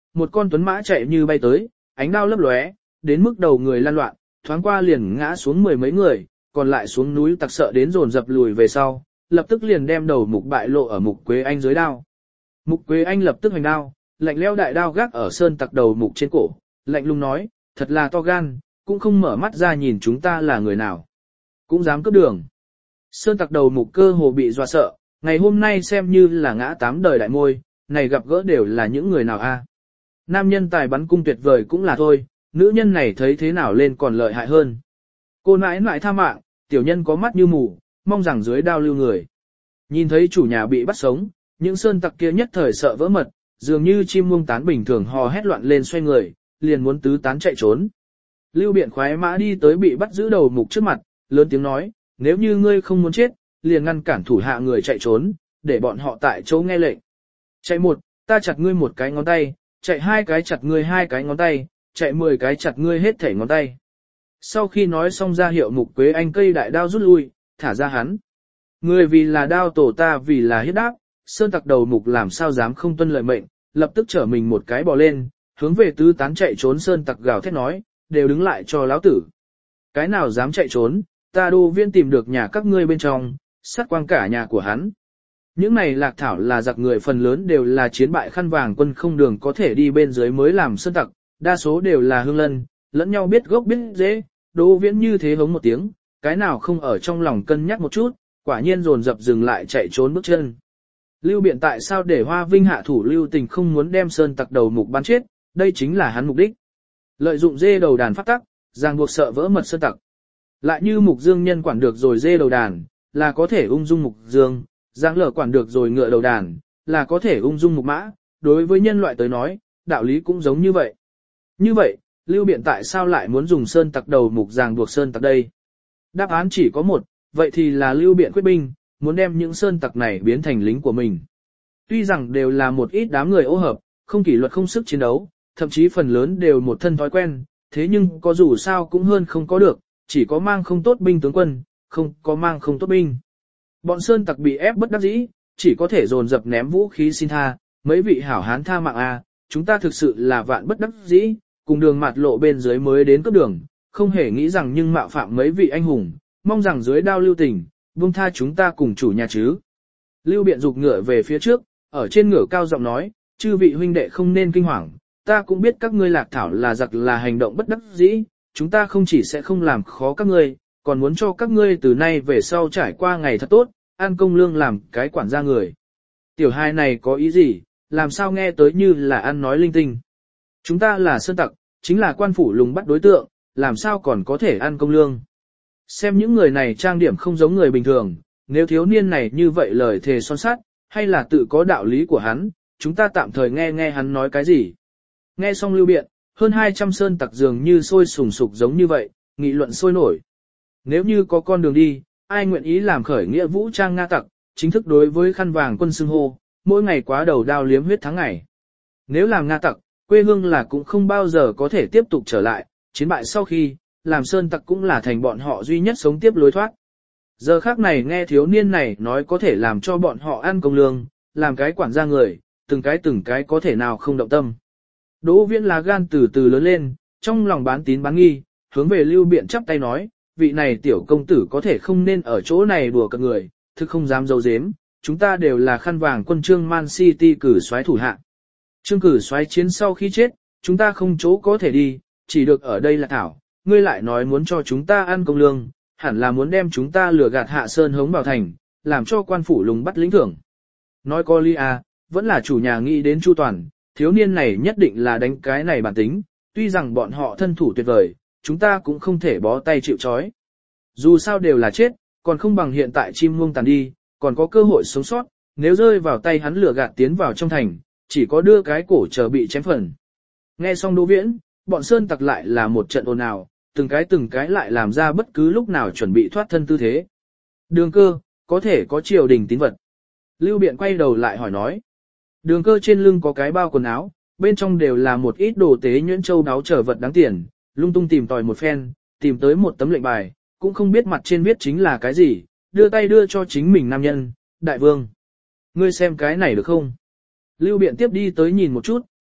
một con tuấn mã chạy như bay tới, ánh đao lấp lóe, đến mức đầu người lăn loạn, thoáng qua liền ngã xuống mười mấy người, còn lại xuống núi tặc sợ đến dồn dập lùi về sau, lập tức liền đem đầu Mục bại lộ ở Mục Quế Anh dưới đao. Mục Quế Anh lập tức hành đao, lạnh lẽo đại đao gác ở sơn tặc đầu Mục trên cổ, lạnh lùng nói, thật là to gan, cũng không mở mắt ra nhìn chúng ta là người nào. Cũng dám cướp đường. Sơn tặc đầu Mục cơ hồ bị dọa sợ, ngày hôm nay xem như là ngã tám đời đại môi, này gặp gỡ đều là những người nào a? Nam nhân tài bắn cung tuyệt vời cũng là thôi, nữ nhân này thấy thế nào lên còn lợi hại hơn. Cô nãi nãi tha mạng, tiểu nhân có mắt như mù, mong rằng dưới đao lưu người. Nhìn thấy chủ nhà bị bắt sống, những sơn tặc kia nhất thời sợ vỡ mật, dường như chim muông tán bình thường hò hét loạn lên xoay người, liền muốn tứ tán chạy trốn. Lưu Biện khoái mã đi tới bị bắt giữ đầu Mục trước mặt, lớn tiếng nói, nếu như ngươi không muốn chết, liền ngăn cản thủ hạ người chạy trốn, để bọn họ tại chỗ nghe lệnh. Chạy một, ta chặt ngươi một cái ngón tay, chạy hai cái chặt ngươi hai cái ngón tay, chạy mười cái chặt ngươi hết thảy ngón tay. Sau khi nói xong ra hiệu Mục Quế Anh cây đại đao rút lui, thả ra hắn. Người vì là đao tổ ta vì là hiếp đáp, sơn tặc đầu Mục làm sao dám không tuân lời mệnh, lập tức trở mình một cái bò lên, hướng về tứ tán chạy trốn sơn tặc gào thét nói, đều đứng lại cho lão tử. Cái nào dám chạy trốn, ta Đô Viễn tìm được nhà các ngươi bên trong, sát quang cả nhà của hắn. Những này lạc thảo là giặc người phần lớn đều là chiến bại khăn vàng quân không đường có thể đi bên dưới mới làm sơn tặc, đa số đều là hương lân, lẫn nhau biết gốc biết dễ, Đô Viễn như thế hống một tiếng, cái nào không ở trong lòng cân nhắc một chút, quả nhiên dồn dập dừng lại chạy trốn bước chân. Lưu Biện tại sao để Hoa Vinh hạ thủ lưu tình không muốn đem sơn tặc đầu Mục bắn chết, đây chính là hắn mục đích. Lợi dụng dê đầu đàn phát tắc, ràng buộc sợ vỡ mật sơn tặc. Lại như Mục Dương nhân quản được rồi dê đầu đàn, là có thể ung dung Mục Dương, Giang Lở quản được rồi ngựa đầu đàn, là có thể ung dung Mục Mã, đối với nhân loại tới nói, đạo lý cũng giống như vậy. Như vậy, Lưu Biện tại sao lại muốn dùng sơn tặc đầu Mục ràng buộc sơn tặc đây? Đáp án chỉ có một, vậy thì là Lưu Biện quyết binh, muốn đem những sơn tặc này biến thành lính của mình. Tuy rằng đều là một ít đám người ô hợp, không kỷ luật không sức chiến đấu, thậm chí phần lớn đều một thân thói quen, thế nhưng có dù sao cũng hơn không có được, chỉ có mang không tốt binh tướng quân, không có mang không tốt binh. Bọn sơn tặc bị ép bất đắc dĩ, chỉ có thể dồn dập ném vũ khí xin tha, mấy vị hảo hán tha mạng a, chúng ta thực sự là vạn bất đắc dĩ, cùng đường mạt lộ bên dưới mới đến cấp đường, không hề nghĩ rằng nhưng mạo phạm mấy vị anh hùng, mong rằng dưới đao lưu tình, buông tha chúng ta cùng chủ nhà chứ. Lưu Biện dục ngựa về phía trước, ở trên ngựa cao giọng nói, chư vị huynh đệ không nên kinh hoàng, ta cũng biết các ngươi lạc thảo là giặc là hành động bất đắc dĩ, chúng ta không chỉ sẽ không làm khó các ngươi, còn muốn cho các ngươi từ nay về sau trải qua ngày thật tốt, an công lương làm cái quản gia người. Tiểu hai này có ý gì, làm sao nghe tới như là ăn nói linh tinh. Chúng ta là sơn tặc, chính là quan phủ lùng bắt đối tượng, làm sao còn có thể ăn công lương. Xem những người này trang điểm không giống người bình thường, nếu thiếu niên này như vậy lời thề son sắt, hay là tự có đạo lý của hắn, chúng ta tạm thời nghe nghe hắn nói cái gì. Nghe xong Lưu Biện, hơn hai trăm sơn tặc dường như sôi sùng sục giống như vậy, nghị luận sôi nổi. Nếu như có con đường đi, ai nguyện ý làm khởi nghĩa vũ trang Nga tặc, chính thức đối với khăn vàng quân xưng hô, mỗi ngày quá đầu đao liếm huyết tháng ngày. Nếu làm Nga tặc, quê hương là cũng không bao giờ có thể tiếp tục trở lại, chiến bại sau khi, làm sơn tặc cũng là thành bọn họ duy nhất sống tiếp lối thoát. Giờ khác này nghe thiếu niên này nói có thể làm cho bọn họ ăn công lương, làm cái quản gia người, từng cái từng cái có thể nào không động tâm. Đỗ Viễn là gan từ từ lớn lên, trong lòng bán tín bán nghi, hướng về Lưu Biện chắp tay nói, vị này tiểu công tử có thể không nên ở chỗ này đùa cợt người, thực không dám giấu giếm, chúng ta đều là khăn vàng quân Trương Man City cử soái thủ hạ. Trương cử soái chiến sau khi chết, chúng ta không chỗ có thể đi, chỉ được ở đây là thảo, ngươi lại nói muốn cho chúng ta ăn công lương, hẳn là muốn đem chúng ta lừa gạt hạ sơn hống vào thành, làm cho quan phủ lùng bắt lĩnh thưởng. Nói có lý à, vẫn là chủ nhà nghĩ đến chu toàn, thiếu niên này nhất định là đánh cái này bản tính, tuy rằng bọn họ thân thủ tuyệt vời, chúng ta cũng không thể bó tay chịu trói. Dù sao đều là chết, còn không bằng hiện tại chim muông tàn đi, còn có cơ hội sống sót, nếu rơi vào tay hắn lừa gạt tiến vào trong thành, chỉ có đưa cái cổ chờ bị chém phần. Nghe xong Đỗ Viễn, bọn sơn tặc lại là một trận ồn ào, từng cái từng cái lại làm ra bất cứ lúc nào chuẩn bị thoát thân tư thế. Đường Cơ, có thể có triều đình tín vật. Lưu Biện quay đầu lại hỏi nói. Đường Cơ trên lưng có cái bao quần áo, bên trong đều là một ít đồ tế nhuyễn châu đáo trở vật đáng tiền, lung tung tìm tòi một phen, tìm tới một tấm lệnh bài, cũng không biết mặt trên viết chính là cái gì, đưa tay đưa cho chính mình nam nhân, đại vương. Ngươi xem cái này được không? Lưu Biện tiếp đi tới nhìn một chút,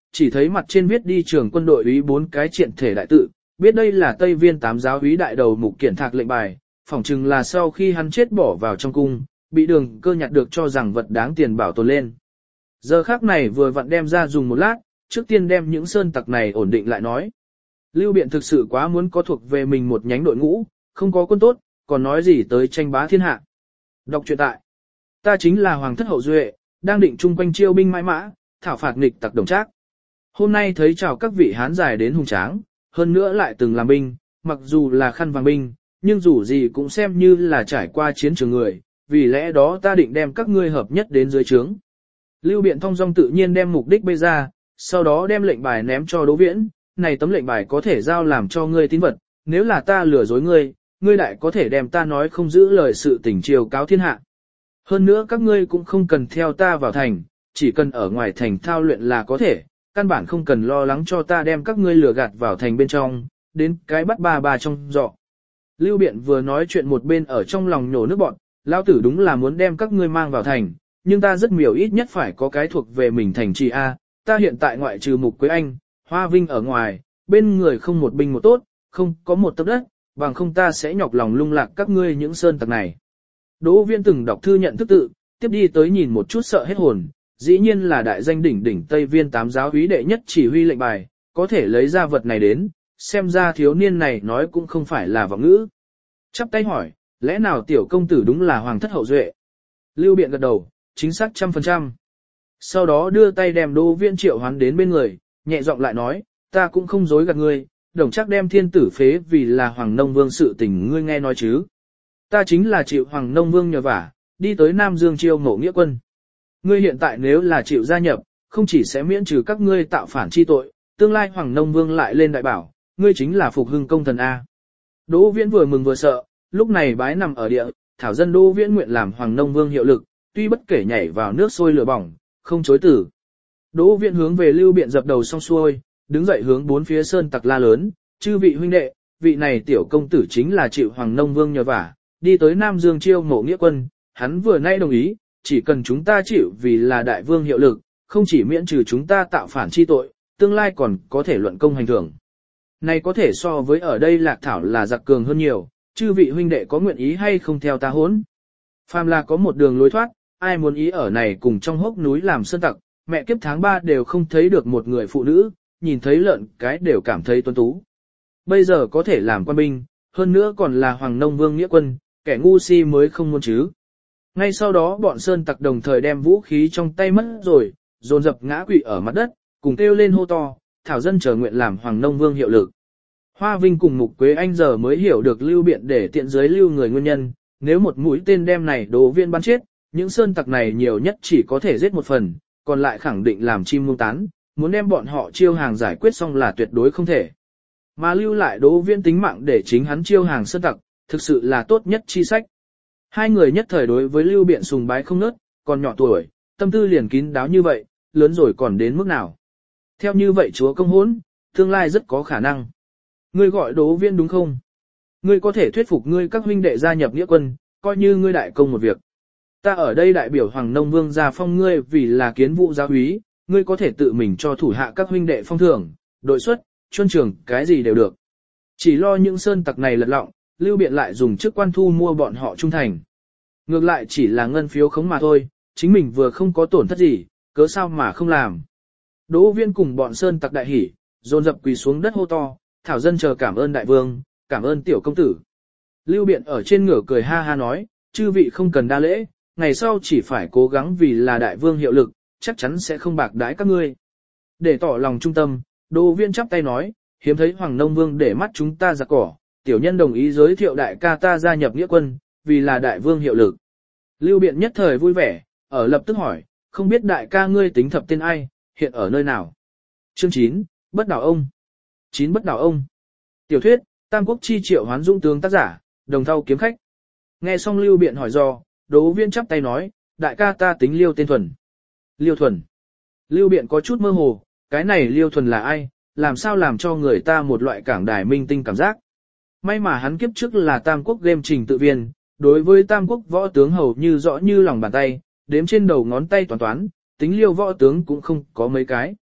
chỉ thấy mặt trên viết đi trường quân đội úy bốn cái triện thể đại tự, biết đây là Tây Viên tám giáo úy đại đầu Mục Kiển Thạc lệnh bài, phỏng chừng là sau khi hắn chết bỏ vào trong cung, bị Đường Cơ nhặt được cho rằng vật đáng tiền bảo tồn lên. Giờ khắc này vừa vặn đem ra dùng một lát, trước tiên đem những sơn tặc này ổn định lại nói. Lưu Biện thực sự quá muốn có thuộc về mình một nhánh đội ngũ, không có quân tốt, còn nói gì tới tranh bá thiên hạ. Đọc truyện tại. Ta chính là Hoàng thất hậu duệ, đang định chung quanh chiêu binh mãi mã, thảo phạt nghịch tặc đồng trác. Hôm nay thấy chào các vị hán dài đến hùng tráng, hơn nữa lại từng làm binh, mặc dù là khăn vàng binh, nhưng dù gì cũng xem như là trải qua chiến trường người, vì lẽ đó ta định đem các ngươi hợp nhất đến dưới trướng. Lưu Biện thong dong tự nhiên đem mục đích bê ra, sau đó đem lệnh bài ném cho Đỗ Viễn, này tấm lệnh bài có thể giao làm cho ngươi tín vật, nếu là ta lừa dối ngươi, ngươi đại có thể đem ta nói không giữ lời sự tình chiều cáo thiên hạ. Hơn nữa các ngươi cũng không cần theo ta vào thành, chỉ cần ở ngoài thành thao luyện là có thể, căn bản không cần lo lắng cho ta đem các ngươi lừa gạt vào thành bên trong, đến cái bắt ba ba trong giọ. Lưu Biện vừa nói chuyện một bên ở trong lòng nhổ nước bọn, lão tử đúng là muốn đem các ngươi mang vào thành, nhưng ta rất miểu ít nhất phải có cái thuộc về mình thành trì A, ta hiện tại ngoại trừ Mục Quế Anh, Hoa Vinh ở ngoài, bên người không một binh một tốt, không có một tấc đất, bằng không ta sẽ nhọc lòng lung lạc các ngươi những sơn tặc này. Đỗ Viễn từng đọc thư nhận thức tự, tiếp đi tới nhìn một chút sợ hết hồn, dĩ nhiên là đại danh đỉnh đỉnh Tây Viên tám giáo úy đệ nhất chỉ huy lệnh bài, có thể lấy ra vật này đến, xem ra thiếu niên này nói cũng không phải là vọng ngữ. Chắp tay hỏi, lẽ nào tiểu công tử đúng là Hoàng thất hậu duệ? Lưu Biện gật đầu, chính xác trăm phần trăm. Sau đó đưa tay đem Đỗ Viễn triệu hoán đến bên người, nhẹ giọng lại nói, ta cũng không dối gạt ngươi, đồng chắc đem thiên tử phế vì là Hoàng Nông Vương sự tình ngươi nghe nói chứ. Ta chính là chịu Hoàng Nông Vương nhờ vả, đi tới Nam Dương chiêu mộ nghĩa quân. Ngươi hiện tại nếu là chịu gia nhập, không chỉ sẽ miễn trừ các ngươi tạo phản chi tội, tương lai Hoàng Nông Vương lại lên đại bảo, ngươi chính là phục hưng công thần A. Đỗ Viễn vừa mừng vừa sợ, lúc này bái nằm ở địa, thảo dân Đỗ Viễn nguyện làm Hoàng Nông Vương hiệu lực, tuy bất kể nhảy vào nước sôi lửa bỏng, không chối từ. Đỗ Viễn hướng về Lưu Biện dập đầu xong xuôi, đứng dậy hướng bốn phía sơn tặc la lớn, chư vị huynh đệ, vị này tiểu công tử chính là chịu Hoàng Nông Vương nhờ vả, đi tới Nam Dương chiêu mộ nghĩa quân, hắn vừa nay đồng ý, chỉ cần chúng ta chịu vì là đại vương hiệu lực, không chỉ miễn trừ chúng ta tạo phản chi tội, tương lai còn có thể luận công hành thưởng. Này có thể so với ở đây Lạc Thảo là giặc cường hơn nhiều, chư vị huynh đệ có nguyện ý hay không theo ta hỗn. Phàm là có một đường lối thoát, ai muốn ý ở này cùng trong hốc núi làm sơn tặc, mẹ kiếp tháng ba đều không thấy được một người phụ nữ, nhìn thấy lợn cái đều cảm thấy tuấn tú. Bây giờ có thể làm quan binh, hơn nữa còn là Hoàng Nông Vương nghĩa quân, kẻ ngu si mới không muốn chứ. Ngay sau đó bọn sơn tặc đồng thời đem vũ khí trong tay mất rồi, dồn dập ngã quỵ ở mặt đất, cùng kêu lên hô to, thảo dân chờ nguyện làm Hoàng Nông Vương hiệu lực. Hoa Vinh cùng Mục Quế Anh giờ mới hiểu được Lưu Biện để tiện giới lưu người nguyên nhân, nếu một mũi tên đem này Đỗ Viễn bắn chết, những sơn tặc này nhiều nhất chỉ có thể giết một phần, còn lại khẳng định làm chim muông tán, muốn đem bọn họ chiêu hàng giải quyết xong là tuyệt đối không thể. Mà lưu lại Đỗ Viễn tính mạng để chính hắn chiêu hàng sơn tặc, thực sự là tốt nhất chi sách. Hai người nhất thời đối với Lưu Biện sùng bái không nớt, còn nhỏ tuổi, tâm tư liền kín đáo như vậy, lớn rồi còn đến mức nào. Theo như vậy chúa công hỗn, tương lai rất có khả năng. Ngươi gọi Đỗ Viễn đúng không? Ngươi có thể thuyết phục ngươi các huynh đệ gia nhập nghĩa quân, coi như ngươi đại công một việc. Ta ở đây đại biểu Hoàng Nông Vương gia phong ngươi vì là kiến vụ giáo úy, ngươi có thể tự mình cho thủ hạ các huynh đệ phong thưởng, đội xuất, chuân trường, cái gì đều được. Chỉ lo những sơn tặc này lật lọng, Lưu Biện lại dùng chức quan thu mua bọn họ trung thành. Ngược lại chỉ là ngân phiếu khống mà thôi, chính mình vừa không có tổn thất gì, cớ sao mà không làm. Đỗ Viễn cùng bọn sơn tặc đại hỉ, dồn dập quỳ xuống đất hô to, thảo dân chờ cảm ơn đại vương, cảm ơn tiểu công tử. Lưu Biện ở trên ngửa cười ha ha nói, chư vị không cần đa lễ, ngày sau chỉ phải cố gắng vì là đại vương hiệu lực, chắc chắn sẽ không bạc đãi các ngươi. Để tỏ lòng trung tâm, Đỗ Viễn chắp tay nói, hiếm thấy Hoàng Nông Vương để mắt chúng ta giặc cỏ, tiểu nhân đồng ý giới thiệu đại ca ta gia nhập nghĩa quân, vì là đại vương hiệu lực. Lưu Biện nhất thời vui vẻ, ở lập tức hỏi, không biết đại ca ngươi tính thập tên ai, hiện ở nơi nào? Chương chín, Bất Đảo Ông. chín Bất Đảo Ông. Tiểu thuyết, Tam Quốc chi triệu hoán dũng tướng tác giả, Đồng Thau kiếm khách. Nghe xong Lưu Biện hỏi do, Đỗ Viễn chắp tay nói, đại ca ta tính Liêu tên Thuần. Liêu Thuần. Lưu Biện có chút mơ hồ, cái này Liêu Thuần là ai, làm sao làm cho người ta một loại cảng đài minh tinh cảm giác. May mà hắn kiếp trước là Tam Quốc game trình tự viên, đối với Tam Quốc võ tướng hầu như rõ như lòng bàn tay, đếm trên đầu ngón tay toán toán, tính Liêu võ tướng cũng không có mấy cái.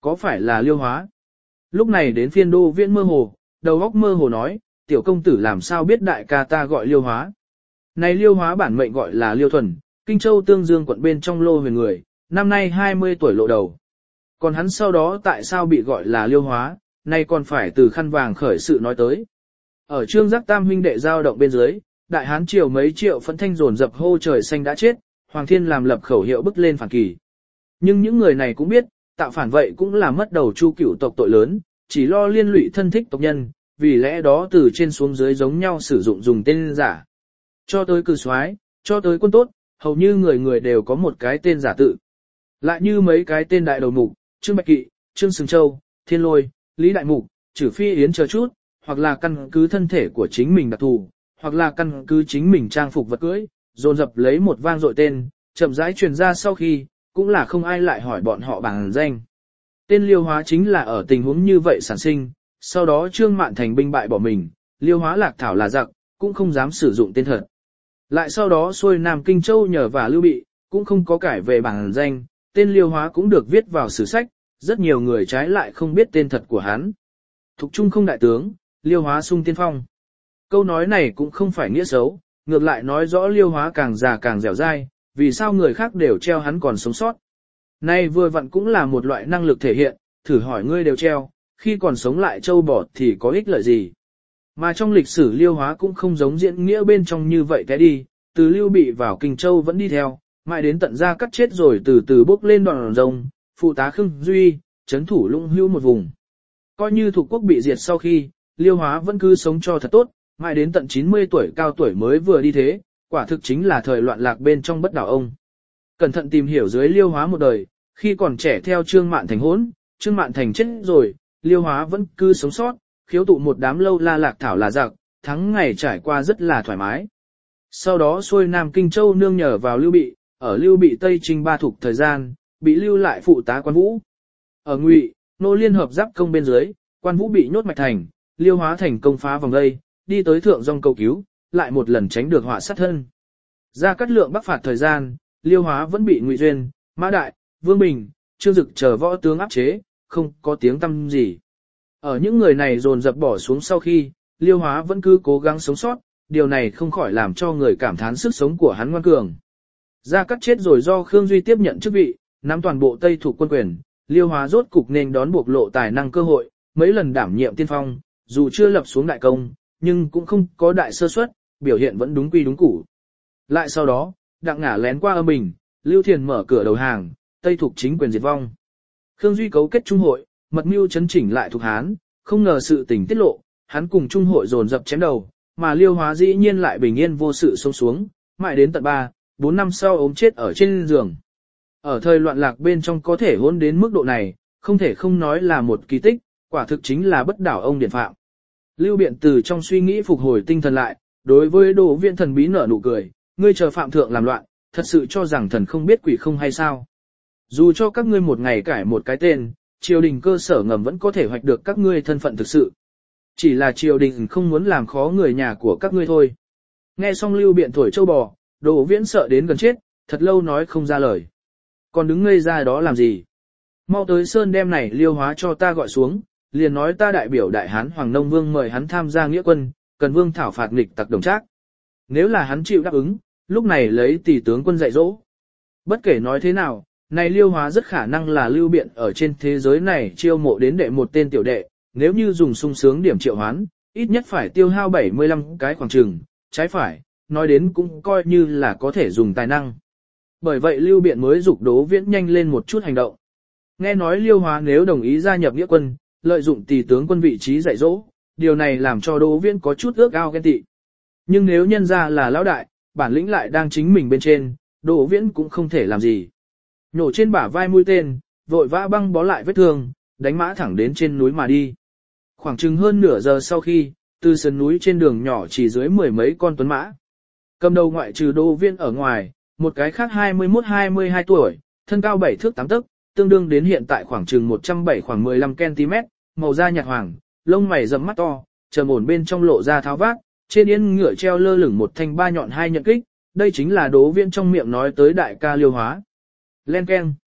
Có phải là Liêu Hóa? Lúc này đến phiên Đỗ Viễn mơ hồ, đầu óc mơ hồ nói, tiểu công tử làm sao biết đại ca ta gọi Liêu Hóa? Này Liêu Hóa bản mệnh gọi là Liêu Thuần, Kinh Châu Tương Dương quận bên trong Lô Huyền người, năm nay hai mươi tuổi lộ đầu. Còn hắn sau đó tại sao bị gọi là Liêu Hóa, nay còn phải từ khăn vàng khởi sự nói tới. Ở Trương Giác Tam huynh đệ giao động bên dưới, đại hán triều mấy triệu phẫn thanh dồn dập hô trời xanh đã chết, Hoàng Thiên làm lập khẩu hiệu bức lên phản kỳ. Nhưng những người này cũng biết, tạo phản vậy cũng là mất đầu Chu cửu tộc tội lớn, chỉ lo liên lụy thân thích tộc nhân, vì lẽ đó từ trên xuống dưới giống nhau sử dụng dùng tên giả. Cho tới cử soái, cho tới quân tốt, hầu như người người đều có một cái tên giả tự. Lại như mấy cái tên đại đầu mục, Trương Bạch Kỵ, Trương Sừng Châu, Thiên Lôi, Lý Đại Mục, Trử Phi Yến chờ chút, hoặc là căn cứ thân thể của chính mình đặc thù, hoặc là căn cứ chính mình trang phục vật cưỡi, dồn dập lấy một vang dội tên, chậm rãi truyền ra sau khi, cũng là không ai lại hỏi bọn họ bằng danh. Tên Liêu Hóa chính là ở tình huống như vậy sản sinh, sau đó Trương Mạn Thành binh bại bỏ mình, Liêu Hóa lạc thảo là giặc, cũng không dám sử dụng tên thật. Lại sau đó xuôi Nam Kinh Châu nhờ và Lưu Bị, cũng không có cải về bằng danh, tên Liêu Hóa cũng được viết vào sử sách, rất nhiều người trái lại không biết tên thật của hắn. Thục Trung không đại tướng, Liêu Hóa sung tiên phong. Câu nói này cũng không phải nghĩa xấu, ngược lại nói rõ Liêu Hóa càng già càng dẻo dai, vì sao người khác đều treo hắn còn sống sót. Nay vừa vặn cũng là một loại năng lực thể hiện, thử hỏi ngươi đều treo, khi còn sống lại châu bò thì có ích lợi gì. Mà trong lịch sử Liêu Hóa cũng không giống diễn nghĩa bên trong như vậy thế đi, từ Lưu Bị vào Kinh Châu vẫn đi theo, mãi đến tận ra cắt chết rồi từ từ bước lên đoạn rồng, phụ tá Khương Duy, chấn thủ Lũng Hữu một vùng. Coi như thuộc quốc bị diệt sau khi, Liêu Hóa vẫn cứ sống cho thật tốt, mãi đến tận chín mươi tuổi cao tuổi mới vừa đi thế, quả thực chính là thời loạn lạc bên trong bất đảo ông. Cẩn thận tìm hiểu dưới Liêu Hóa một đời, khi còn trẻ theo Trương Mạn Thành hỗn, Trương Mạn Thành chết rồi, Liêu Hóa vẫn cứ sống sót, khiếu tụ một đám lâu la lạc thảo là giặc, tháng ngày trải qua rất là thoải mái. Sau đó xuôi Nam Kinh Châu nương nhờ vào Lưu Bị, ở Lưu Bị Tây Trinh ba thục thời gian, bị lưu lại phụ tá Quan Vũ. Ở Ngụy, nô liên hợp giáp công bên dưới, Quan Vũ bị nhốt mạch thành, Liêu Hóa thành công phá vòng đây, đi tới thượng dòng cầu cứu, lại một lần tránh được họa sát thân. Ra Cát Lượng bắc phạt thời gian, Liêu Hóa vẫn bị Ngụy Duyên, Mã Đại, Vương Bình, Trương Dực chờ võ tướng áp chế, không có tiếng tăm gì. Ở những người này dồn dập bỏ xuống sau khi, Liêu Hóa vẫn cứ cố gắng sống sót, điều này không khỏi làm cho người cảm thán sức sống của hắn ngoan cường. Gia Cát chết rồi do Khương Duy tiếp nhận chức vị, nắm toàn bộ Tây thuộc quân quyền, Liêu Hóa rốt cục nên đón bộc lộ tài năng cơ hội, mấy lần đảm nhiệm tiên phong, dù chưa lập xuống đại công, nhưng cũng không có đại sơ suất, biểu hiện vẫn đúng quy đúng củ. Lại sau đó, Đặng Ngả lén qua âm bình, Lưu Thiền mở cửa đầu hàng, Tây thuộc chính quyền diệt vong. Khương Duy cấu kết trung hội, mật mưu chấn chỉnh lại thuộc Hán, không ngờ sự tình tiết lộ, hắn cùng trung hội dồn dập chém đầu, mà Liêu Hóa dĩ nhiên lại bình yên vô sự sống xuống, mãi đến tận ba, bốn năm sau ốm chết ở trên giường. Ở thời loạn lạc bên trong có thể hôn đến mức độ này, không thể không nói là một kỳ tích, quả thực chính là bất đảo ông điển phạm. Lưu Biện từ trong suy nghĩ phục hồi tinh thần lại, đối với Đỗ Viễn thần bí nở nụ cười, ngươi chờ phạm thượng làm loạn, thật sự cho rằng thần không biết quỷ không hay sao. Dù cho các ngươi một ngày cải một cái tên, triều đình cơ sở ngầm vẫn có thể hoạch được các ngươi thân phận thực sự. Chỉ là triều đình không muốn làm khó người nhà của các ngươi thôi. Nghe xong Lưu Biện thổi châu bò, Đỗ Viễn sợ đến gần chết, thật lâu nói không ra lời. Còn đứng ngây ra đó làm gì? Mau tới sơn đem này Liêu Hóa cho ta gọi xuống, liền nói ta đại biểu đại hán Hoàng Nông Vương mời hắn tham gia nghĩa quân, cần vương thảo phạt nghịch tặc đồng trác. Nếu là hắn chịu đáp ứng, lúc này lấy tỷ tướng quân dạy dỗ. Bất kể nói thế nào, này Liêu Hóa rất khả năng là Lưu Biện ở trên thế giới này chiêu mộ đến đệ một tên tiểu đệ, nếu như dùng sung sướng điểm triệu hoán, ít nhất phải tiêu hao bảy mươi lăm cái khoảng trường, trái phải, nói đến cũng coi như là có thể dùng tài năng. Bởi vậy Lưu Biện mới dục Đỗ Viễn nhanh lên một chút hành động. Nghe nói Liêu Hóa nếu đồng ý gia nhập nghĩa quân, lợi dụng tỷ tướng quân vị trí dạy dỗ, điều này làm cho Đỗ Viễn có chút ước ao ghen tị. Nhưng nếu nhân ra là lão đại, bản lĩnh lại đang chính mình bên trên, Đỗ Viễn cũng không thể làm gì. Nhổ trên bả vai mũi tên, vội vã băng bó lại vết thương, đánh mã thẳng đến trên núi mà đi. Khoảng chừng hơn nửa giờ sau khi, từ sườn núi trên đường nhỏ chỉ dưới mười mấy con tuấn mã. Cầm đầu ngoại trừ Đỗ Viễn ở ngoài, một cái khác hai mươi mốt hai mươi hai tuổi, thân cao bảy thước tám tấc, tương đương đến hiện tại khoảng chừng một trăm bảy khoảng mười lăm ki-lô-mét, màu da nhạt hoàng, lông mày rậm mắt to, trầm ổn bên trong lộ ra tháo vát, trên yên ngựa treo lơ lửng một thanh ba nhọn hai nhận kích, đây chính là Đỗ Viễn trong miệng nói tới đại ca Liêu Hóa. Len keng.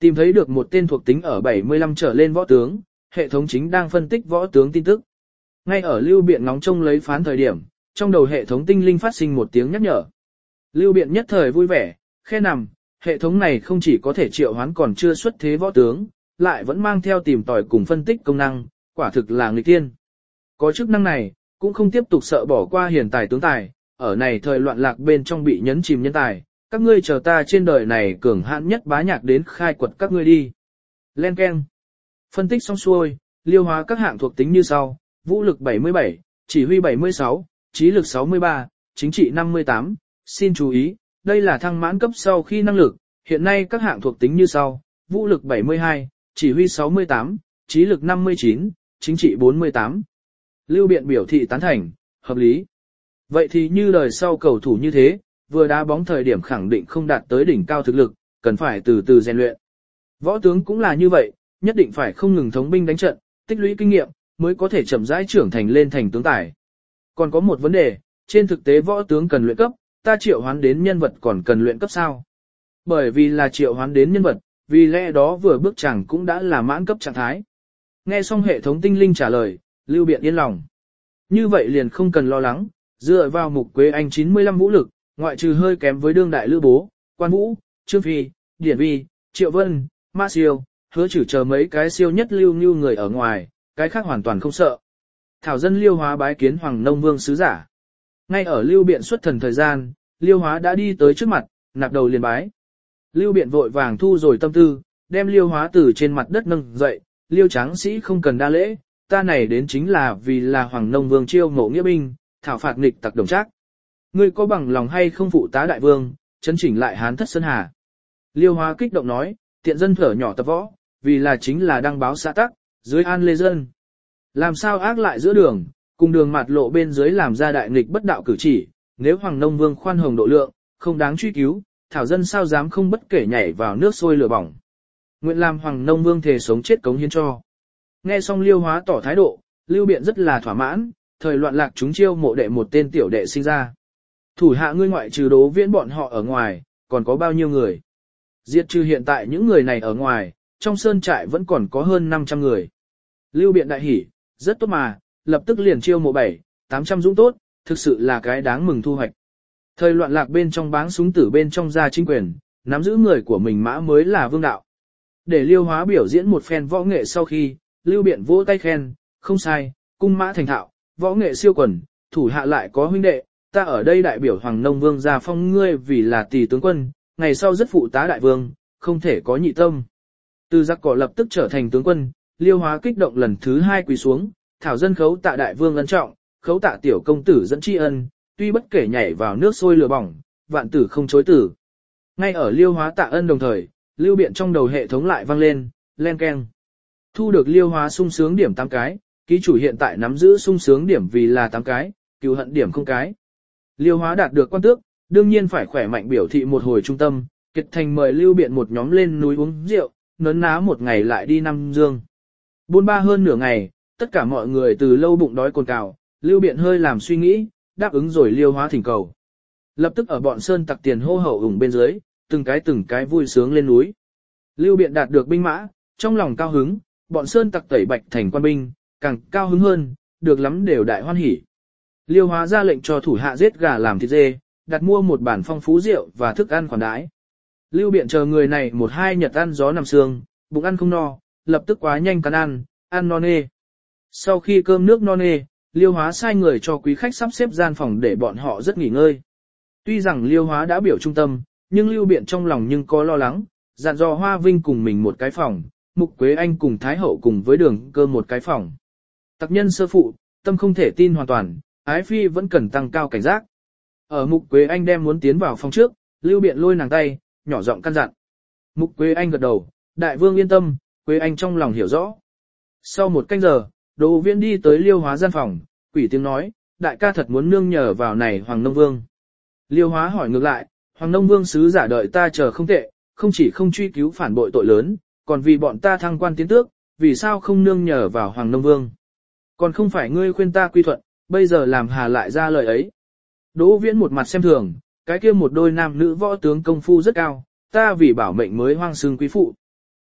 Tìm thấy được một tên thuộc tính ở bảy mươi lăm trở lên võ tướng, hệ thống chính đang phân tích võ tướng tin tức. Ngay ở Lưu Biện ngóng trông lấy phán thời điểm, trong đầu hệ thống tinh linh phát sinh một tiếng nhắc nhở. Lưu Biện nhất thời vui vẻ, khe nằm, hệ thống này không chỉ có thể triệu hoán còn chưa xuất thế võ tướng, lại vẫn mang theo tìm tòi cùng phân tích công năng, quả thực là nghịch tiên. Có chức năng này, cũng không tiếp tục sợ bỏ qua hiền tài tướng tài, ở này thời loạn lạc bên trong bị nhấn chìm nhân tài, các ngươi chờ ta trên đời này cường hãn nhất bá nhạc đến khai quật các ngươi đi. Len keng. Phân tích xong xuôi, liêu hóa các hạng thuộc tính như sau, vũ lực bảy mươi bảy, chỉ huy bảy mươi sáu, trí lực sáu mươi ba, chính trị năm mươi tám. Xin chú ý, đây là thăng mãn cấp sau khi năng lực, hiện nay các hạng thuộc tính như sau, vũ lực bảy mươi hai, chỉ huy sáu mươi tám, trí lực năm mươi chín, chính trị bốn mươi tám. Lưu Biện biểu thị tán thành, hợp lý. Vậy thì như đời sau cầu thủ như thế, vừa đá bóng thời điểm khẳng định không đạt tới đỉnh cao thực lực, cần phải từ từ rèn luyện. Võ tướng cũng là như vậy, nhất định phải không ngừng thống binh đánh trận, tích lũy kinh nghiệm, mới có thể chậm rãi trưởng thành lên thành tướng tài. Còn có một vấn đề, trên thực tế võ tướng cần luyện cấp, ta triệu hoán đến nhân vật còn cần luyện cấp sao? Bởi vì là triệu hoán đến nhân vật, vì lẽ đó vừa bước chẳng cũng đã là mãn cấp trạng thái. Nghe xong hệ thống tinh linh trả lời, Lưu Biện yên lòng. Như vậy liền không cần lo lắng, dựa vào Mục Quế Anh chín mươi lăm vũ lực, ngoại trừ hơi kém với đương đại Lữ Bố, Quan Vũ, Trương Phi, Điển Vi, Triệu Vân, Ma Siêu, Hứa Chử chờ mấy cái siêu nhất lưu như người ở ngoài, cái khác hoàn toàn không sợ. Thảo dân Liêu Hóa bái kiến Hoàng Nông Vương sứ giả. Ngay ở Lưu Biện xuất thần thời gian, Liêu Hóa đã đi tới trước mặt, nạp đầu liền bái. Lưu Biện vội vàng thu rồi tâm tư, đem Liêu Hóa từ trên mặt đất nâng dậy, Liêu Tráng sĩ không cần đa lễ, ta này đến chính là vì là Hoàng Nông Vương chiêu mộ nghĩa binh, thảo phạt nghịch tặc đồng trác. Ngươi có bằng lòng hay không phụ tá đại vương, chấn chỉnh lại Hán thất sơn hà. Liêu Hóa kích động nói, tiện dân thở nhỏ tập võ, vì là chính là đăng báo xã tắc, dưới an lê dân. Làm sao ác lại giữa đường, cùng đường mặt lộ bên dưới làm ra đại nghịch bất đạo cử chỉ, nếu Hoàng Nông Vương khoan hồng độ lượng, không đáng truy cứu, thảo dân sao dám không bất kể nhảy vào nước sôi lửa bỏng. Nguyện làm Hoàng Nông Vương thề sống chết cống hiến cho. Nghe xong Liêu Hóa tỏ thái độ, Lưu Biện rất là thỏa mãn, thời loạn lạc chúng chiêu mộ đệ một tên tiểu đệ sinh ra. Thủ hạ ngươi ngoại trừ Đỗ Viễn bọn họ ở ngoài, còn có bao nhiêu người? Diệt trừ hiện tại những người này ở ngoài, trong sơn trại vẫn còn có hơn năm trăm người. Lưu Biện đại hỉ, rất tốt mà, lập tức liền chiêu mộ bảy, tám trăm dũng tốt, thực sự là cái đáng mừng thu hoạch. Thời loạn lạc bên trong báng súng tử bên trong gia chính quyền, nắm giữ người của mình mã mới là vương đạo. Để Liêu Hóa biểu diễn một phen võ nghệ sau khi, Lưu Biện vỗ tay khen, không sai, cung mã thành thạo, võ nghệ siêu quần, thủ hạ lại có huynh đệ, ta ở đây đại biểu Hoàng Nông Vương gia phong ngươi vì là tỷ tướng quân, ngày sau rất phụ tá đại vương, không thể có nhị tâm. Từ giặc cỏ lập tức trở thành tướng quân, Liêu Hóa kích động lần thứ hai quỳ xuống, thảo dân khấu tạ đại vương ân trọng, khấu tạ tiểu công tử dẫn tri ân, tuy bất kể nhảy vào nước sôi lửa bỏng, vạn tử không chối tử. Ngay ở Liêu Hóa tạ ân đồng thời, Lưu Biện trong đầu hệ thống lại vang lên, len keng. Thu được Liêu Hóa sung sướng điểm tám cái, ký chủ hiện tại nắm giữ sung sướng điểm vì là tám cái, cứu hận điểm không cái. Liêu Hóa đạt được quan tước, đương nhiên phải khỏe mạnh biểu thị một hồi trung tâm, Kiệt Thành mời Lưu Biện một nhóm lên núi uống rượu, nấn ná một ngày lại đi Nam Dương. Buôn ba hơn nửa ngày, tất cả mọi người từ lâu bụng đói cồn cào, Lưu Biện hơi làm suy nghĩ, đáp ứng rồi Liêu Hóa thỉnh cầu. Lập tức ở bọn sơn tặc tiền hô hậu ủng bên dưới, từng cái từng cái vui sướng lên núi. Lưu Biện đạt được binh mã, trong lòng cao hứng, bọn sơn tặc tẩy bạch thành quan binh, càng cao hứng hơn, được lắm đều đại hoan hỉ. Liêu Hóa ra lệnh cho thủ hạ giết gà làm thịt dê, đặt mua một bản phong phú rượu và thức ăn khoản đãi. Lưu Biện chờ người này một hai nhật ăn gió nằm sương, bụng ăn không no, lập tức quá nhanh cắn ăn, ăn no nê. Sau khi cơm nước no nê, Liêu Hóa sai người cho quý khách sắp xếp gian phòng để bọn họ rất nghỉ ngơi. Tuy rằng Liêu Hóa đã biểu trung tâm, nhưng Lưu Biện trong lòng nhưng có lo lắng, dặn dò Hoa Vinh cùng mình một cái phòng, Mục Quế Anh cùng Thái Hậu cùng với Đường Cơ một cái phòng. Tặc nhân sơ phụ, tâm không thể tin hoàn toàn, ái phi vẫn cần tăng cao cảnh giác. Ở Mục Quế Anh đem muốn tiến vào phòng trước, Lưu Biện lôi nàng tay, nhỏ giọng căn dặn. Mục Quế Anh gật đầu, đại vương yên tâm, Quế Anh trong lòng hiểu rõ. Sau một canh giờ, Đỗ Viễn đi tới Liêu Hóa gian phòng, quỷ tiếng nói, đại ca thật muốn nương nhờ vào này Hoàng Nông Vương. Liêu Hóa hỏi ngược lại, Hoàng Nông Vương sứ giả đợi ta chờ không tệ, không chỉ không truy cứu phản bội tội lớn, còn vì bọn ta thăng quan tiến tước, vì sao không nương nhờ vào Hoàng Nông Vương? Còn không phải ngươi khuyên ta quy thuận, bây giờ làm hà lại ra lời ấy. Đỗ Viễn một mặt xem thường, cái kia một đôi nam nữ võ tướng công phu rất cao, ta vì bảo mệnh mới hoang xương quý phụ.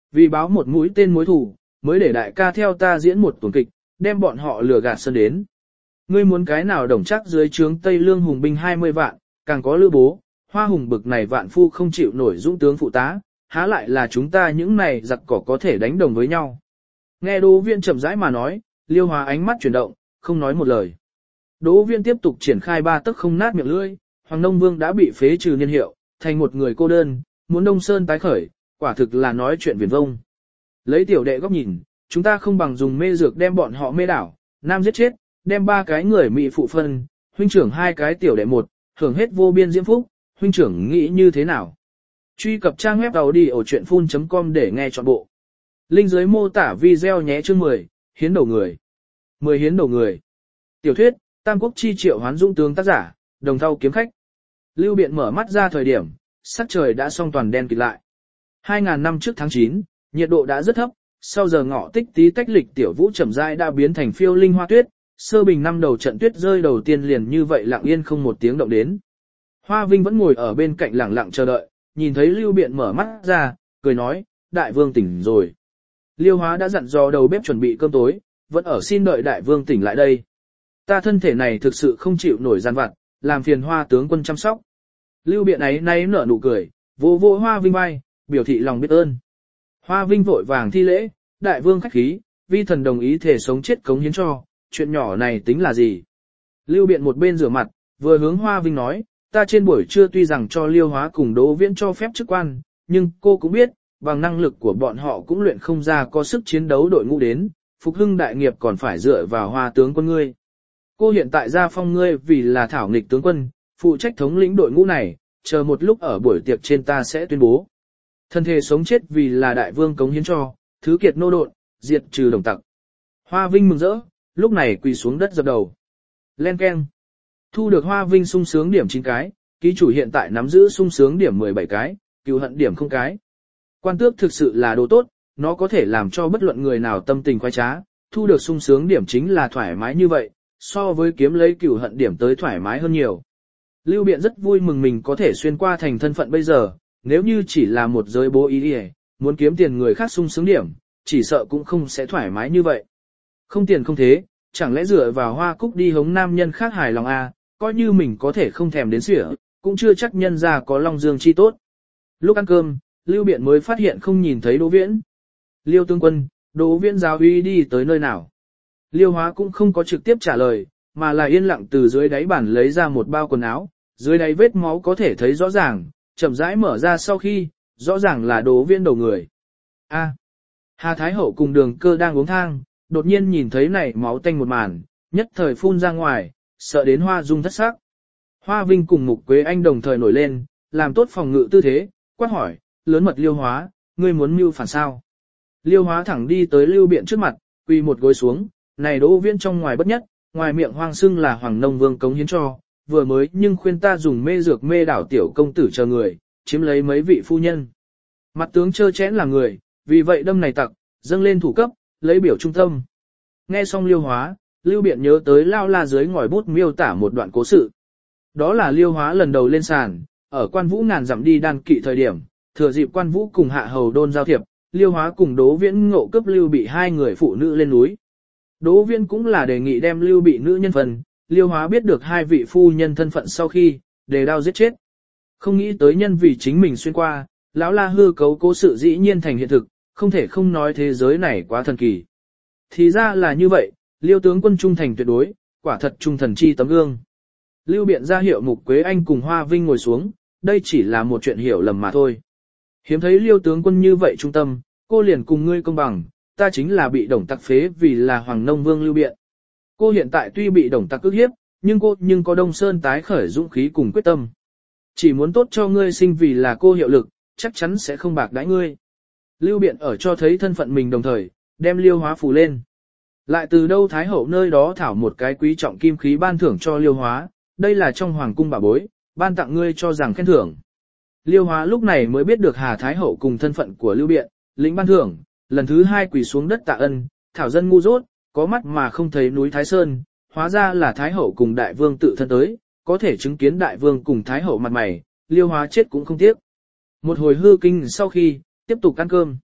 Vì báo một mũi tên mối thủ, mới để đại ca theo ta diễn một tuần kịch, đem bọn họ lừa gạt sân đến. Ngươi muốn cái nào đồng chắc dưới trướng Tây Lương hùng binh hai mươi vạn, càng có lữ bố, Hoa hùng bực này vạn phu không chịu nổi dũng tướng phụ tá, há lại là chúng ta những này giặc cỏ có thể đánh đồng với nhau. Nghe Đỗ Viễn chậm rãi mà nói, Liêu Hóa ánh mắt chuyển động, không nói một lời. Đỗ Viễn tiếp tục triển khai ba tấc không nát miệng lưỡi, Hoàng Nông Vương đã bị phế trừ niên hiệu, thành một người cô đơn, muốn Đông Sơn tái khởi, quả thực là nói chuyện viển vông. Lấy tiểu đệ góc nhìn, chúng ta không bằng dùng mê dược đem bọn họ mê đảo, nam giết chết, đem ba cái người mỹ phụ phân, huynh trưởng hai cái tiểu đệ một, hưởng hết vô biên diễm phúc, huynh trưởng nghĩ như thế nào? Truy cập trang web đầu đi ở chuyện phun chấm com để nghe trọn bộ. Link dưới mô tả video nhé chương mười, hiến đầu người. mười hiến đầu người. Tiểu thuyết, Tam Quốc chi triệu hoán dũng tướng tác giả, Đồng Thau kiếm khách. Lưu Biện mở mắt ra thời điểm, sắc trời đã song toàn đen kịt lại. hai ngàn năm trước tháng chín, nhiệt độ đã rất thấp, sau giờ ngọ tích tí tách lịch tiểu vũ chậm rãi đã biến thành phiêu linh hoa tuyết, sơ bình năm đầu trận tuyết rơi đầu tiên liền như vậy lặng yên không một tiếng động đến. Hoa Vinh vẫn ngồi ở bên cạnh lặng lặng chờ đợi, nhìn thấy Lưu Biện mở mắt ra, cười nói, đại vương tỉnh rồi. Liêu Hóa đã dặn dò đầu bếp chuẩn bị cơm tối, vẫn ở xin đợi đại vương tỉnh lại đây. Ta thân thể này thực sự không chịu nổi gian vặt, làm phiền Hoa tướng quân chăm sóc. Lưu Biện ấy nay nở nụ cười, vỗ vỗ Hoa Vinh vai, biểu thị lòng biết ơn. Hoa Vinh vội vàng thi lễ, đại vương khách khí, vi thần đồng ý thể sống chết cống hiến cho, chuyện nhỏ này tính là gì. Lưu Biện một bên rửa mặt, vừa hướng Hoa Vinh nói, ta trên buổi trưa tuy rằng cho Liêu Hóa cùng Đỗ Viễn cho phép chức quan, nhưng cô cũng biết, bằng năng lực của bọn họ cũng luyện không ra có sức chiến đấu đội ngũ đến, phục hưng đại nghiệp còn phải dựa vào Hoa tướng quân ngươi. Cô hiện tại ra phong ngươi vì là thảo nghịch tướng quân, phụ trách thống lĩnh đội ngũ này, chờ một lúc ở buổi tiệc trên ta sẽ tuyên bố. Thân thể sống chết vì là đại vương cống hiến cho, thứ kiệt nô độn, diệt trừ đồng tặc. Hoa Vinh mừng rỡ, lúc này quỳ xuống đất dập đầu. Len keng. Thu được Hoa Vinh sung sướng điểm chín cái, ký chủ hiện tại nắm giữ sung sướng điểm mười bảy cái, cừu hận điểm không cái. Quan tước thực sự là đồ tốt, nó có thể làm cho bất luận người nào tâm tình khoái trá, thu được sung sướng điểm chính là thoải mái như vậy, so với kiếm lấy cừu hận điểm tới thoải mái hơn nhiều. Lưu Biện rất vui mừng mình có thể xuyên qua thành thân phận bây giờ, nếu như chỉ là một giới bố ý đi, muốn kiếm tiền người khác sung sướng điểm, chỉ sợ cũng không sẽ thoải mái như vậy. Không tiền không thế, chẳng lẽ dựa vào hoa cúc đi hống nam nhân khác hài lòng à, coi như mình có thể không thèm đến xỉa, cũng chưa chắc nhân ra có long dương chi tốt. Lúc ăn cơm, Lưu Biện mới phát hiện không nhìn thấy Đỗ Viễn. Liêu tướng quân, Đỗ Viễn giáo uy đi tới nơi nào? Liêu Hóa cũng không có trực tiếp trả lời, mà là yên lặng từ dưới đáy bàn lấy ra một bao quần áo, dưới đáy vết máu có thể thấy rõ ràng, chậm rãi mở ra sau khi, rõ ràng là Đỗ Viễn đầu người. A. Hà Thái Hậu cùng Đường Cơ đang uống thang, đột nhiên nhìn thấy này máu tanh một màn, nhất thời phun ra ngoài, sợ đến Hoa Dung thất sắc. Hoa Vinh cùng Mục Quế Anh đồng thời nổi lên, làm tốt phòng ngự tư thế, quát hỏi, lớn mật Liêu Hóa, ngươi muốn mưu phản sao? Liêu Hóa thẳng đi tới Lưu Biện trước mặt, quỳ một gối xuống, này Đỗ Viễn trong ngoài bất nhất, ngoài miệng hoang xưng là Hoàng Nông Vương cống hiến cho, vừa mới nhưng khuyên ta dùng mê dược mê đảo tiểu công tử chờ người, chiếm lấy mấy vị phu nhân. Mặt tướng trơ chẽn là người, vì vậy đâm này tặc, dâng lên thủ cấp, lấy biểu trung tâm. Nghe xong Liêu Hóa, Lưu Biện nhớ tới lao la dưới ngòi bút miêu tả một đoạn cố sự. Đó là Liêu Hóa lần đầu lên sàn, ở Quan Vũ ngàn dặm đi đan kỵ thời điểm, thừa dịp Quan Vũ cùng Hạ Hầu Đôn giao thiệp, Liêu Hóa cùng Đỗ Viễn ngộ cấp Lưu Bị hai người phụ nữ lên núi. Đỗ Viễn cũng là đề nghị đem Lưu Bị nữ nhân phần, Liêu Hóa biết được hai vị phu nhân thân phận sau khi, đề đao giết chết. Không nghĩ tới nhân vì chính mình xuyên qua, lão la hư cấu cố sự dĩ nhiên thành hiện thực, không thể không nói thế giới này quá thần kỳ. Thì ra là như vậy, Liêu tướng quân trung thành tuyệt đối, quả thật trung thần chi tấm gương. Lưu Biện ra hiệu Mục Quế Anh cùng Hoa Vinh ngồi xuống, đây chỉ là một chuyện hiểu lầm mà thôi. Hiếm thấy Liêu tướng quân như vậy trung tâm, cô liền cùng ngươi công bằng, ta chính là bị Đồng tặc phế vì là Hoàng Nông Vương Lưu Biện. Cô hiện tại tuy bị Đồng tặc ức hiếp, nhưng cô nhưng có Đông Sơn tái khởi dũng khí cùng quyết tâm. Chỉ muốn tốt cho ngươi sinh vì là cô hiệu lực, chắc chắn sẽ không bạc đãi ngươi. Lưu Biện ở cho thấy thân phận mình đồng thời, đem Liêu Hóa phù lên. Lại từ đâu Thái Hậu nơi đó thảo một cái quý trọng kim khí ban thưởng cho Liêu Hóa, đây là trong hoàng cung bà bối, ban tặng ngươi cho rằng khen thưởng. Liêu Hóa lúc này mới biết được Hà Thái Hậu cùng thân phận của Lưu Biện, lĩnh ban thưởng, lần thứ hai quỳ xuống đất tạ ân, thảo dân ngu dốt, có mắt mà không thấy núi Thái Sơn, hóa ra là Thái Hậu cùng Đại Vương tự thân tới, có thể chứng kiến Đại Vương cùng Thái Hậu mặt mày, Liêu Hóa chết cũng không tiếc. Một hồi hư kinh sau khi, tiếp tục ăn cơm.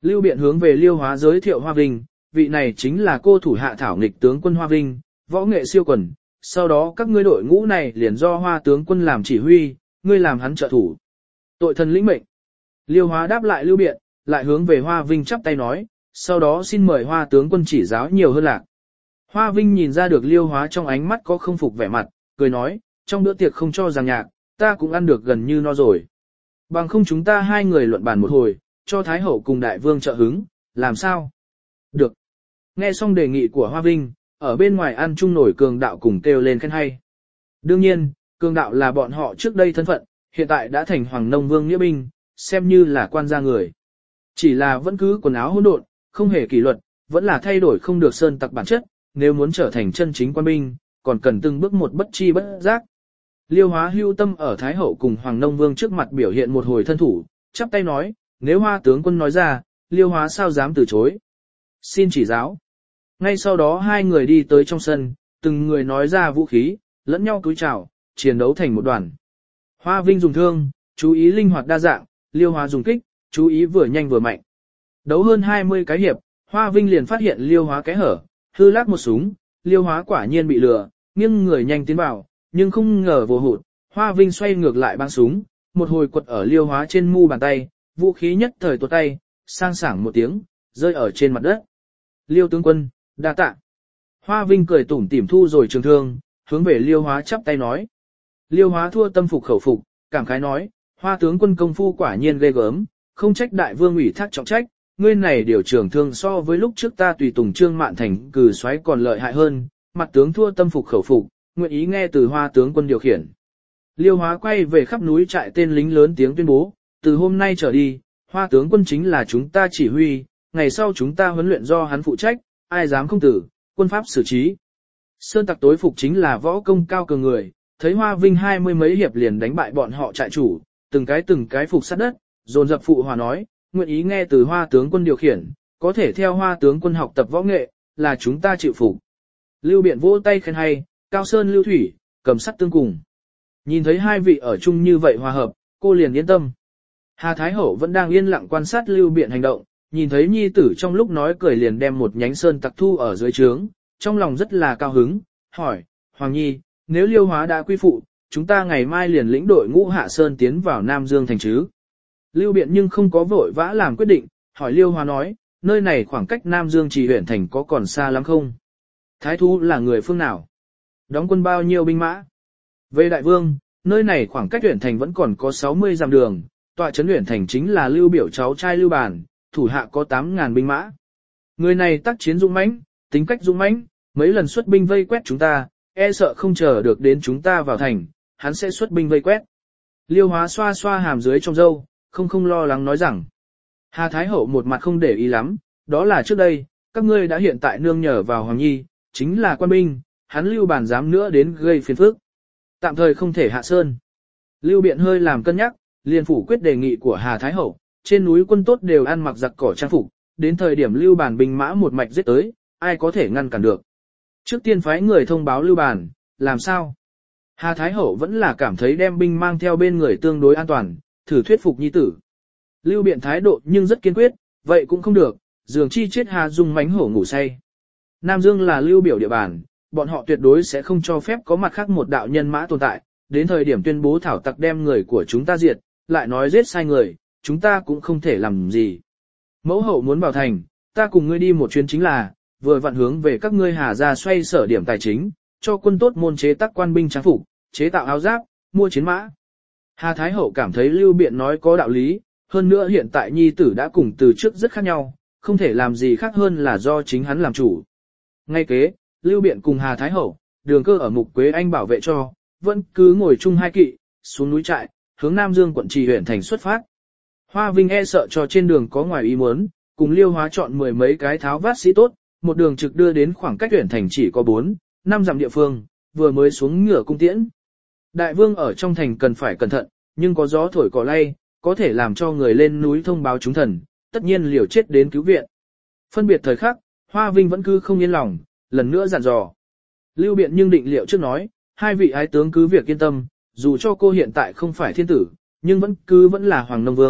Lưu Biện hướng về Liêu Hóa giới thiệu Hoa Vinh, vị này chính là cô thủ hạ thảo nghịch tướng quân Hoa Vinh, võ nghệ siêu quần, sau đó các ngươi đội ngũ này liền do Hoa tướng quân làm chỉ huy, ngươi làm hắn trợ thủ. Tội thần lĩnh mệnh. Liêu Hóa đáp lại Lưu Biện, lại hướng về Hoa Vinh chắp tay nói, sau đó xin mời Hoa tướng quân chỉ giáo nhiều hơn lạc. Hoa Vinh nhìn ra được Liêu Hóa trong ánh mắt có không phục vẻ mặt, cười nói, trong bữa tiệc không cho giảng nhạc, ta cũng ăn được gần như no rồi. Bằng không chúng ta hai người luận bàn một hồi, cho Thái Hậu cùng Đại Vương trợ hứng, làm sao? Được. Nghe xong đề nghị của Hoa Vinh, ở bên ngoài ăn chung nổi Cường Đạo cùng kêu lên khen hay. Đương nhiên, Cường Đạo là bọn họ trước đây thân phận, hiện tại đã thành Hoàng Nông Vương nghĩa binh, xem như là quan gia người. Chỉ là vẫn cứ quần áo hỗn độn, không hề kỷ luật, vẫn là thay đổi không được sơn tặc bản chất, nếu muốn trở thành chân chính quan binh, còn cần từng bước một bất chi bất giác. Liêu Hóa hưu tâm ở Thái Hậu cùng Hoàng Nông Vương trước mặt biểu hiện một hồi thân thủ, chắp tay nói, nếu Hoa tướng quân nói ra, Liêu Hóa sao dám từ chối. Xin chỉ giáo. Ngay sau đó hai người đi tới trong sân, từng người nói ra vũ khí, lẫn nhau cúi chào, chiến đấu thành một đoàn. Hoa Vinh dùng thương, chú ý linh hoạt đa dạng, Liêu Hóa dùng kích, chú ý vừa nhanh vừa mạnh. Đấu hơn hai mươi cái hiệp, Hoa Vinh liền phát hiện Liêu Hóa cái hở, hư lát một súng, Liêu Hóa quả nhiên bị lừa, nghiêng người nhanh tiến vào, nhưng không ngờ vô hụt, Hoa Vinh xoay ngược lại băng súng, một hồi quật ở Liêu Hóa trên mu bàn tay, vũ khí nhất thời tuột tay, sang sảng một tiếng, rơi ở trên mặt đất. Liêu tướng quân, đa tạ. Hoa Vinh cười tủm tỉm thu rồi trường thương, hướng về Liêu Hóa chắp tay nói. Liêu Hóa thua tâm phục khẩu phục, cảm khái nói, Hoa tướng quân công phu quả nhiên ghê gớm, không trách đại vương ủy thác trọng trách, ngươi này điều trường thương so với lúc trước ta tùy tùng Trương Mạn Thành cử xoáy còn lợi hại hơn, mặt tướng thua tâm phục khẩu phục, nguyện ý nghe từ Hoa tướng quân điều khiển. Liêu Hóa quay về khắp núi trại tên lính lớn tiếng tuyên bố, từ hôm nay trở đi, Hoa tướng quân chính là chúng ta chỉ huy, ngày sau chúng ta huấn luyện do hắn phụ trách, ai dám không tử, quân pháp xử trí. Sơn tặc tối phục chính là võ công cao cường người, thấy Hoa Vinh hai mươi mấy hiệp liền đánh bại bọn họ trại chủ, từng cái từng cái phục sát đất, dồn dập phụ hòa nói, nguyện ý nghe từ Hoa tướng quân điều khiển, có thể theo Hoa tướng quân học tập võ nghệ, là chúng ta chịu phục. Lưu Biện vỗ tay khen hay, Cao Sơn Lưu Thủy, cầm sắt tương cùng. Nhìn thấy hai vị ở chung như vậy hòa hợp, cô liền yên tâm. Hà Thái Hậu vẫn đang yên lặng quan sát Lưu Biện hành động, nhìn thấy nhi tử trong lúc nói cười liền đem một nhánh sơn tặc thu ở dưới trướng, trong lòng rất là cao hứng, hỏi, Hoàng Nhi, nếu Liêu Hóa đã quy phụ, chúng ta ngày mai liền lĩnh đội ngũ hạ sơn tiến vào Nam Dương thành chứ. Lưu Biện nhưng không có vội vã làm quyết định, hỏi Liêu Hóa nói, nơi này khoảng cách Nam Dương Trì huyện thành có còn xa lắm không? Thái thú là người phương nào? Đóng quân bao nhiêu binh mã? Về đại vương, nơi này khoảng cách huyện thành vẫn còn có sáu mươi dặm đường, tọa trấn huyện thành chính là Lưu Biểu cháu trai Lưu Bản, thủ hạ có tám ngàn binh mã. Người này tác chiến dũng mãnh, tính cách dũng mãnh, mấy lần xuất binh vây quét chúng ta, e sợ không chờ được đến chúng ta vào thành, hắn sẽ xuất binh vây quét. Liêu Hóa xoa xoa hàm dưới trong râu, không không lo lắng nói rằng. Hà Thái Hậu một mặt không để ý lắm, đó là trước đây, các ngươi đã hiện tại nương nhờ vào Hoàng Nhi, chính là quan binh, hắn Lưu Bản dám nữa đến gây phiền phức. Tạm thời không thể hạ sơn. Lưu Biện hơi làm cân nhắc, liền phủ quyết đề nghị của Hà Thái Hậu, trên núi quân tốt đều ăn mặc giặc cỏ trang phục, đến thời điểm Lưu Bản binh mã một mạch giết tới, ai có thể ngăn cản được. Trước tiên phái người thông báo Lưu Bản, làm sao? Hà Thái Hậu vẫn là cảm thấy đem binh mang theo bên người tương đối an toàn, thử thuyết phục nhi tử. Lưu Biện thái độ nhưng rất kiên quyết, vậy cũng không được, dường chi chết Hà Dung mánh hổ ngủ say. Nam Dương là Lưu Biểu địa bàn, bọn họ tuyệt đối sẽ không cho phép có mặt khác một đạo nhân mã tồn tại, đến thời điểm tuyên bố thảo tặc đem người của chúng ta diệt, lại nói giết sai người, chúng ta cũng không thể làm gì. Mẫu hậu muốn vào thành, ta cùng ngươi đi một chuyến chính là, vừa vặn hướng về các ngươi Hà gia xoay sở điểm tài chính, cho quân tốt môn chế tác quan binh trang phục, chế tạo áo giáp, mua chiến mã. Hà Thái Hậu cảm thấy Lưu Biện nói có đạo lý, hơn nữa hiện tại nhi tử đã cùng từ trước rất khác nhau, không thể làm gì khác hơn là do chính hắn làm chủ. Ngay kế, Lưu Biện cùng Hà Thái Hậu, Đường Cơ ở Mục Quế Anh bảo vệ cho, vẫn cứ ngồi chung hai kỵ, xuống núi trại, hướng Nam Dương quận Trì huyện thành xuất phát. Hoa Vinh e sợ cho trên đường có ngoài ý muốn, cùng Liêu Hóa chọn mười mấy cái tháo vát sĩ tốt, một đường trực đưa đến khoảng cách huyện thành chỉ có bốn, năm dặm địa phương, vừa mới xuống ngựa cung tiễn. Đại vương ở trong thành cần phải cẩn thận, nhưng có gió thổi cỏ lay, có thể làm cho người lên núi thông báo chúng thần, tất nhiên liều chết đến cứu viện. Phân biệt thời khắc, Hoa Vinh vẫn cứ không yên lòng, lần nữa dặn dò. Lưu Biện nhưng định liệu trước nói, hai vị ái tướng cứ việc yên tâm, dù cho cô hiện tại không phải thiên tử, nhưng vẫn cứ vẫn là Hoàng Nông Vương,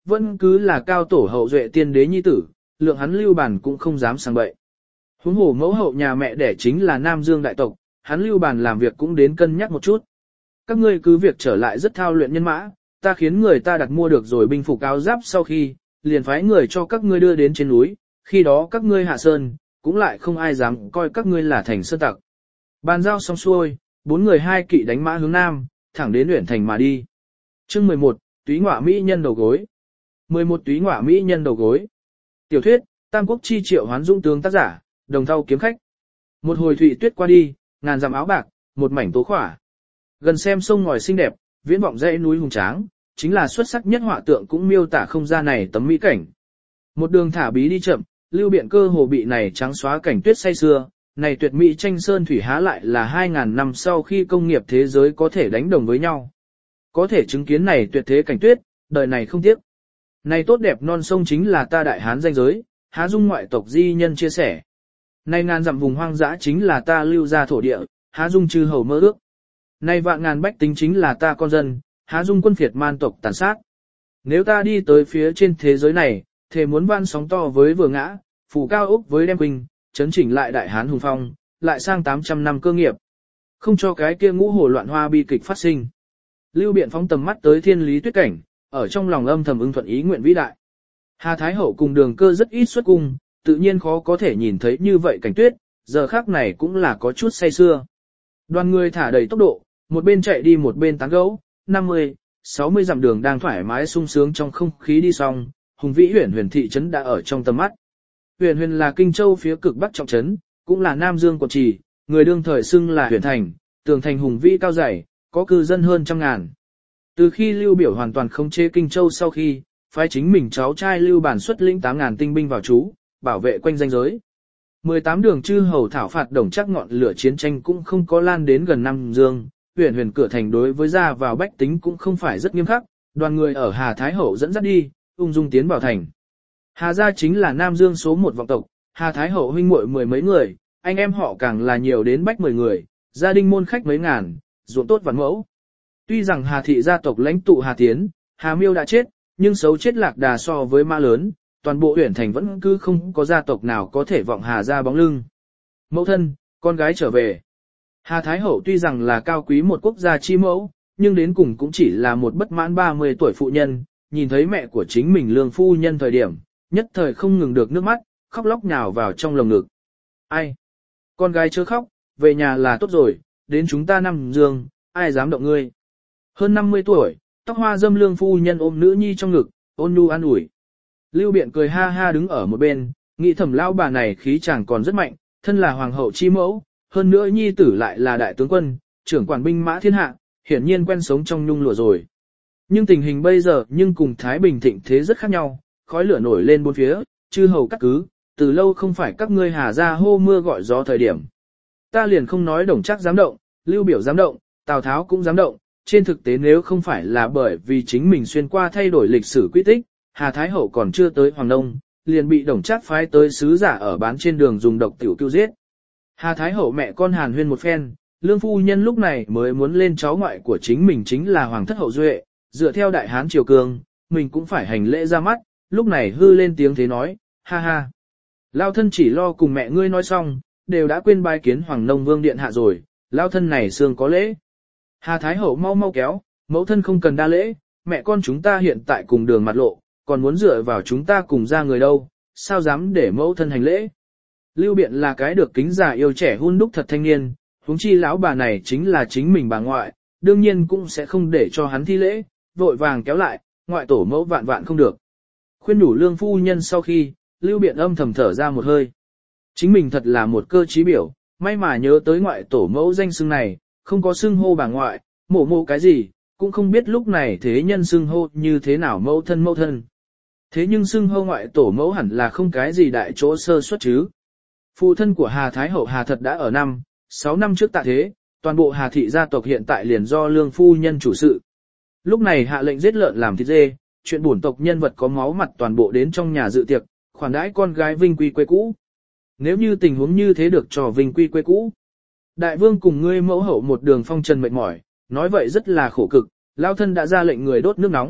vẫn cứ là cao tổ hậu duệ tiên đế nhi tử, lượng hắn Lưu Bản cũng không dám sang bậy. Huống hồ mẫu hậu nhà mẹ đẻ chính là Nam Dương đại tộc, hắn Lưu Bản làm việc cũng đến cân nhắc một chút. Các ngươi cứ việc trở lại rất thao luyện nhân mã, ta khiến người ta đặt mua được rồi binh phục áo giáp sau khi, liền phái người cho các ngươi đưa đến trên núi, khi đó các ngươi hạ sơn, cũng lại không ai dám coi các ngươi là thành sơn tặc. Bàn giao xong xuôi, bốn người hai kỵ đánh mã hướng nam, thẳng đến Uyển Thành mà đi. Chương mười một, Túy Ngọa mỹ nhân đầu gối. mười một Túy Ngọa mỹ nhân đầu gối. Tiểu thuyết, Tam Quốc chi Triệu Hoán Dung tướng tác giả, Đồng Thau kiếm khách. Một hồi thụy tuyết qua đi, ngàn dặm áo bạc, một mảnh tố khỏa. Gần xem sông ngòi xinh đẹp, viễn vọng dãy núi hùng tráng, chính là xuất sắc nhất họa tượng cũng miêu tả không ra này tấm mỹ cảnh. Một đường thả bí đi chậm, Lưu Biện cơ hồ bị này trắng xóa cảnh tuyết say xưa, này tuyệt mỹ tranh sơn thủy há lại là hai ngàn năm sau khi công nghiệp thế giới có thể đánh đồng với nhau. Có thể chứng kiến này tuyệt thế cảnh tuyết, đời này không tiếc. Này tốt đẹp non sông chính là ta đại hán danh giới, há dung ngoại tộc di nhân chia sẻ. Này ngàn dặm vùng hoang dã chính là ta lưu ra thổ địa, há dung chư hầu mơ ước. Này vạn ngàn bách tính chính là ta con dân, há dung quân phiệt man tộc tàn sát. Nếu ta đi tới phía trên thế giới này, thề muốn van sóng to với vừa ngã, phủ cao ốc với đem quỳnh, chấn chỉnh lại đại hán hùng phong, lại sang tám trăm năm cơ nghiệp. Không cho cái kia ngũ hồ loạn hoa bi kịch phát sinh. Lưu Biện phóng tầm mắt tới thiên lý tuyết cảnh, ở trong lòng âm thầm ưng thuận ý nguyện vĩ đại. Hà Thái Hậu cùng Đường Cơ rất ít xuất cung, tự nhiên khó có thể nhìn thấy như vậy cảnh tuyết, giờ khác này cũng là có chút say xưa. Đoàn người thả đầy tốc độ, một bên chạy đi một bên tán gẫu, năm mươi, sáu mươi dặm đường đang thoải mái sung sướng trong không khí đi xong, hùng vĩ Huyền Huyền thị trấn đã ở trong tầm mắt. Huyền Huyền là Kinh Châu phía cực bắc trọng trấn, cũng là Nam Dương quận trì, người đương thời xưng là Huyền Thành, tường thành hùng vĩ cao dày, có cư dân hơn trăm ngàn. Từ khi Lưu Biểu hoàn toàn khống chế Kinh Châu sau khi, phái chính mình cháu trai Lưu Bản xuất lĩnh tám ngàn tinh binh vào trú, bảo vệ quanh danh giới. mười tám đường chư hầu thảo phạt Đồng Trác ngọn lửa chiến tranh cũng không có lan đến gần Nam Dương, Huyền Huyền cửa thành đối với ra vào bách tính cũng không phải rất nghiêm khắc, đoàn người ở Hà Thái Hậu dẫn dắt đi, ung dung tiến vào thành. Hà gia chính là Nam Dương số một vọng tộc, Hà Thái Hậu huynh muội mười mấy người, anh em họ càng là nhiều đến bách mười người, gia đình môn khách mấy ngàn, ruộng tốt vạn mẫu. Tuy rằng Hà thị gia tộc lãnh tụ Hà Tiến, Hà Miêu đã chết, nhưng xấu chết lạc đà so với mã lớn, toàn bộ Uyển Thành vẫn cứ không có gia tộc nào có thể vọng Hà gia bóng lưng. Mẫu thân, con gái trở về. Hà Thái Hậu tuy rằng là cao quý một quốc gia chi mẫu, nhưng đến cùng cũng chỉ là một bất mãn ba mươi tuổi phụ nhân, nhìn thấy mẹ của chính mình Lương phu nhân thời điểm, nhất thời không ngừng được nước mắt, khóc lóc nhào vào trong lồng ngực. Ai? Con gái chớ khóc, về nhà là tốt rồi, đến chúng ta Nam Dương, ai dám động ngươi? Hơn năm mươi tuổi, tóc hoa dâm Lương phu nhân ôm nữ nhi trong ngực, ôn nhu an ủi. Lưu Biện cười ha ha đứng ở một bên, nghĩ thầm lão bà này khí chàng còn rất mạnh, thân là hoàng hậu chi mẫu, hơn nữa nhi tử lại là đại tướng quân, trưởng quản binh mã thiên hạ, hiển nhiên quen sống trong nhung lụa rồi. Nhưng tình hình bây giờ nhưng cùng Thái Bình thịnh thế rất khác nhau, khói lửa nổi lên bốn phía, chư hầu cắt cứ, từ lâu không phải các ngươi Hà gia hô mưa gọi gió thời điểm. Ta liền không nói Đồng Trác dám động, Lưu Biểu dám động, Tào Tháo cũng dám động, trên thực tế nếu không phải là bởi vì chính mình xuyên qua thay đổi lịch sử quy tích, Hà Thái Hậu còn chưa tới Hoàng Nông, liền bị Đồng Trác phái tới sứ giả ở bán trên đường dùng độc tiểu cứu giết. Hà Thái Hậu mẹ con Hàn huyên một phen, Lương phu nhân lúc này mới muốn lên cháu ngoại của chính mình chính là Hoàng thất hậu duệ, dựa theo đại hán triều cường, mình cũng phải hành lễ ra mắt, lúc này hư lên tiếng thế nói, ha ha. Lao thân chỉ lo cùng mẹ ngươi nói xong, đều đã quên bái kiến Hoàng Nông Vương điện hạ rồi, lao thân này xương có lễ. Hà Thái Hậu mau mau kéo, mẫu thân không cần đa lễ, mẹ con chúng ta hiện tại cùng đường mặt lộ, còn muốn dựa vào chúng ta cùng ra người đâu, sao dám để mẫu thân hành lễ. Lưu Biện là cái được kính già yêu trẻ hun đúc thật thanh niên, huống chi lão bà này chính là chính mình bà ngoại, đương nhiên cũng sẽ không để cho hắn thi lễ, vội vàng kéo lại, ngoại tổ mẫu vạn vạn không được. Khuyên đủ Lương phu nhân sau khi, Lưu Biện âm thầm thở ra một hơi. Chính mình thật là một cơ trí biểu, may mà nhớ tới ngoại tổ mẫu danh xưng này, không có xưng hô bà ngoại, mổ mổ cái gì, cũng không biết lúc này thế nhân xưng hô như thế nào mẫu thân mẫu thân. Thế nhưng xưng hô ngoại tổ mẫu hẳn là không cái gì đại chỗ sơ suất chứ. Phụ thân của Hà Thái Hậu Hà Thật đã ở năm, sáu năm trước tạ thế, toàn bộ Hà thị gia tộc hiện tại liền do Lương phu nhân chủ sự. Lúc này hạ lệnh giết lợn làm thịt dê, chuyện bổn tộc nhân vật có máu mặt toàn bộ đến trong nhà dự tiệc, khoản đãi con gái vinh quy quê cũ. Nếu như tình huống như thế được trò vinh quy quê cũ. Đại vương cùng ngươi mẫu hậu một đường phong trần mệt mỏi, nói vậy rất là khổ cực, lao thân đã ra lệnh người đốt nước nóng,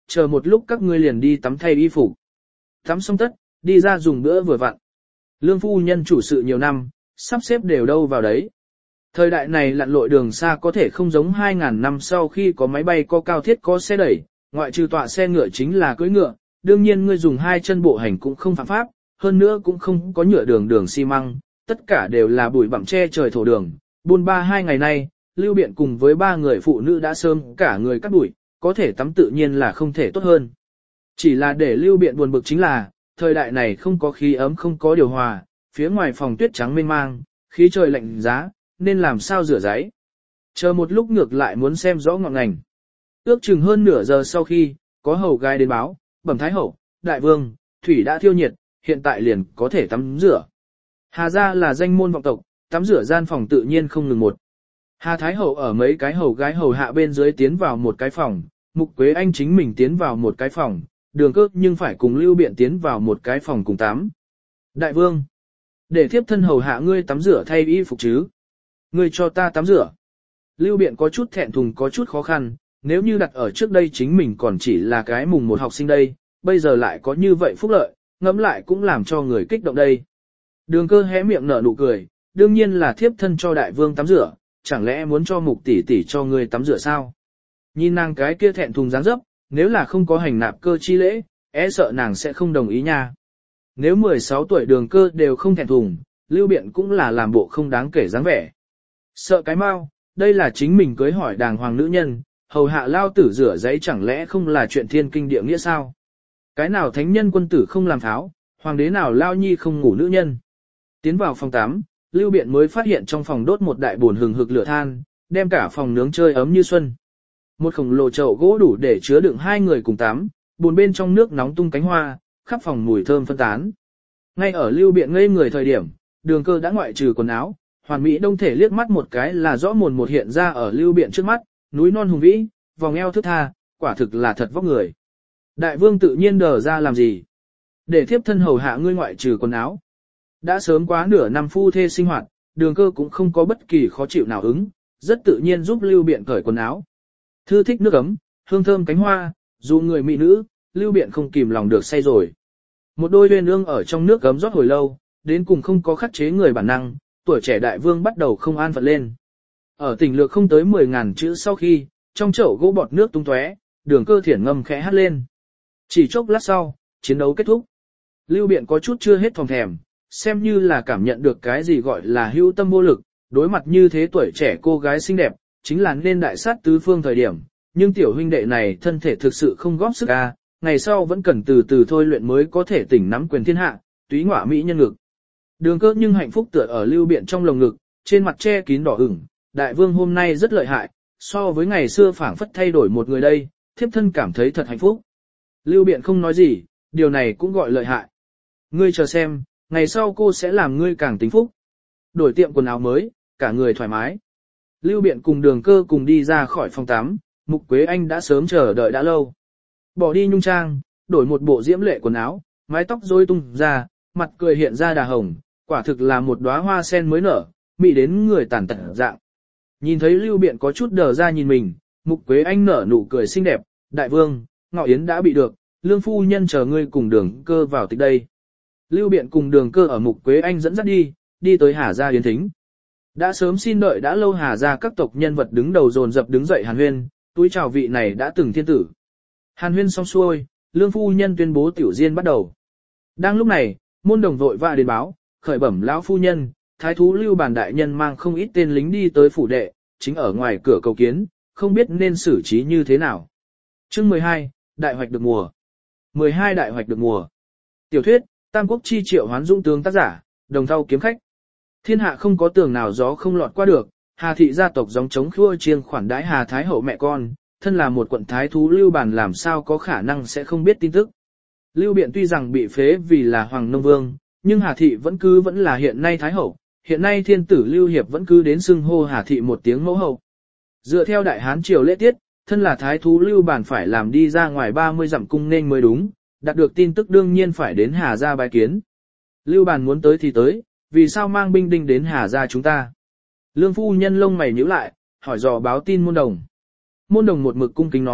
chờ một lúc các ngươi liền đi tắm thay y phục. Tắm xong tất, đi ra dùng bữa vừa vặn. Lương phu nhân chủ sự nhiều năm, sắp xếp đều đâu vào đấy. Thời đại này lặn lội đường xa có thể không giống hai ngàn năm sau khi có máy bay có cao thiết có xe đẩy, ngoại trừ tọa xe ngựa chính là cưỡi ngựa, đương nhiên ngươi dùng hai chân bộ hành cũng không phạm pháp, hơn nữa cũng không có nhựa đường đường xi măng, tất cả đều là bụi bặm che trời thổ đường. Buôn ba hai ngày nay, Lưu Biện cùng với ba người phụ nữ đã sớm cả người cắt bụi, có thể tắm tự nhiên là không thể tốt hơn. Chỉ là để Lưu Biện buồn bực chính là, thời đại này không có khí ấm không có điều hòa, phía ngoài phòng tuyết trắng mênh mang, khí trời lạnh giá, nên làm sao rửa giấy. Chờ một lúc ngược lại muốn xem rõ ngọn ngành. Ước chừng hơn nửa giờ sau khi, có hầu gái đến báo, bẩm thái hậu, đại vương, thủy đã thiêu nhiệt, hiện tại liền có thể tắm rửa. Hà gia là danh môn vọng tộc, tắm rửa gian phòng tự nhiên không ngừng một. Hà thái hậu ở mấy cái hầu gái hầu hạ bên dưới tiến vào một cái phòng, Mục Quế Anh chính mình tiến vào một cái phòng, Đường Cơ nhưng phải cùng Lưu Biện tiến vào một cái phòng cùng tắm. Đại vương, để thiếp thân hầu hạ ngươi tắm rửa thay y phục chứ. Ngươi cho ta tắm rửa. Lưu Biện có chút thẹn thùng có chút khó khăn, nếu như đặt ở trước đây chính mình còn chỉ là cái mùng một học sinh đây, bây giờ lại có như vậy phúc lợi, ngẫm lại cũng làm cho người kích động đây. Đường Cơ hé miệng nở nụ cười, đương nhiên là thiếp thân cho đại vương tắm rửa, chẳng lẽ muốn cho Mục tỷ tỷ cho ngươi tắm rửa sao? Nhìn nàng cái kia thẹn thùng dáng dấp, nếu là không có hành nạp cơ chi lễ, e sợ nàng sẽ không đồng ý nha. Nếu mười sáu tuổi Đường Cơ đều không thẹn thùng, Lưu Biện cũng là làm bộ không đáng kể dáng vẻ. Sợ cái mau, đây là chính mình cưới hỏi đàng hoàng nữ nhân, hầu hạ lao tử rửa giấy chẳng lẽ không là chuyện thiên kinh địa nghĩa sao? Cái nào thánh nhân quân tử không làm tháo, hoàng đế nào lao nhi không ngủ nữ nhân. Tiến vào phòng tắm, Lưu Biện mới phát hiện trong phòng đốt một đại bồn hừng hực lửa than, đem cả phòng nướng chơi ấm như xuân. Một khổng lồ chậu gỗ đủ để chứa đựng hai người cùng tắm, bồn bên trong nước nóng tung cánh hoa, khắp phòng mùi thơm phân tán. Ngay ở Lưu Biện ngây người thời điểm, Đường Cơ đã ngoại trừ quần áo, hoàn mỹ đông thể liếc mắt một cái là rõ mồn một hiện ra ở Lưu Biện trước mắt, núi non hùng vĩ, vòng eo thướt tha, quả thực là thật vóc người. Đại vương tự nhiên đờ ra làm gì? Để thiếp thân hầu hạ ngươi ngoại trừ quần áo. Đã sớm quá nửa năm phu thê sinh hoạt, Đường Cơ cũng không có bất kỳ khó chịu nào ứng, rất tự nhiên giúp Lưu Biện cởi quần áo. Thư thích nước ấm, hương thơm cánh hoa, dù người mỹ nữ, Lưu Biện không kìm lòng được say rồi. Một đôi uyên ương ở trong nước ấm rót hồi lâu, đến cùng không có khắc chế người bản năng, tuổi trẻ đại vương bắt đầu không an phận lên. Ở tỉnh lược không tới mười ngàn chữ sau khi, trong chậu gỗ bọt nước tung tóe, Đường Cơ thiển ngâm khẽ hát lên. Chỉ chốc lát sau, chiến đấu kết thúc. Lưu Biện có chút chưa hết phòng thèm, xem như là cảm nhận được cái gì gọi là hữu tâm vô lực, đối mặt như thế tuổi trẻ cô gái xinh đẹp, chính là nên đại sát tứ phương thời điểm, nhưng tiểu huynh đệ này thân thể thực sự không góp sức a, ngày sau vẫn cần từ từ thôi luyện mới có thể tỉnh nắm quyền thiên hạ, túy ngọa mỹ nhân ngực. Đường Cơ nhưng hạnh phúc tựa ở Lưu Biện trong lồng ngực, trên mặt che kín đỏ ửng, đại vương hôm nay rất lợi hại, so với ngày xưa phảng phất thay đổi một người đây, thiếp thân cảm thấy thật hạnh phúc. Lưu Biện không nói gì, điều này cũng gọi lợi hại. Ngươi chờ xem, ngày sau cô sẽ làm ngươi càng tính phúc. Đổi tiệm quần áo mới, cả người thoải mái. Lưu Biện cùng Đường Cơ cùng đi ra khỏi phòng tắm, Mục Quế Anh đã sớm chờ đợi đã lâu. Bỏ đi nhung trang, đổi một bộ diễm lệ quần áo, mái tóc rối tung ra, mặt cười hiện ra đà hồng, quả thực là một đóa hoa sen mới nở, mị đến người tàn tật dạng. Nhìn thấy Lưu Biện có chút đờ ra nhìn mình, Mục Quế Anh nở nụ cười xinh đẹp, đại vương, Ngọ Yến đã bị được, lương phu nhân chờ ngươi cùng Đường Cơ vào tịch đây. Lưu Biện cùng Đường Cơ ở Mục Quế Anh dẫn dắt đi, đi tới Hà gia yến thính. Đã sớm xin đợi đã lâu Hà gia các tộc nhân vật đứng đầu dồn dập đứng dậy hàn huyên, túi chào vị này đã từng thiên tử. Hàn huyên xong xuôi, lương phu nhân tuyên bố tiểu diên bắt đầu. Đang lúc này, môn đồng vội vã đến báo, khởi bẩm lão phu nhân, thái thú Lưu Bản đại nhân mang không ít tên lính đi tới phủ đệ, chính ở ngoài cửa cầu kiến, không biết nên xử trí như thế nào. Chương mười hai, đại hoạch được mùa. mười hai đại hoạch được mùa. Tiểu thuyết, Tam Quốc chi triệu hoán dũng tướng tác giả, Đồng Thau kiếm khách. Thiên hạ không có tường nào gió không lọt qua được, Hà thị gia tộc gióng chống khua chiêng khoản đãi Hà Thái hậu mẹ con, thân là một quận thái thú Lưu Bản làm sao có khả năng sẽ không biết tin tức. Lưu Biện tuy rằng bị phế vì là Hoàng Nông Vương, nhưng Hà thị vẫn cứ vẫn là hiện nay Thái hậu, hiện nay thiên tử Lưu Hiệp vẫn cứ đến xưng hô Hà thị một tiếng mẫu hậu. Dựa theo Đại Hán triều lễ tiết, thân là thái thú Lưu Bản phải làm đi ra ngoài ba mươi dặm cung nên mới đúng, đạt được tin tức đương nhiên phải đến Hà gia bái kiến. Lưu Bản muốn tới thì tới, vì sao mang binh đinh đến Hà gia chúng ta? Lương phu nhân lông mày nhíu lại, hỏi dò báo tin môn đồng. Môn đồng một mực cung kính nói,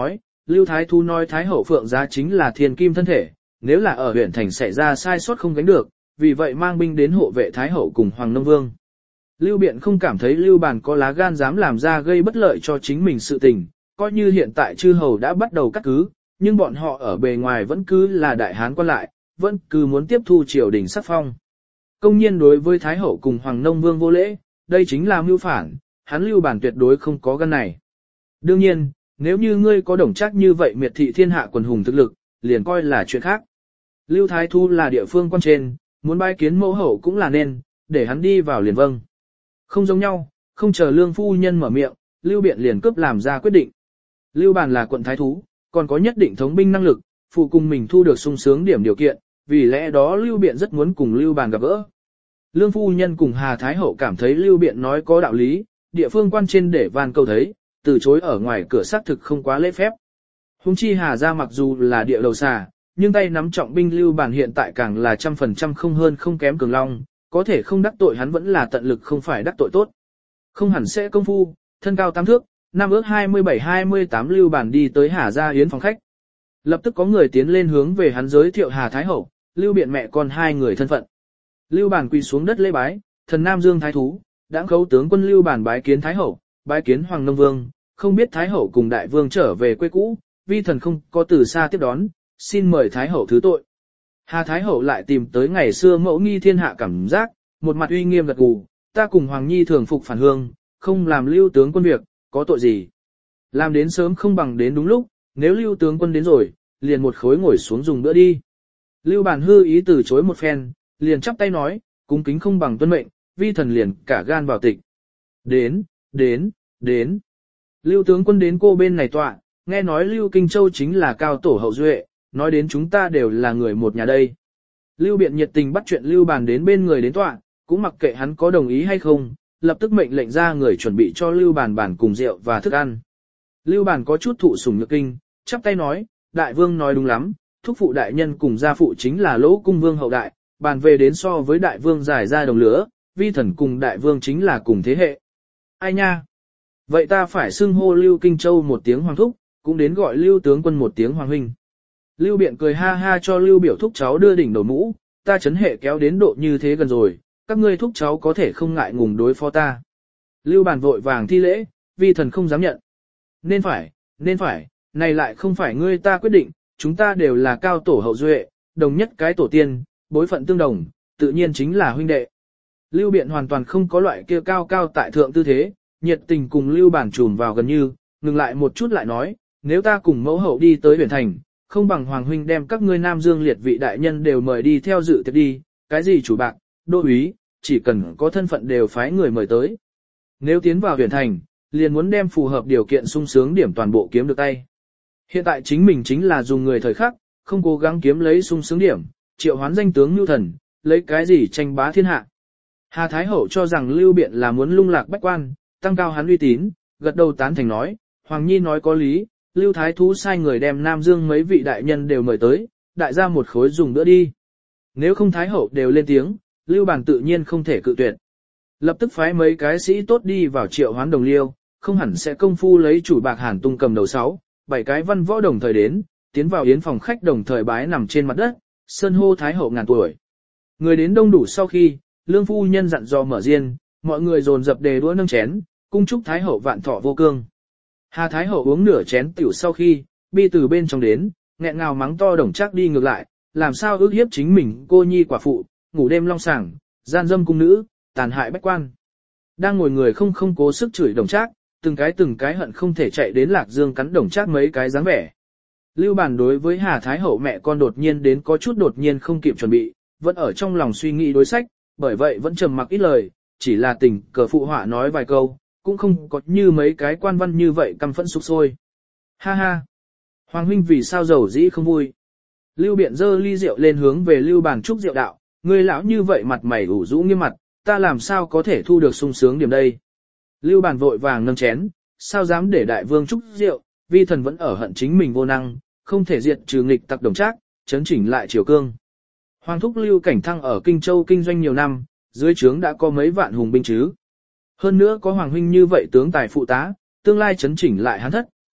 Lưu Thái Thú nói Thái Hậu Phượng Giá chính là thiên kim thân thể, nếu là ở huyện thành xảy ra sai sót không gánh được, vì vậy mang binh đến hộ vệ Thái Hậu cùng Hoàng Nông Vương. Lưu Biện không cảm thấy Lưu Bàn có lá gan dám làm ra gây bất lợi cho chính mình sự tình, coi như hiện tại chư hầu đã bắt đầu cắt cứ, nhưng bọn họ ở bề ngoài vẫn cứ là đại hán quan lại, vẫn cứ muốn tiếp thu triều đình sắc phong. Công nhiên đối với Thái Hậu cùng Hoàng Nông Vương vô lễ, đây chính là mưu phản, hắn Lưu Bàn tuyệt đối không có gan này. Đương nhiên, nếu như ngươi có đồng chắc như vậy miệt thị thiên hạ quần hùng thực lực, liền coi là chuyện khác. Lưu Thái Thu là địa phương quan trên, muốn bái kiến mẫu hậu cũng là nên, để hắn đi vào liền vâng. Không giống nhau, không chờ Lương phu nhân mở miệng, Lưu Biện liền cướp làm ra quyết định. Lưu Bàn là quận thái thú, còn có nhất định thống binh năng lực, phụ cùng mình thu được sung sướng điểm điều kiện, vì lẽ đó Lưu Biện rất muốn cùng Lưu Bàn gặp gỡ. Lương phu nhân cùng Hà Thái Hậu cảm thấy Lưu Biện nói có đạo lý, địa phương quan trên để van cầu thấy, từ chối ở ngoài cửa xác thực không quá lễ phép. Hùng chi Hà gia mặc dù là địa đầu xà, nhưng tay nắm trọng binh Lưu Bàn hiện tại càng là trăm phần trăm không hơn không kém Cường Long, có thể không đắc tội hắn vẫn là tận lực không phải đắc tội tốt. Không hẳn sẽ công phu, thân cao tám thước, năm ước hai mươi bảy hai mươi tám Lưu Bàn đi tới Hà gia yến phòng khách. Lập tức có người tiến lên hướng về hắn giới thiệu Hà Thái Hậu, Lưu Biện mẹ con hai người thân phận. Lưu Bàn quỳ xuống đất lễ bái, thần Nam Dương Thái Thú, đãng khấu tướng quân Lưu Bàn bái kiến Thái Hậu, bái kiến Hoàng Nông Vương, không biết Thái Hậu cùng Đại Vương trở về quê cũ, vi thần không có từ xa tiếp đón, xin mời Thái Hậu thứ tội. Hà Thái Hậu lại tìm tới ngày xưa mẫu nghi thiên hạ cảm giác, một mặt uy nghiêm gật gù, ta cùng Hoàng Nhi thường phục phản hương, không làm Lưu tướng quân việc, có tội gì. Làm đến sớm không bằng đến đúng lúc, nếu Lưu tướng quân đến rồi, liền một khối ngồi xuống dùng bữa đi. Lưu Bàn hư ý từ chối một phen, liền chắp tay nói, cung kính không bằng tuân mệnh, vi thần liền cả gan vào tịch. Đến, đến, đến. Lưu tướng quân đến cô bên này tọa, nghe nói Lưu Kinh Châu chính là cao tổ hậu duệ, nói đến chúng ta đều là người một nhà đây. Lưu Biện nhiệt tình bắt chuyện Lưu Bàn đến bên người đến tọa, cũng mặc kệ hắn có đồng ý hay không, lập tức mệnh lệnh ra người chuẩn bị cho Lưu Bàn bàn cùng rượu và thức ăn. Lưu Bàn có chút thụ sủng nhược kinh, chắp tay nói, đại vương nói đúng lắm, thúc phụ đại nhân cùng gia phụ chính là Lỗ cung vương hậu đại, bàn về đến so với đại vương giải ra đồng lửa, vi thần cùng đại vương chính là cùng thế hệ. Ai nha? Vậy ta phải xưng hô Lưu Kinh Châu một tiếng hoàng thúc, cũng đến gọi Lưu tướng quân một tiếng hoàng huynh. Lưu Biện cười ha ha cho Lưu biểu thúc cháu đưa đỉnh đầu mũ, ta chấn hệ kéo đến độ như thế gần rồi, các ngươi thúc cháu có thể không ngại ngùng đối phó ta. Lưu Bàn vội vàng thi lễ, vi thần không dám nhận. Nên phải, nên phải, này lại không phải ngươi ta quyết định, chúng ta đều là cao tổ hậu duệ, đồng nhất cái tổ tiên, bối phận tương đồng, tự nhiên chính là huynh đệ. Lưu Biện hoàn toàn không có loại kia cao cao tại thượng tư thế, nhiệt tình cùng Lưu Bàn trùm vào gần như, ngừng lại một chút lại nói, nếu ta cùng mẫu hậu đi tới huyện thành, không bằng hoàng huynh đem các ngươi Nam Dương liệt vị đại nhân đều mời đi theo dự tiệc đi, cái gì chủ bạc, đô úy, chỉ cần có thân phận đều phái người mời tới. Nếu tiến vào huyện thành, liền muốn đem phù hợp điều kiện sung sướng điểm toàn bộ kiếm được tay. Hiện tại chính mình chính là dùng người thời khắc, không cố gắng kiếm lấy sung sướng điểm, triệu hoán danh tướng Nưu Thần, lấy cái gì tranh bá thiên hạ. Hà Thái Hậu cho rằng Lưu Biện là muốn lung lạc bách quan, tăng cao hắn uy tín, gật đầu tán thành nói, Hoàng Nhi nói có lý, Lưu Thái Thú sai người đem Nam Dương mấy vị đại nhân đều mời tới, đại gia một khối dùng bữa đi. Nếu không Thái Hậu đều lên tiếng, Lưu Bàn tự nhiên không thể cự tuyệt. Lập tức phái mấy cái sĩ tốt đi vào triệu hoán đồng liêu, không hẳn sẽ công phu lấy chủ bạc Hàn Tung cầm đầu sáu, bảy cái văn võ đồng thời đến, tiến vào yến phòng khách đồng thời bái nằm trên mặt đất, sơn hô Thái Hậu ngàn tuổi. Người đến đông đủ sau khi, Lương phu nhân dặn dò mở riêng, mọi người dồn dập đề đũa nâng chén, cung chúc Thái Hậu vạn thọ vô cương. Hà Thái Hậu uống nửa chén tiểu sau khi, bi từ bên trong đến, nghẹn ngào mắng to Đồng Trác đi ngược lại, làm sao ước hiếp chính mình cô nhi quả phụ, ngủ đêm long sàng, gian dâm cung nữ, tàn hại bách quan. Đang ngồi người không không cố sức chửi Đồng Trác, từng cái từng cái hận không thể chạy đến Lạc Dương cắn Đồng Trác mấy cái dáng vẻ. Lưu Bàn đối với Hà Thái Hậu mẹ con đột nhiên đến có chút đột nhiên không kịp chuẩn bị, vẫn ở trong lòng suy nghĩ đối sách, bởi vậy vẫn trầm mặc ít lời, chỉ là tình cờ phụ họa nói vài câu, cũng không có như mấy cái quan văn như vậy căm phẫn sục sôi. Ha ha! Hoàng huynh vì sao giàu dĩ không vui? Lưu Biện dơ ly rượu lên hướng về Lưu Bàn chúc rượu đạo, ngươi lão như vậy mặt mày ủ rũ nghiêm mặt, ta làm sao có thể thu được sung sướng điểm đây? Lưu Bàn vội vàng nâng chén, sao dám để đại vương chúc rượu, vi thần vẫn ở hận chính mình vô năng, không thể diệt trừ nghịch tặc Đồng Trác, chấn chỉnh lại triều cương. Hoàng thúc Lưu Cảnh Thăng ở Kinh Châu kinh doanh nhiều năm, dưới trướng đã có mấy vạn hùng binh chứ. Hơn nữa có Hoàng huynh như vậy tướng tài phụ tá, tương lai chấn chỉnh lại hắn thất,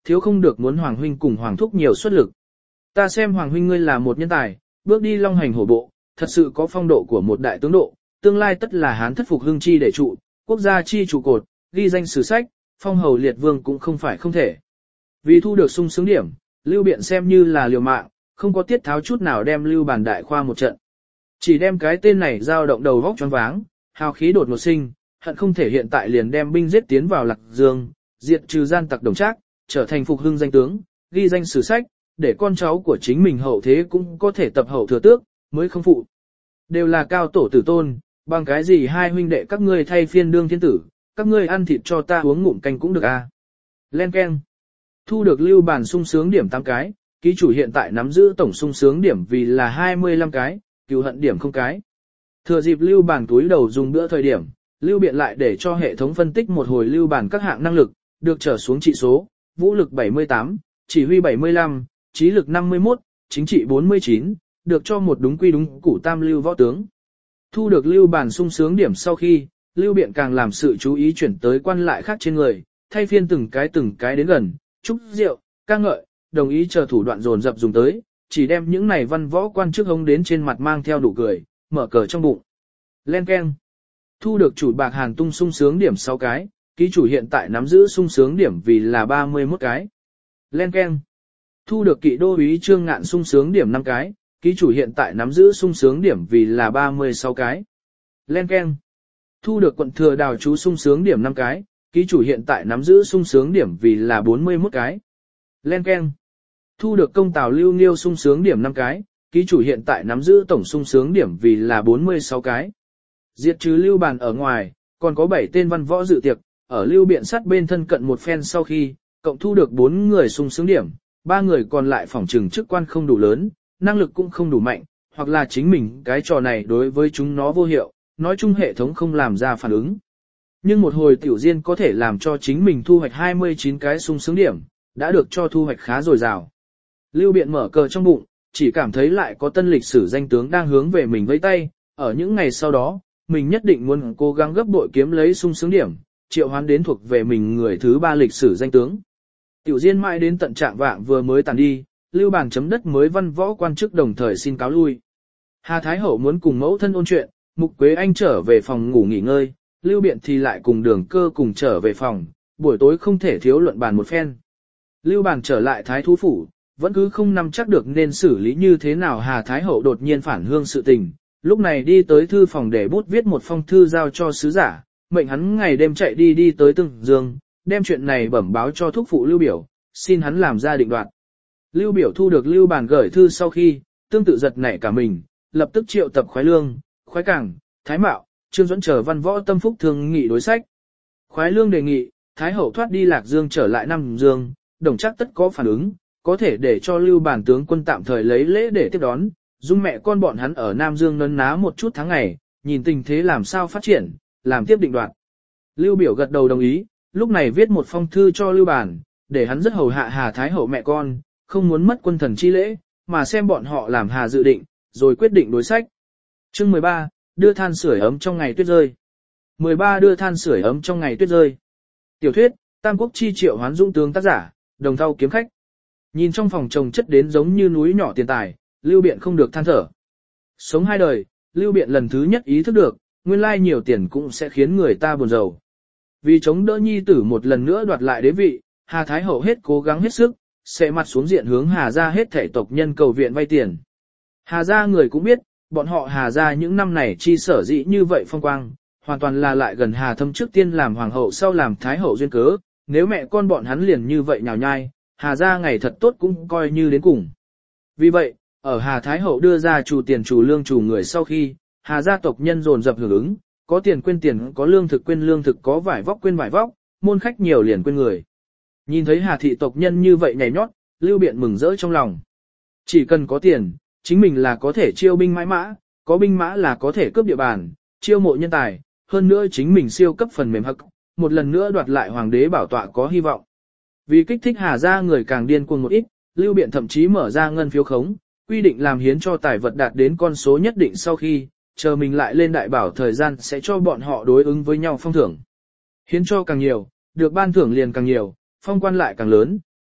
thiếu không được muốn Hoàng huynh cùng Hoàng thúc nhiều xuất lực. Ta xem Hoàng huynh ngươi là một nhân tài, bước đi long hành hổ bộ, thật sự có phong độ của một đại tướng độ, tương lai tất là Hán thất phục hưng chi để trụ, quốc gia chi trụ cột, ghi danh sử sách, phong hầu liệt vương cũng không phải không thể. Vì thu được sung sướng điểm, Lưu Biện xem như là liều mạng, không có tiết tháo chút nào đem Lưu Bàn đại khoa một trận. Chỉ đem cái tên này giao động đầu vóc choáng váng, hào khí đột ngột sinh, hận không thể hiện tại liền đem binh giết tiến vào Lạc Dương, diệt trừ gian tặc đồng trác, trở thành phục hưng danh tướng, ghi danh sử sách, để con cháu của chính mình hậu thế cũng có thể tập hậu thừa tước, mới không phụ. Đều là cao tổ tử tôn, bằng cái gì hai huynh đệ các ngươi thay phiên đương thiên tử, các ngươi ăn thịt cho ta uống ngụm canh cũng được à. Len keng. Thu được Lưu Bàn sung sướng điểm tám cái, ký chủ hiện tại nắm giữ tổng sung sướng điểm vì là hai mươi lăm cái, cừu hận điểm không cái. Thừa dịp Lưu Bàn túi đầu dùng bữa thời điểm, Lưu Biện lại để cho hệ thống phân tích một hồi Lưu Bàn các hạng năng lực, được trở xuống trị số, vũ lực bảy mươi tám, chỉ huy bảy mươi lăm, trí lực năm mươi mốt, chính trị bốn mươi chín, được cho một đúng quy đúng củ tam lưu võ tướng. Thu được Lưu Bàn sung sướng điểm sau khi, Lưu Biện càng làm sự chú ý chuyển tới quan lại khác trên người, thay phiên từng cái từng cái đến gần, chúc rượu, ca ngợi, đồng ý chờ thủ đoạn dồn dập dùng tới, chỉ đem những này văn võ quan chức hống đến trên mặt mang theo nụ cười, mở cờ trong bụng. Len keng. Thu được chủ bạc Hàn Tung sung sướng điểm sáu cái, ký chủ hiện tại nắm giữ sung sướng điểm vì là ba mươi mốt cái. Len keng. Thu được kỵ đô úy Trương Ngạn sung sướng điểm năm cái, ký chủ hiện tại nắm giữ sung sướng điểm vì là ba mươi sáu cái. Len keng. Thu được quận thừa Đào Chú sung sướng điểm năm cái, ký chủ hiện tại nắm giữ sung sướng điểm vì là bốn mươi mốt cái. Len keng. Thu được công Tào Lưu Nghiêu sung sướng điểm năm cái, ký chủ hiện tại nắm giữ tổng sung sướng điểm vì là bốn mươi sáu cái. Diệt trừ Lưu Bàn ở ngoài, còn có bảy tên văn võ dự tiệc, ở Lưu Biện sát bên thân cận một phen sau khi, cộng thu được bốn người sung sướng điểm, ba người còn lại phỏng trừng chức quan không đủ lớn, năng lực cũng không đủ mạnh, hoặc là chính mình cái trò này đối với chúng nó vô hiệu, nói chung hệ thống không làm ra phản ứng. Nhưng một hồi tiểu diên có thể làm cho chính mình thu hoạch hai mươi chín cái sung sướng điểm, đã được cho thu hoạch khá dồi dào. Lưu Biện mở cờ trong bụng, chỉ cảm thấy lại có tân lịch sử danh tướng đang hướng về mình vẫy tay, ở những ngày sau đó, mình nhất định muốn cố gắng gấp bội kiếm lấy sung sướng điểm, triệu hoán đến thuộc về mình người thứ ba lịch sử danh tướng. Tiểu diên mãi đến tận trạng vạng vừa mới tàn đi, Lưu Bàn chấm đất mới văn võ quan chức đồng thời xin cáo lui. Hà Thái Hậu muốn cùng mẫu thân ôn chuyện, Mục Quế Anh trở về phòng ngủ nghỉ ngơi, Lưu Biện thì lại cùng Đường Cơ cùng trở về phòng, buổi tối không thể thiếu luận bàn một phen. Lưu Bàn trở lại Thái Thú Phủ, vẫn cứ không nắm chắc được nên xử lý như thế nào Hà Thái Hậu đột nhiên phản hương sự tình, lúc này đi tới thư phòng để bút viết một phong thư giao cho sứ giả, mệnh hắn ngày đêm chạy đi đi tới Tương Dương, đem chuyện này bẩm báo cho thúc phụ Lưu Biểu, xin hắn làm ra định đoạt. Lưu Biểu thu được Lưu Bàn gửi thư sau khi, tương tự giật nảy cả mình, lập tức triệu tập Khoái Lương, Khoái Cảng, Thái Mạo, Trương Duẫn chờ văn võ tâm phúc thương nghị đối sách. Khoái Lương đề nghị, Thái Hậu thoát đi Lạc Dương trở lại Nam Dương, đồng chắc tất có phản ứng, có thể để cho Lưu Bàn tướng quân tạm thời lấy lễ để tiếp đón, dung mẹ con bọn hắn ở Nam Dương nấn ná một chút tháng ngày, nhìn tình thế làm sao phát triển, làm tiếp định đoạt. Lưu Biểu gật đầu đồng ý, lúc này viết một phong thư cho Lưu Bàn, để hắn rất hầu hạ Hà Thái Hậu mẹ con, không muốn mất quân thần chi lễ, mà xem bọn họ làm Hà dự định, rồi quyết định đối sách. Chương mười ba, đưa than sưởi ấm trong ngày tuyết rơi. mười ba đưa than sưởi ấm trong ngày tuyết rơi. Tiểu thuyết, Tam Quốc chi triệu hoán dũng tướng tác giả, Đồng Thau kiếm khách. Nhìn trong phòng trồng chất đến giống như núi nhỏ tiền tài, Lưu Biện không được than thở. Sống hai đời, Lưu Biện lần thứ nhất ý thức được, nguyên lai nhiều tiền cũng sẽ khiến người ta buồn rầu. Vì chống đỡ nhi tử một lần nữa đoạt lại đế vị, Hà Thái Hậu hết cố gắng hết sức, sẽ mặt xuống diện hướng Hà gia hết thể tộc nhân cầu viện vay tiền. Hà gia người cũng biết, bọn họ Hà gia những năm này chi sở dĩ như vậy phong quang, hoàn toàn là lại gần Hà Thâm trước tiên làm hoàng hậu sau làm Thái Hậu duyên cớ, nếu mẹ con bọn hắn liền như vậy nhào nhai, Hà gia ngày thật tốt cũng coi như đến cùng. Vì vậy, ở Hà Thái Hậu đưa ra chủ tiền chủ lương chủ người sau khi, Hà gia tộc nhân dồn dập hưởng ứng, có tiền quên tiền, có lương thực quên lương thực, có vải vóc quên vải vóc, môn khách nhiều liền quên người. Nhìn thấy Hà thị tộc nhân như vậy nhảy nhót, Lưu Biện mừng rỡ trong lòng. Chỉ cần có tiền, chính mình là có thể chiêu binh mãi mã, có binh mã là có thể cướp địa bàn, chiêu mộ nhân tài, hơn nữa chính mình siêu cấp phần mềm hắc, một lần nữa đoạt lại hoàng đế bảo tọa có hy vọng. Vì kích thích Hà gia người càng điên cuồng một ít, Lưu Biện thậm chí mở ra ngân phiếu khống, quy định làm hiến cho tài vật đạt đến con số nhất định sau khi, chờ mình lại lên đại bảo thời gian sẽ cho bọn họ đối ứng với nhau phong thưởng. Hiến cho càng nhiều, được ban thưởng liền càng nhiều, phong quan lại càng lớn,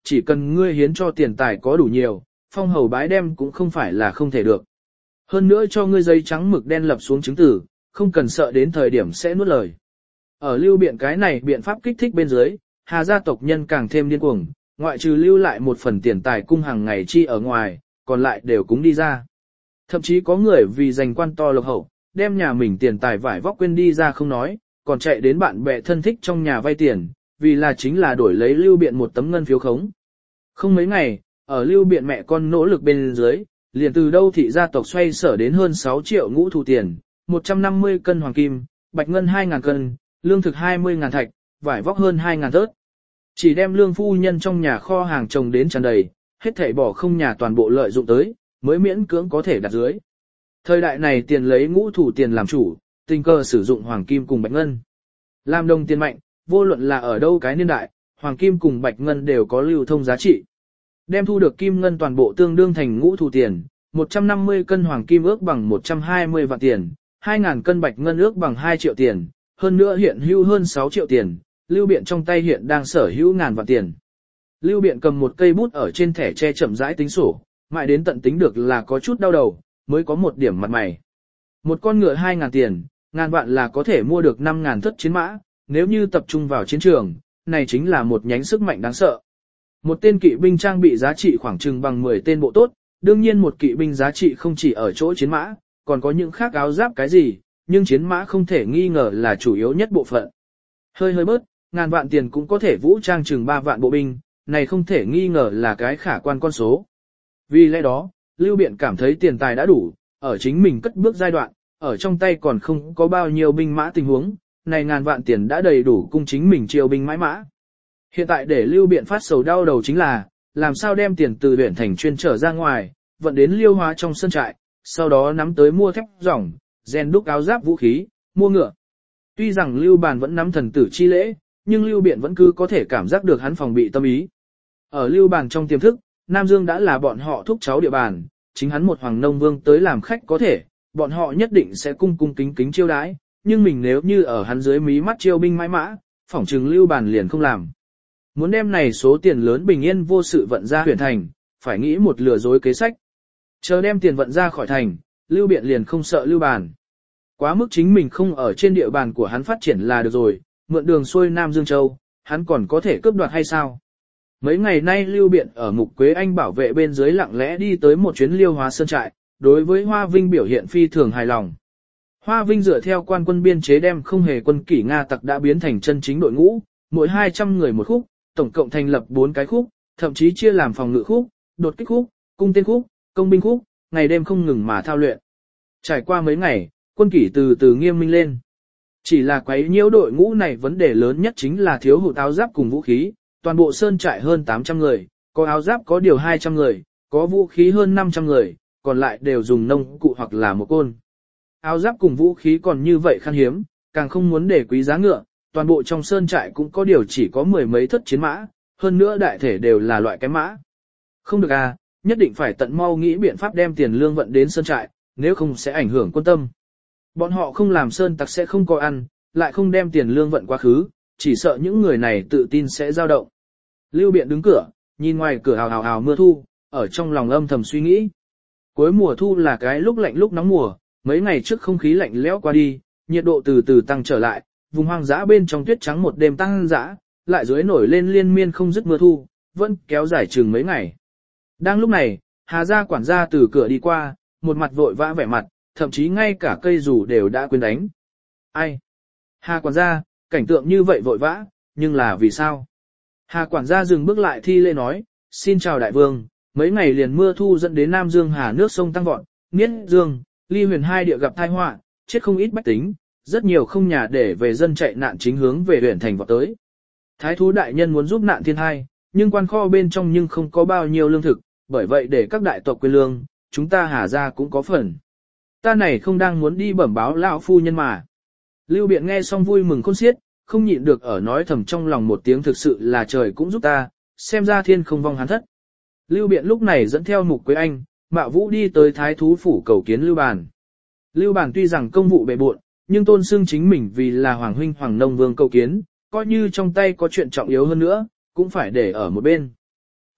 chỉ cần ngươi hiến cho tiền tài có đủ nhiều, phong hầu bái đem cũng không phải là không thể được. Hơn nữa cho ngươi giấy trắng mực đen lập xuống chứng tử, không cần sợ đến thời điểm sẽ nuốt lời. Ở lưu biện cái này biện pháp kích thích bên dưới, Hà gia tộc nhân càng thêm điên cuồng, ngoại trừ lưu lại một phần tiền tài cung hàng ngày chi ở ngoài, còn lại đều cúng đi ra. Thậm chí có người vì giành quan to lộc hậu, đem nhà mình tiền tài vải vóc quên đi ra không nói, còn chạy đến bạn bè thân thích trong nhà vay tiền, vì là chính là đổi lấy lưu biện một tấm ngân phiếu khống. Không mấy ngày, ở lưu biện mẹ con nỗ lực bên dưới, liền từ đâu thị gia tộc xoay sở đến hơn sáu triệu ngũ thủ tiền, một trăm năm mươi cân hoàng kim, bạch ngân hai ngàn cân, lương thực hai mươi ngàn thạch, vải vóc hơn hai ngàn tớt. Chỉ đem lương phu nhân trong nhà kho hàng trồng đến tràn đầy, hết thảy bỏ không nhà toàn bộ lợi dụng tới, mới miễn cưỡng có thể đặt dưới. Thời đại này tiền lấy ngũ thủ tiền làm chủ, tình cờ sử dụng hoàng kim cùng bạch ngân. Làm đồng tiền mạnh, vô luận là ở đâu cái niên đại, hoàng kim cùng bạch ngân đều có lưu thông giá trị. Đem thu được kim ngân toàn bộ tương đương thành ngũ thủ tiền, một trăm năm mươi cân hoàng kim ước bằng một trăm hai mươi vạn tiền, hai nghìn cân bạch ngân ước bằng hai triệu tiền, hơn nữa hiện hữu hơn sáu triệu tiền, Lưu Biện trong tay hiện đang sở hữu ngàn vạn tiền. Lưu Biện cầm một cây bút ở trên thẻ tre chậm rãi tính sổ, mãi đến tận tính được là có chút đau đầu, mới có một điểm mặt mày. Một con ngựa hai ngàn tiền, ngàn vạn là có thể mua được năm ngàn thất chiến mã, nếu như tập trung vào chiến trường, này chính là một nhánh sức mạnh đáng sợ. Một tên kỵ binh trang bị giá trị khoảng chừng bằng mười tên bộ tốt, đương nhiên một kỵ binh giá trị không chỉ ở chỗ chiến mã, còn có những khác áo giáp cái gì, nhưng chiến mã không thể nghi ngờ là chủ yếu nhất bộ phận. Hơi hơi bớt, ngàn vạn tiền cũng có thể vũ trang chừng ba vạn bộ binh, này không thể nghi ngờ là cái khả quan con số. Vì lẽ đó, Lưu Biện cảm thấy tiền tài đã đủ, ở chính mình cất bước giai đoạn, ở trong tay còn không có bao nhiêu binh mã tình huống, này ngàn vạn tiền đã đầy đủ cung chính mình chiêu binh mãi mã. Hiện tại để Lưu Biện phát sầu đau đầu chính là, làm sao đem tiền từ huyện thành chuyên trở ra ngoài, vận đến Liêu Hóa trong sân trại, sau đó nắm tới mua thép ròng, rèn đúc áo giáp vũ khí, mua ngựa. Tuy rằng Lưu Bàn vẫn nắm thần tử chi lễ, nhưng Lưu Biện vẫn cứ có thể cảm giác được hắn phòng bị tâm ý. Ở Lưu Bàn trong tiềm thức, Nam Dương đã là bọn họ thúc cháu địa bàn, chính hắn một hoàng nông vương tới làm khách có thể, bọn họ nhất định sẽ cung cung kính kính chiêu đãi, nhưng mình nếu như ở hắn dưới mí mắt chiêu binh mãi mã, phỏng trừng Lưu Bàn liền không làm. Muốn đem này số tiền lớn bình yên vô sự vận ra huyện thành, phải nghĩ một lừa dối kế sách. Chờ đem tiền vận ra khỏi thành, Lưu Biện liền không sợ Lưu Bàn. Quá mức chính mình không ở trên địa bàn của hắn phát triển là được rồi, mượn đường xuôi Nam Dương Châu, hắn còn có thể cướp đoạt hay sao? Mấy ngày nay Lưu Biện ở Mục Quế Anh bảo vệ bên dưới lặng lẽ đi tới một chuyến Liêu Hóa sơn trại, đối với Hoa Vinh biểu hiện phi thường hài lòng. Hoa Vinh dựa theo quan quân biên chế đem không hề quân kỷ Nga tặc đã biến thành chân chính đội ngũ, mỗi hai trăm người một khúc, tổng cộng thành lập bốn cái khúc, thậm chí chia làm phòng ngự khúc, đột kích khúc, cung tên khúc, công binh khúc, ngày đêm không ngừng mà thao luyện. Trải qua mấy ngày, quân kỷ từ từ nghiêm minh lên. Chỉ là quấy nhiễu đội ngũ này vấn đề lớn nhất chính là thiếu hụt áo giáp cùng vũ khí, toàn bộ sơn trại hơn tám trăm người, có áo giáp có điều hai trăm người, có vũ khí hơn năm trăm người, còn lại đều dùng nông cụ hoặc là một côn. Áo giáp cùng vũ khí còn như vậy khan hiếm, càng không muốn để quý giá ngựa, toàn bộ trong sơn trại cũng có điều chỉ có mười mấy thất chiến mã, hơn nữa đại thể đều là loại cái mã. Không được à, nhất định phải tận mau nghĩ biện pháp đem tiền lương vận đến sơn trại, nếu không sẽ ảnh hưởng quân tâm. Bọn họ không làm sơn tặc sẽ không có ăn, lại không đem tiền lương vận quá khứ, chỉ sợ những người này tự tin sẽ dao động. Lưu Biện đứng cửa, nhìn ngoài cửa hào hào hào mưa thu, ở trong lòng âm thầm suy nghĩ. Cuối mùa thu là cái lúc lạnh lúc nóng mùa, mấy ngày trước không khí lạnh lẽo qua đi, nhiệt độ từ từ tăng trở lại, vùng hoang dã bên trong tuyết trắng một đêm tăng dã, lại dưới nổi lên liên miên không dứt mưa thu, vẫn kéo dài chừng mấy ngày. Đang lúc này, Hà gia quản gia từ cửa đi qua, một mặt vội vã vẻ mặt, thậm chí ngay cả cây dù đều đã quên đánh. Ai? Hà quản gia, cảnh tượng như vậy vội vã, nhưng là vì sao? Hà quản gia dừng bước lại thi lễ nói, xin chào đại vương, mấy ngày liền mưa thu dẫn đến Nam Dương Hà nước sông tăng vọt, Niết Dương, Ly Huyền hai địa gặp tai họa, chết không ít bách tính, rất nhiều không nhà để về dân chạy nạn chính hướng về huyện thành vọt tới. Thái thú đại nhân muốn giúp nạn thiên hai, nhưng quan kho bên trong nhưng không có bao nhiêu lương thực, bởi vậy để các đại tộc quyên lương, chúng ta Hà gia cũng có phần. Ta này không đang muốn đi bẩm báo lão phu nhân mà. Lưu Biện nghe xong vui mừng khôn xiết, không nhịn được ở nói thầm trong lòng một tiếng thực sự là trời cũng giúp ta, xem ra thiên không vong hắn thất. Lưu Biện lúc này dẫn theo Mục Quế Anh, Mạo Vũ đi tới thái thú phủ cầu kiến Lưu Bàn. Lưu Bàn tuy rằng công vụ bề bộn, nhưng tôn xưng chính mình vì là hoàng huynh hoàng nông vương cầu kiến, coi như trong tay có chuyện trọng yếu hơn nữa, cũng phải để ở một bên.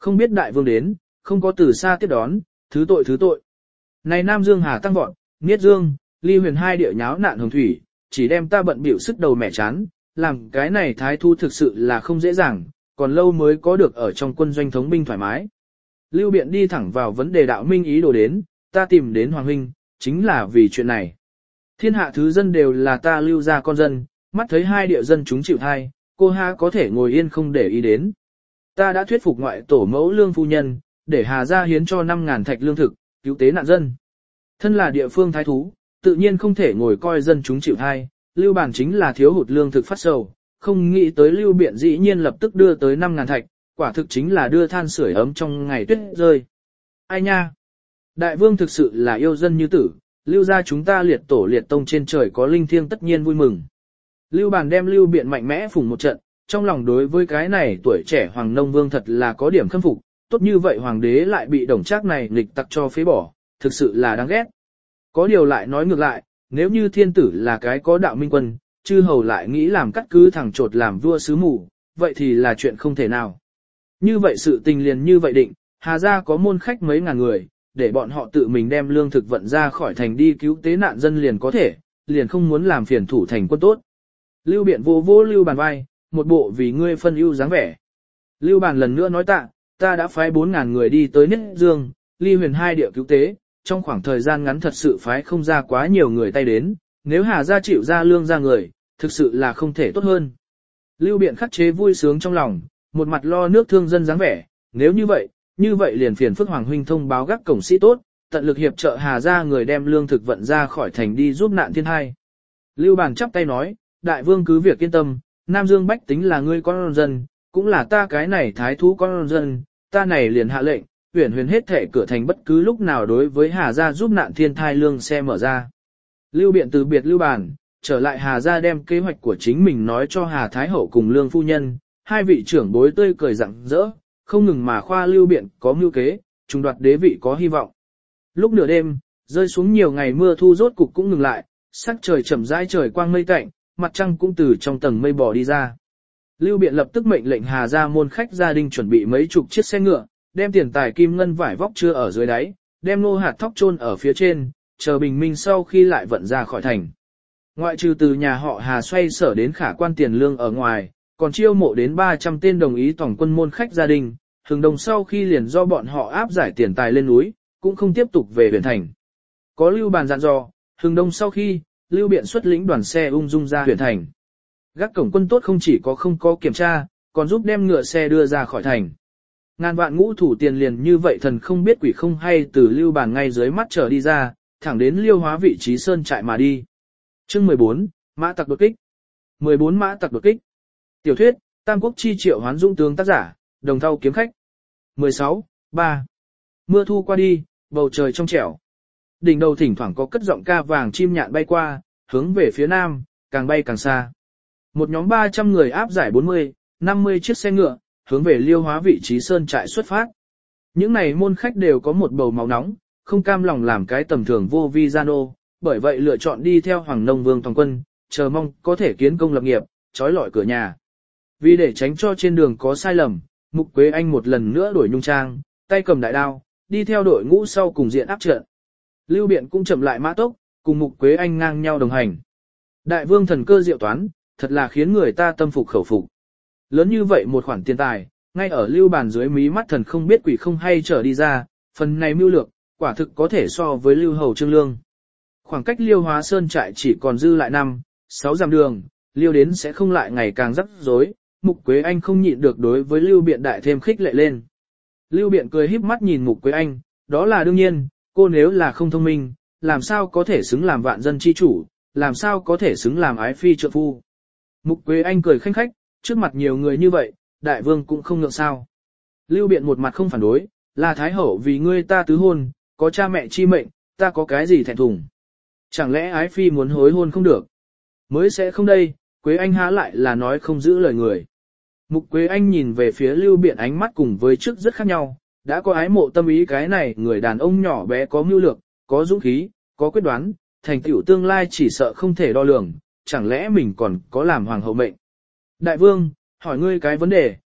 Không biết đại vương đến, không có từ xa tiếp đón, thứ tội thứ tội. Này Nam Dương Hà tăng vọt, Niết Dương, Ly Huyền hai địa nháo nạn hồng thủy, chỉ đem ta bận biểu sức đầu mẹ chán, làm cái này thái thu thực sự là không dễ dàng, còn lâu mới có được ở trong quân doanh thống binh thoải mái. Lưu Biện đi thẳng vào vấn đề đạo minh ý đồ đến, ta tìm đến Hoàng huynh, chính là vì chuyện này. Thiên hạ thứ dân đều là ta lưu ra con dân, mắt thấy hai địa dân chúng chịu thai, cô ha có thể ngồi yên không để ý đến. Ta đã thuyết phục ngoại tổ mẫu lương phu nhân, để Hà gia hiến cho năm ngàn thạch lương thực, cứu tế nạn dân. Thân là địa phương thái thú, tự nhiên không thể ngồi coi dân chúng chịu thai, Lưu Bản chính là thiếu hụt lương thực phát sầu, không nghĩ tới Lưu Biện dĩ nhiên lập tức đưa tới năm ngàn thạch, quả thực chính là đưa than sưởi ấm trong ngày tuyết rơi. Ai nha? Đại vương thực sự là yêu dân như tử, Lưu gia chúng ta liệt tổ liệt tông trên trời có linh thiêng tất nhiên vui mừng. Lưu Bản đem Lưu Biện mạnh mẽ phủng một trận, trong lòng đối với cái này tuổi trẻ hoàng nông vương thật là có điểm khâm phục, tốt như vậy hoàng đế lại bị đồng trác này nghịch tặc cho phế bỏ, thực sự là đáng ghét. Có điều lại nói ngược lại, nếu như thiên tử là cái có đạo minh quân, chư hầu lại nghĩ làm cắt cứ thằng trột làm vua sứ mù, vậy thì là chuyện không thể nào. Như vậy sự tình liền như vậy định, Hà gia có môn khách mấy ngàn người, để bọn họ tự mình đem lương thực vận ra khỏi thành đi cứu tế nạn dân liền có thể, liền không muốn làm phiền thủ thành quân tốt. Lưu Biện vô vô Lưu Bàn vai, một bộ vì ngươi phân ưu dáng vẻ. Lưu Bàn lần nữa nói tạ, ta đã phái bốn ngàn người đi tới Niết Dương, Ly Huyền hai địa cứu tế, trong khoảng thời gian ngắn thật sự phái không ra quá nhiều người tay đến, nếu Hà gia chịu ra lương ra người, thực sự là không thể tốt hơn. Lưu Biện khắc chế vui sướng trong lòng, một mặt lo nước thương dân dáng vẻ, nếu như vậy, như vậy liền phiền phức Hoàng huynh thông báo gác cổng sĩ tốt, tận lực hiệp trợ Hà gia người đem lương thực vận ra khỏi thành đi giúp nạn thiên hai. Lưu Bàn chắp tay nói, đại vương cứ việc yên tâm, Nam Dương bách tính là ngươi con dân, cũng là ta cái này thái thú con dân, ta này liền hạ lệnh, huyền huyền hết thể cửa thành bất cứ lúc nào đối với Hà gia giúp nạn thiên thai lương xe mở ra. Lưu Biện từ biệt Lưu Bàn, trở lại Hà gia đem kế hoạch của chính mình nói cho Hà Thái Hậu cùng Lương Phu Nhân, hai vị trưởng bối tươi cười rạng rỡ, không ngừng mà khoa Lưu Biện có mưu kế, trùng đoạt đế vị có hy vọng. Lúc nửa đêm, rơi xuống nhiều ngày mưa thu rốt cục cũng ngừng lại, sắc trời chậm rãi trời quang mây tạnh, mặt trăng cũng từ trong tầng mây bò đi ra. Lưu Biện lập tức mệnh lệnh Hà gia môn khách gia đình chuẩn bị mấy chục chiếc xe ngựa, đem tiền tài kim ngân vải vóc chưa ở dưới đáy, đem nô hạt thóc chôn ở phía trên, chờ bình minh sau khi lại vận ra khỏi thành. Ngoại trừ từ nhà họ Hà xoay sở đến khả quan tiền lương ở ngoài, còn chiêu mộ đến ba trăm tên đồng ý tổng quân môn khách gia đình, hừng đồng sau khi liền do bọn họ áp giải tiền tài lên núi, cũng không tiếp tục về huyện thành. Có Lưu Bàn dặn dò, hừng đông sau khi, Lưu Biện xuất lĩnh đoàn xe ung dung ra huyện thành. Gác cổng quân tốt không chỉ có không có kiểm tra, còn giúp đem ngựa xe đưa ra khỏi thành. Ngàn vạn ngũ thủ tiền liền như vậy thần không biết quỷ không hay từ Lưu Bàn ngay dưới mắt trở đi ra, thẳng đến Liêu Hóa vị trí sơn trại mà đi. Chương mười bốn, Mã tặc đột kích. mười bốn Mã tặc đột kích. Tiểu thuyết, Tam Quốc chi triệu hoán dũng tướng tác giả, Đồng Thau kiếm khách. mười sáu, ba. Mưa thu qua đi, bầu trời trong trẻo. Đỉnh đầu thỉnh thoảng có cất giọng ca vàng chim nhạn bay qua, hướng về phía nam, càng bay càng xa. Một nhóm ba trăm người áp giải bốn mươi, năm mươi chiếc xe ngựa, hướng về Liêu Hóa vị trí sơn trại xuất phát. Những này môn khách đều có một bầu máu nóng, không cam lòng làm cái tầm thường vô vi gian ô, bởi vậy lựa chọn đi theo Hoàng Nông Vương toàn quân, chờ mong có thể kiến công lập nghiệp, trói lọi cửa nhà. Vì để tránh cho trên đường có sai lầm, Mục Quế Anh một lần nữa đổi nhung trang, tay cầm đại đao, đi theo đội ngũ sau cùng diện áp trận. Lưu Biện cũng chậm lại mã tốc, cùng Mục Quế Anh ngang nhau đồng hành. Đại vương thần cơ diệu toán, thật là khiến người ta tâm phục khẩu phục. Lớn như vậy một khoản tiền tài, ngay ở Lưu Bàn dưới mí mắt thần không biết quỷ không hay trở đi ra, phần này mưu lược, quả thực có thể so với Lưu Hầu Trương Lương. Khoảng cách Liêu Hóa sơn trại chỉ còn dư lại năm, sáu dặm đường, Liêu đến sẽ không lại ngày càng rắc rối, Mục Quế Anh không nhịn được đối với Lưu Biện đại thêm khích lệ lên. Lưu Biện cười híp mắt nhìn Mục Quế Anh, đó là đương nhiên, cô nếu là không thông minh, làm sao có thể xứng làm vạn dân chi chủ, làm sao có thể xứng làm ái phi trượng phu. Mục Quế Anh cười khanh khách, trước mặt nhiều người như vậy, đại vương cũng không ngượng sao. Lưu Biện một mặt không phản đối, là thái hậu vì ngươi ta tứ hôn, có cha mẹ chi mệnh, ta có cái gì thẹn thùng. Chẳng lẽ ái phi muốn hối hôn không được? Mới sẽ không đây, Quế Anh há lại là nói không giữ lời người. Mục Quế Anh nhìn về phía Lưu Biện ánh mắt cùng với trước rất khác nhau, đã có ái mộ tâm ý cái này người đàn ông nhỏ bé có mưu lược, có dũng khí, có quyết đoán, thành tựu tương lai chỉ sợ không thể đo lường, chẳng lẽ mình còn có làm hoàng hậu mệnh. Đại vương, hỏi ngươi cái vấn đề,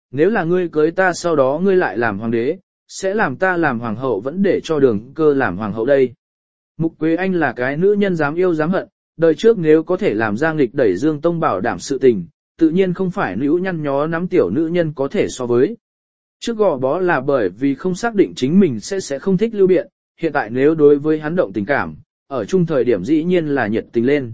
nếu là ngươi cưới ta sau đó ngươi lại làm hoàng đế, sẽ làm ta làm hoàng hậu vẫn để cho đường cơ làm hoàng hậu đây. Mục Quế Anh là cái nữ nhân dám yêu dám hận, đời trước nếu có thể làm ra nghịch đẩy Dương Tông bảo đảm sự tình, tự nhiên không phải nữ nhăn nhó nắm tiểu nữ nhân có thể so với. Trước gò bó là bởi vì không xác định chính mình sẽ sẽ không thích Lưu Biện, hiện tại nếu đối với hắn động tình cảm, ở chung thời điểm dĩ nhiên là nhiệt tình lên.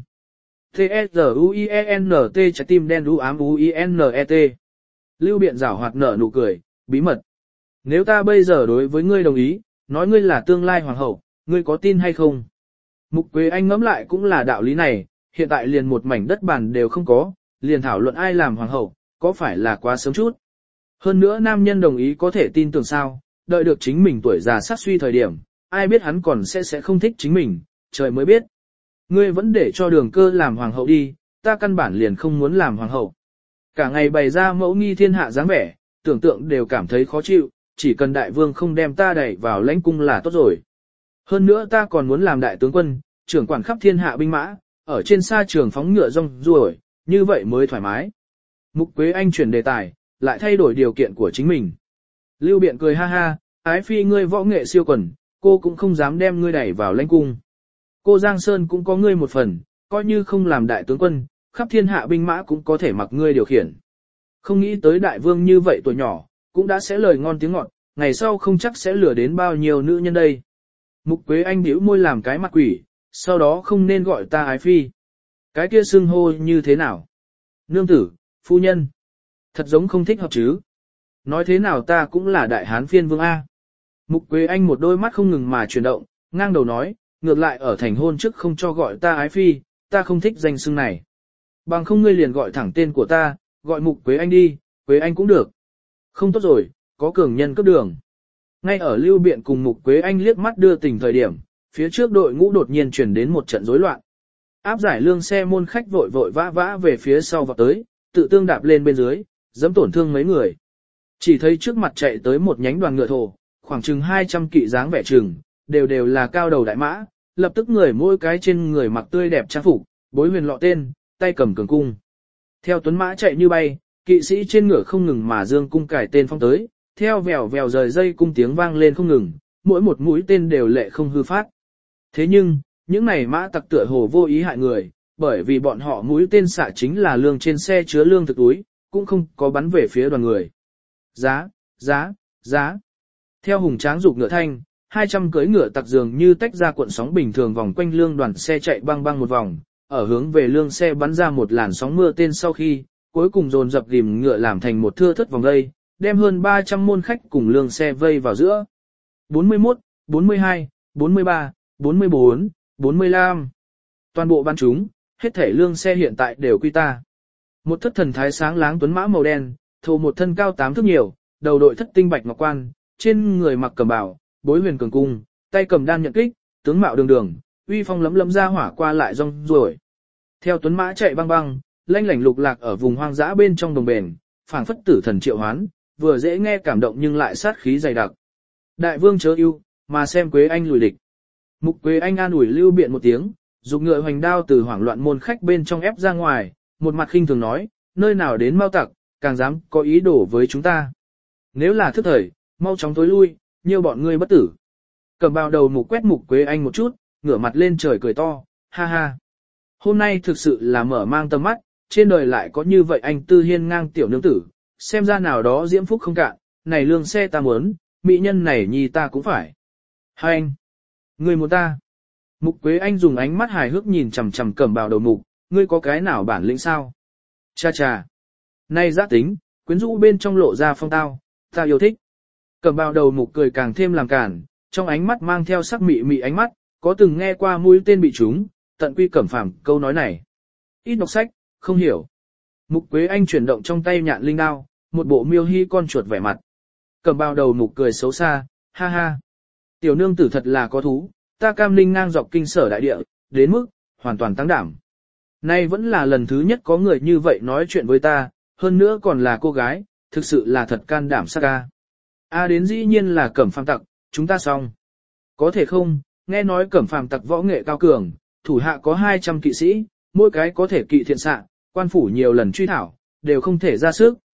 T-S-U-I-E-N-T trái tim đen đu ám U-I-N-E-T. Lưu Biện giảo hoạt nở nụ cười, bí mật. Nếu ta bây giờ đối với ngươi đồng ý, nói ngươi là tương lai hoàng hậu, ngươi có tin hay không? Mục Quế Anh ngẫm lại cũng là đạo lý này, hiện tại liền một mảnh đất bàn đều không có, liền thảo luận ai làm hoàng hậu, có phải là quá sớm chút? Hơn nữa nam nhân đồng ý có thể tin tưởng sao, đợi được chính mình tuổi già sát suy thời điểm, ai biết hắn còn sẽ sẽ không thích chính mình, trời mới biết. Ngươi vẫn để cho đường cơ làm hoàng hậu đi, ta căn bản liền không muốn làm hoàng hậu. Cả ngày bày ra mẫu nghi thiên hạ dáng vẻ, tưởng tượng đều cảm thấy khó chịu, chỉ cần đại vương không đem ta đẩy vào lãnh cung là tốt rồi. Hơn nữa ta còn muốn làm đại tướng quân, trưởng quản khắp thiên hạ binh mã, ở trên sa trường phóng ngựa rong ruổi, như vậy mới thoải mái. Mục Quế Anh chuyển đề tài, lại thay đổi điều kiện của chính mình. Lưu Biện cười ha ha, ái phi ngươi võ nghệ siêu quần, cô cũng không dám đem ngươi đẩy vào lãnh cung. Cô Giang Sơn cũng có ngươi một phần, coi như không làm đại tướng quân, khắp thiên hạ binh mã cũng có thể mặc ngươi điều khiển. Không nghĩ tới đại vương như vậy tuổi nhỏ, cũng đã sẽ lời ngon tiếng ngọt, ngày sau không chắc sẽ lừa đến bao nhiêu nữ nhân đây. Mục Quế Anh bĩu môi làm cái mặt quỷ, sau đó không nên gọi ta ái phi. Cái kia xưng hô như thế nào? Nương tử, phu nhân. Thật giống không thích hợp chứ. Nói thế nào ta cũng là đại hán phiên vương A. Mục Quế Anh một đôi mắt không ngừng mà chuyển động, ngang đầu nói, ngược lại ở thành hôn trước không cho gọi ta ái phi, ta không thích danh xưng này. Bằng không ngươi liền gọi thẳng tên của ta, gọi Mục Quế Anh đi, Quế Anh cũng được. Không tốt rồi, có cường nhân cấp đường. Ngay ở Lưu Biện cùng Mục Quế Anh liếc mắt đưa tình thời điểm, phía trước đội ngũ đột nhiên chuyển đến một trận rối loạn. Áp giải lương xe môn khách vội vội vã vã về phía sau vào tới, tự tương đạp lên bên dưới, dẫm tổn thương mấy người. Chỉ thấy trước mặt chạy tới một nhánh đoàn ngựa thổ, khoảng chừng hai trăm kỵ dáng vẻ chừng, đều đều là cao đầu đại mã, lập tức người mỗi cái trên người mặc tươi đẹp trang phục, bối huyền lọ tên, tay cầm cường cung. Theo tuấn mã chạy như bay, kỵ sĩ trên ngựa không ngừng mà dương cung cải tên phong tới, theo vèo vèo rời dây cung tiếng vang lên không ngừng, mỗi một mũi tên đều lệ không hư phát. Thế nhưng, những này mã tặc tựa hồ vô ý hại người, bởi vì bọn họ mũi tên xạ chính là lương trên xe chứa lương thực túi, cũng không có bắn về phía đoàn người. Giá, giá, giá. Theo hùng tráng dục ngựa thanh, hai trăm cưỡi ngựa tặc dường như tách ra cuộn sóng bình thường vòng quanh lương đoàn xe chạy băng băng một vòng, ở hướng về lương xe bắn ra một làn sóng mưa tên sau khi, cuối cùng dồn dập ghim ngựa làm thành một thưa thất vòng dây, đem hơn ba trăm môn khách cùng lương xe vây vào giữa. bốn mươi mốt, bốn mươi hai, bốn mươi ba, bốn mươi bốn, bốn mươi lăm. Toàn bộ ban chúng, hết thể lương xe hiện tại đều quy ta. Một thất thần thái sáng láng tuấn mã màu đen, thô một thân cao tám thước nhiều, đầu đội thất tinh bạch ngọc quan, trên người mặc cẩm bào, bối huyền cường cung, tay cầm đan nhận kích, tướng mạo đường đường, uy phong lấm lấm ra hỏa qua lại rong ruổi. Theo tuấn mã chạy băng băng, lanh lảnh lục lạc ở vùng hoang dã bên trong đồng bền, phảng phất tử thần triệu hoán, vừa dễ nghe cảm động nhưng lại sát khí dày đặc. Đại vương chớ ưu, mà xem Quế Anh lùi địch. Mục Quế Anh an ủi Lưu Biện một tiếng, dùng ngựa hoành đao từ hoảng loạn môn khách bên trong ép ra ngoài, một mặt khinh thường nói, nơi nào đến mau tặc, càng dám có ý đồ với chúng ta. Nếu là thức thời, mau chóng tối lui, nhiều bọn ngươi bất tử. Cầm bào đầu mục quét Mục Quế Anh một chút, ngửa mặt lên trời cười to, ha ha. Hôm nay thực sự là mở mang tầm mắt, trên đời lại có như vậy anh tư hiên ngang tiểu nương tử, xem ra nào đó diễm phúc không cạn, này lương xe ta muốn, mỹ nhân này nhi ta cũng phải. Hai anh, ngươi muốn ta. Mục Quế Anh dùng ánh mắt hài hước nhìn chằm chằm Cẩm Bào đầu mục, ngươi có cái nào bản lĩnh sao? Cha cha. Nay giác tính, quyến rũ bên trong lộ ra phong tao, ta yêu thích. Cẩm Bào đầu mục cười càng thêm làm cản, trong ánh mắt mang theo sắc mị mị ánh mắt, có từng nghe qua mũi tên bị trúng, tận quy cẩm phàm câu nói này. Ít đọc sách, không hiểu. Mục Quế Anh chuyển động trong tay nhạn linh đao, một bộ miêu hy con chuột vẻ mặt. Cẩm Bào đầu mục cười xấu xa, ha ha. Tiểu nương tử thật là có thú, ta cam linh ngang dọc kinh sở đại địa, đến mức, hoàn toàn tăng đảm. Nay vẫn là lần thứ nhất có người như vậy nói chuyện với ta, hơn nữa còn là cô gái, thực sự là thật can đảm sắc ca. A đến dĩ nhiên là Cẩm Phàm tặc, chúng ta xong. Có thể không, nghe nói Cẩm Phàm tặc võ nghệ cao cường, thủ hạ có hai trăm kỵ sĩ, mỗi cái có thể kỵ thiện xạ, quan phủ nhiều lần truy thảo, đều không thể ra sức,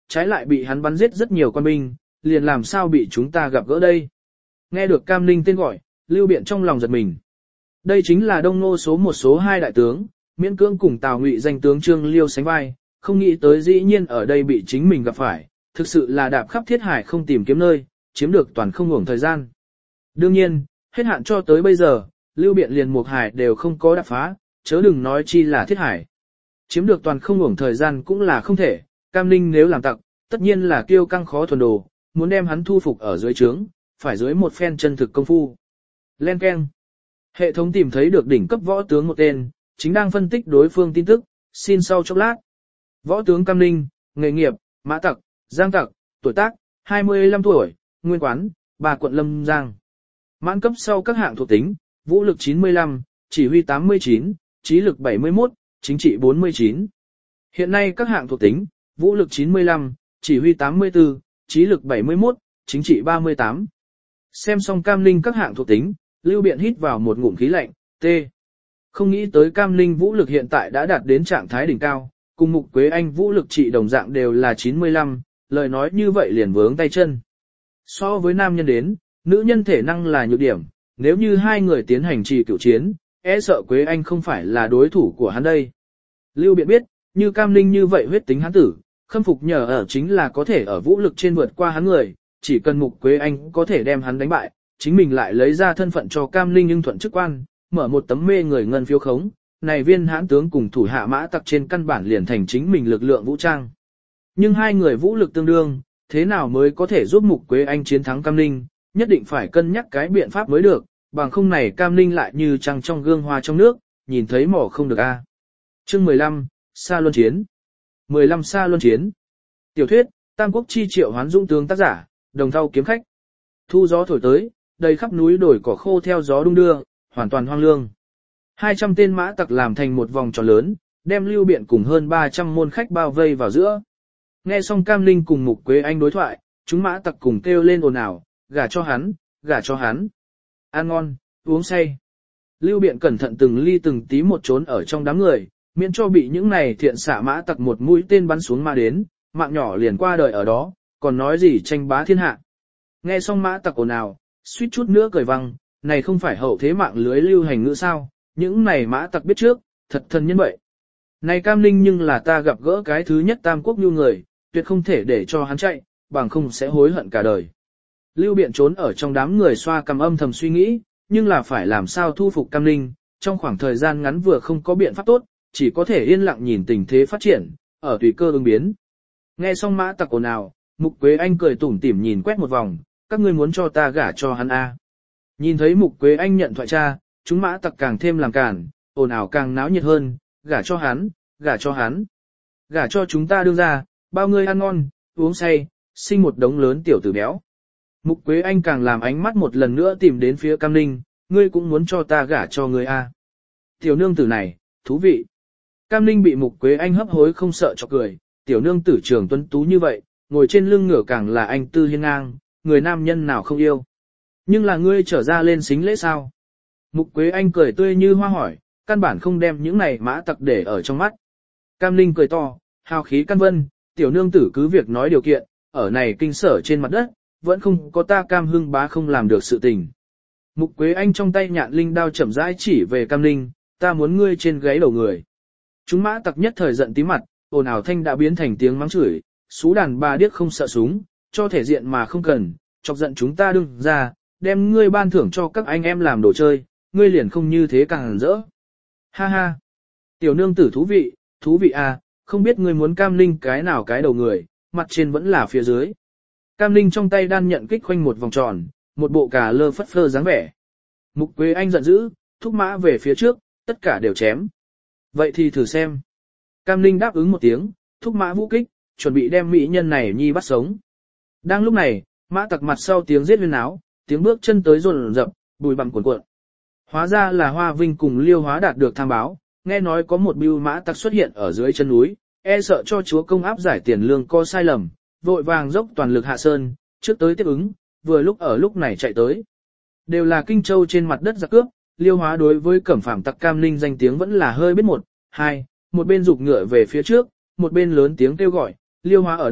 trái lại bị hắn bắn giết rất nhiều quan binh, liền làm sao bị chúng ta gặp gỡ đây. Nghe được Cam Ninh tên gọi, Lưu Biện trong lòng giật mình. Đây chính là Đông Nô số một số hai đại tướng, miễn cưỡng cùng Tào Ngụy danh tướng Trương Liêu sánh vai, không nghĩ tới dĩ nhiên ở đây bị chính mình gặp phải, thực sự là đạp khắp thiết hải không tìm kiếm nơi, chiếm được toàn không ngủng thời gian. Đương nhiên, hết hạn cho tới bây giờ, Lưu Biện liền Mục Hải đều không có đạp phá, chớ đừng nói chi là thiết hải. Chiếm được toàn không ngủng thời gian cũng là không thể, Cam Ninh nếu làm tặc, tất nhiên là kiêu căng khó thuần đồ, muốn đem hắn thu phục ở dưới trướng, phải dưới một phen chân thực công phu. Len keng. Hệ thống tìm thấy được đỉnh cấp võ tướng một tên, chính đang phân tích đối phương tin tức, xin sau chốc lát. Võ tướng Cam Ninh, nghề nghiệp, mã tặc, giang tặc, tuổi tác, hai mươi lăm tuổi, nguyên quán, bà quận Lâm Giang. Mãn cấp sau các hạng thuộc tính, vũ lực chín mươi lăm, chỉ huy tám mươi chín, trí lực bảy mươi mốt, chính trị bốn mươi chín. Hiện nay các hạng thuộc tính, vũ lực chín mươi lăm, chỉ huy tám mươi tư, trí lực bảy mươi mốt, chính trị ba mươi tám. Xem xong Cam Ninh các hạng thuộc tính, Lưu Biện hít vào một ngụm khí lạnh, T. Không nghĩ tới Cam Ninh vũ lực hiện tại đã đạt đến trạng thái đỉnh cao, cùng Mục Quế Anh vũ lực trị đồng dạng đều là chín mươi lăm, lời nói như vậy liền vướng tay chân. So với nam nhân đến, nữ nhân thể năng là nhược điểm, nếu như hai người tiến hành trì cửu chiến, e sợ Quế Anh không phải là đối thủ của hắn đây. Lưu Biện biết, như Cam Ninh như vậy huyết tính hắn tử, khâm phục nhờ ở chính là có thể ở vũ lực trên vượt qua hắn người, chỉ cần Mục Quế Anh có thể đem hắn đánh bại, chính mình lại lấy ra thân phận cho Cam Ninh nhưng thuận chức quan, mở một tấm mê người ngân phiếu khống, này viên hãn tướng cùng thủ hạ mã tặc trên căn bản liền thành chính mình lực lượng vũ trang. Nhưng hai người vũ lực tương đương, thế nào mới có thể giúp Mục Quế Anh chiến thắng Cam Ninh, nhất định phải cân nhắc cái biện pháp mới được, bằng không này Cam Ninh lại như trăng trong gương hoa trong nước, nhìn thấy mỏ không được a. Chương mười lăm, Sa Luân Chiến. mười lăm Sa Luân Chiến. Tiểu thuyết, Tam Quốc chi triệu hoán dũng tướng tác giả, Đồng Thau kiếm khách. Thu gió thổi tới, đầy khắp núi đồi cỏ khô theo gió đung đưa, hoàn toàn hoang lương. hai trăm tên mã tặc làm thành một vòng tròn lớn, đem Lưu Biện cùng hơn ba trăm môn khách bao vây vào giữa. Nghe xong Cam Ninh cùng Mục Quế Anh đối thoại, chúng mã tặc cùng kêu lên ồn ào, gả cho hắn, gả cho hắn. Ăn ngon, uống say. Lưu Biện cẩn thận từng ly từng tí một trốn ở trong đám người, miễn cho bị những này thiện xạ mã tặc một mũi tên bắn xuống mà đến, mạng nhỏ liền qua đời ở đó, còn nói gì tranh bá thiên hạ. Nghe xong mã tặc ồn ào, suýt chút nữa cười văng, này không phải hậu thế mạng lưới lưu hành ngữ sao, những này mã tặc biết trước, thật thân nhân vậy. Này Cam Ninh nhưng là ta gặp gỡ cái thứ nhất Tam Quốc nhu người, tuyệt không thể để cho hắn chạy, bằng không sẽ hối hận cả đời. Lưu Biện trốn ở trong đám người xoa cằm âm thầm suy nghĩ, nhưng là phải làm sao thu phục Cam Ninh, trong khoảng thời gian ngắn vừa không có biện pháp tốt, chỉ có thể yên lặng nhìn tình thế phát triển, ở tùy cơ ứng biến. Nghe xong mã tặc ồn ào, Mục Quế Anh cười tủm tỉm nhìn quét một vòng, các ngươi muốn cho ta gả cho hắn a? Nhìn thấy Mục Quế Anh nhận thoại cha, chúng mã tặc càng thêm làm cản, ồn ào càng náo nhiệt hơn, gả cho hắn, gả cho hắn, gả cho chúng ta đương ra, bao người ăn ngon, uống say, sinh một đống lớn tiểu tử béo. Mục Quế Anh càng làm ánh mắt một lần nữa tìm đến phía Cam Ninh, ngươi cũng muốn cho ta gả cho ngươi a? Tiểu nương tử này, thú vị. Cam Ninh bị Mục Quế Anh hấp hối không sợ cho cười, tiểu nương tử trường tuấn tú như vậy, ngồi trên lưng ngựa càng là anh tư hiên ngang, người nam nhân nào không yêu. Nhưng là ngươi trở ra lên xính lễ sao? Mục Quế Anh cười tươi như hoa hỏi, căn bản không đem những này mã tặc để ở trong mắt. Cam Ninh cười to, hào khí căn vân, tiểu nương tử cứ việc nói điều kiện, ở này kinh sở trên mặt đất, vẫn không có ta Cam Hưng bá không làm được sự tình. Mục Quế Anh trong tay nhạn linh đao chậm rãi chỉ về Cam Ninh, ta muốn ngươi trên gáy đầu người. Chúng mã tặc nhất thời giận tí mặt, ồn ào thanh đã biến thành tiếng mắng chửi, xú đàn bà điếc không sợ súng, cho thể diện mà không cần, chọc giận chúng ta đừng ra, đem ngươi ban thưởng cho các anh em làm đồ chơi, ngươi liền không như thế càng rỡ. Ha ha, tiểu nương tử thú vị, thú vị à, không biết ngươi muốn Cam Ninh cái nào cái đầu người, mặt trên vẫn là phía dưới. Cam Ninh trong tay đan nhận kích khoanh một vòng tròn, một bộ cà lơ phất phơ dáng vẻ. Mục Quế Anh giận dữ, thúc mã về phía trước, tất cả đều chém. Vậy thì thử xem. Cam Ninh đáp ứng một tiếng, thúc mã vũ kích, chuẩn bị đem mỹ nhân này nhi bắt sống. Đang lúc này, mã tặc mặt sau tiếng giết huyên áo, tiếng bước chân tới rồn rập, bùi bặm cuộn cuộn. Hóa ra là Hoa Vinh cùng Liêu Hóa đạt được tham báo, nghe nói có một bưu mã tặc xuất hiện ở dưới chân núi, e sợ cho chúa công áp giải tiền lương có sai lầm, vội vàng dốc toàn lực hạ sơn, trước tới tiếp ứng, vừa lúc ở lúc này chạy tới. Đều là Kinh Châu trên mặt đất giặc cướp, Liêu Hóa đối với cẩm phạm tặc Cam Ninh danh tiếng vẫn là hơi biết một, hai, một bên rục ngựa về phía trước, một bên lớn tiếng kêu gọi, Liêu Hóa ở đây,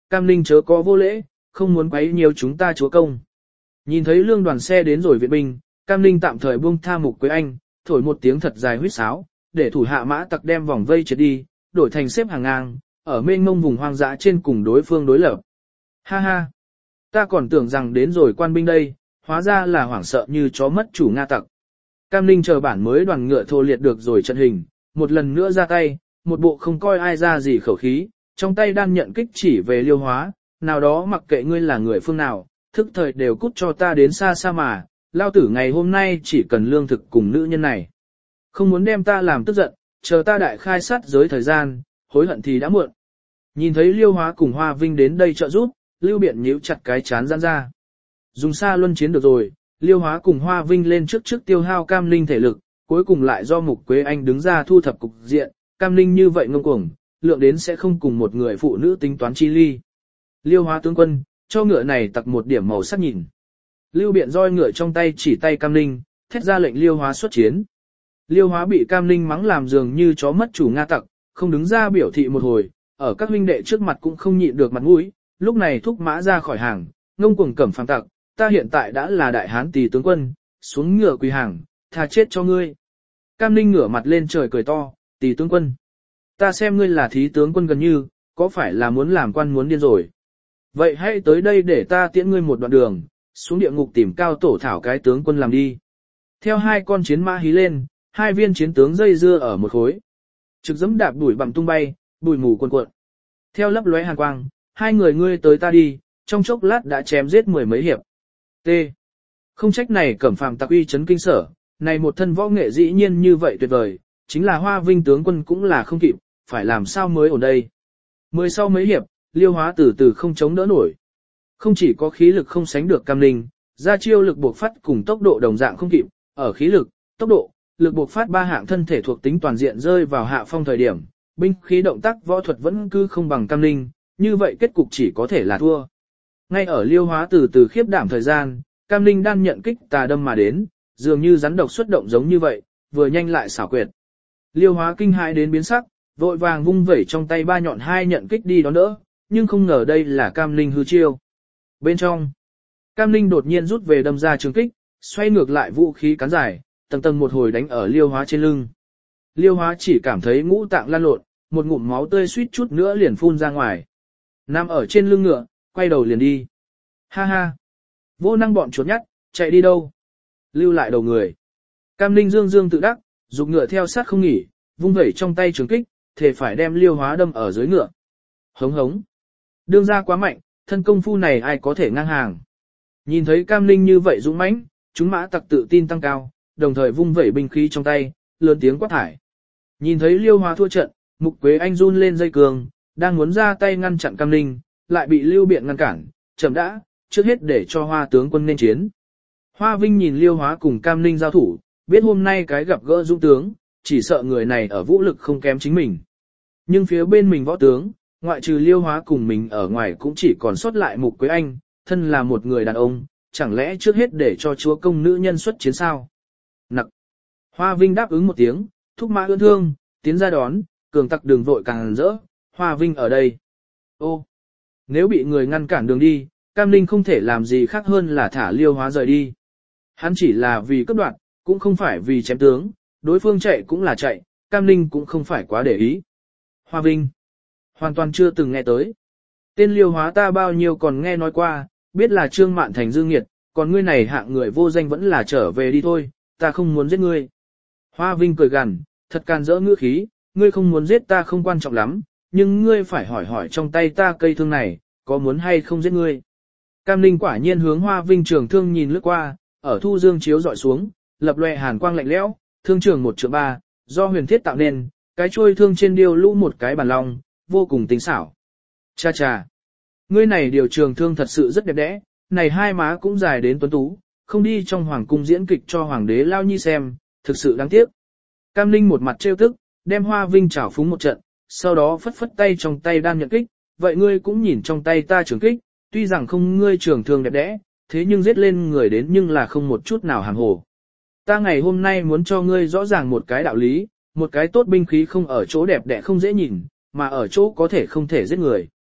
Cam Ninh chớ có vô lễ, không muốn quấy nhiều chúng ta chúa công. Nhìn thấy lương đoàn xe đến rồi viện binh, Cam Ninh tạm thời buông tha Mục Quế Anh, thổi một tiếng thật dài huýt sáo, để thủ hạ mã tặc đem vòng vây triệt đi, đổi thành xếp hàng ngang, ở mênh mông vùng hoang dã trên cùng đối phương đối lập. Ha ha! Ta còn tưởng rằng đến rồi quan binh đây, hóa ra là hoảng sợ như chó mất chủ Nga tặc. Cam Ninh chờ bản mới đoàn ngựa thô liệt được rồi trận hình, một lần nữa ra tay, một bộ không coi ai ra gì khẩu khí, trong tay đan nhận kích chỉ về Liêu Hóa, nào đó mặc kệ ngươi là người phương nào, thức thời đều cút cho ta đến xa xa mà, lao tử ngày hôm nay chỉ cần lương thực cùng nữ nhân này. Không muốn đem ta làm tức giận, chờ ta đại khai sát giới thời gian, hối hận thì đã muộn. Nhìn thấy Liêu Hóa cùng Hoa Vinh đến đây trợ giúp, Lưu Biện nhíu chặt cái chán giãn ra. Dùng xa luân chiến được rồi, Liêu Hóa cùng Hoa Vinh lên trước trước tiêu hao Cam Ninh thể lực, cuối cùng lại do Mục Quế Anh đứng ra thu thập cục diện, Cam Ninh như vậy ngông cuồng, lượng đến sẽ không cùng một người phụ nữ tính toán chi ly. Liêu Hóa tướng quân, cho ngựa này tặc một điểm màu sắc nhìn. Lưu Biện roi ngựa trong tay chỉ tay Cam Ninh, thét ra lệnh Liêu Hóa xuất chiến. Liêu Hóa bị Cam Ninh mắng làm dường như chó mất chủ Nga tặc, không đứng ra biểu thị một hồi, ở các huynh đệ trước mặt cũng không nhịn được mặt mũi, lúc này thúc mã ra khỏi hàng, ngông cuồng cẩm phàm tặc, ta hiện tại đã là đại hán tỳ tướng quân, xuống ngựa quỳ hàng, tha chết cho ngươi. Cam Ninh ngửa mặt lên trời cười to, tỳ tướng quân. Ta xem ngươi là thí tướng quân gần như, có phải là muốn làm quan muốn điên rồi. Vậy hãy tới đây để ta tiễn ngươi một đoạn đường, xuống địa ngục tìm cao tổ thảo cái tướng quân làm đi. Theo hai con chiến mã hí lên, hai viên chiến tướng dây dưa ở một khối. Trực dẫm đạp đuổi bằm tung bay, bụi mù cuồn cuộn. Theo lấp lóe hàn quang, hai người ngươi tới ta đi, trong chốc lát đã chém giết mười mấy hiệp. T. Không trách này cẩm phàm tặc uy chấn kinh sở, này một thân võ nghệ dĩ nhiên như vậy tuyệt vời, chính là Hoa Vinh tướng quân cũng là không kịp, phải làm sao mới ổn đây. Mười sau mấy hiệp, Liêu Hóa từ từ không chống đỡ nổi. Không chỉ có khí lực không sánh được Cam Ninh, ra chiêu lực buộc phát cùng tốc độ đồng dạng không kịp, ở khí lực, tốc độ, lực buộc phát ba hạng thân thể thuộc tính toàn diện rơi vào hạ phong thời điểm, binh khí động tác võ thuật vẫn cứ không bằng Cam Ninh, như vậy kết cục chỉ có thể là thua. Ngay ở Liêu Hóa từ từ khiếp đảm thời gian, Cam Ninh đang nhận kích tà đâm mà đến, dường như rắn độc xuất động giống như vậy, vừa nhanh lại xảo quyệt. Liêu Hóa kinh hãi đến biến sắc, vội vàng vung vẩy trong tay ba nhọn hai nhận kích đi đón đỡ, nhưng không ngờ đây là Cam Ninh hư chiêu. Bên trong, Cam Ninh đột nhiên rút về đâm ra trường kích, xoay ngược lại vũ khí cán dài, tầng tầng một hồi đánh ở Liêu Hóa trên lưng. Liêu Hóa chỉ cảm thấy ngũ tạng lan lộn, một ngụm máu tươi suýt chút nữa liền phun ra ngoài. Nằm ở trên lưng ngựa, quay đầu liền đi. Ha ha! Vô năng bọn chuột nhắt, chạy đi đâu? Lưu lại đầu người. Cam Ninh dương dương tự đắc, dục ngựa theo sát không nghỉ, vung vẩy trong tay trường kích, thể phải đem Liêu Hóa đâm ở dưới ngựa. Hống hống! Đương ra quá mạnh, thân công phu này ai có thể ngang hàng. Nhìn thấy Cam Ninh như vậy dũng mãnh, chúng mã tặc tự tin tăng cao, đồng thời vung vẩy binh khí trong tay, lớn tiếng quát thải. Nhìn thấy Liêu Hóa thua trận, Mục Quế Anh run lên dây cương, đang muốn ra tay ngăn chặn Cam Ninh, lại bị Lưu Biện ngăn cản, chậm đã, trước hết để cho Hoa tướng quân nên chiến. Hoa Vinh nhìn Liêu Hóa cùng Cam Ninh giao thủ, biết hôm nay cái gặp gỡ dũng tướng, chỉ sợ người này ở vũ lực không kém chính mình. Nhưng phía bên mình võ tướng, ngoại trừ Liêu Hóa cùng mình ở ngoài cũng chỉ còn sót lại Mục Quế Anh, thân là một người đàn ông, chẳng lẽ trước hết để cho chúa công nữ nhân xuất chiến sao? Nặc. Hoa Vinh đáp ứng một tiếng, thúc mã ưỡn thương, tiến ra đón, cường tặc đường vội càng rỡ, Hoa Vinh ở đây. Ô, nếu bị người ngăn cản đường đi, Cam Ninh không thể làm gì khác hơn là thả Liêu Hóa rời đi. Hắn chỉ là vì cướp đoạt, cũng không phải vì chém tướng, đối phương chạy cũng là chạy, Cam Ninh cũng không phải quá để ý. Hoa Vinh, hoàn toàn chưa từng nghe tới. Tên Liêu Hóa ta bao nhiêu còn nghe nói qua, biết là Trương Mạn Thành dương nghiệt, còn ngươi này hạng người vô danh vẫn là trở về đi thôi, ta không muốn giết ngươi. Hoa Vinh cười gằn, thật can dỡ ngữ khí, ngươi không muốn giết ta không quan trọng lắm, nhưng ngươi phải hỏi hỏi trong tay ta cây thương này, có muốn hay không giết ngươi. Cam Ninh quả nhiên hướng Hoa Vinh trường thương nhìn lướt qua, ở thu dương chiếu dọi xuống, lập lòe hàn quang lạnh lẽo, thương trường một trượng ba, do huyền thiết tạo nên, cái chuôi thương trên điêu lũ một cái bàn long, vô cùng tinh xảo. Cha cha, ngươi này điều trường thương thật sự rất đẹp đẽ, này hai má cũng dài đến tuấn tú, không đi trong hoàng cung diễn kịch cho hoàng đế lao nhi xem, thực sự đáng tiếc. Cam Ninh một mặt trêu tức, đem Hoa Vinh chảo phúng một trận, sau đó phất phất tay trong tay đan nhận kích, vậy ngươi cũng nhìn trong tay ta trường kích, tuy rằng không ngươi trường thương đẹp đẽ, thế nhưng giết lên người đến nhưng là không một chút nào hàng hồ. Ta ngày hôm nay muốn cho ngươi rõ ràng một cái đạo lý, một cái tốt binh khí không ở chỗ đẹp đẽ không dễ nhìn, mà ở chỗ có thể không thể giết người.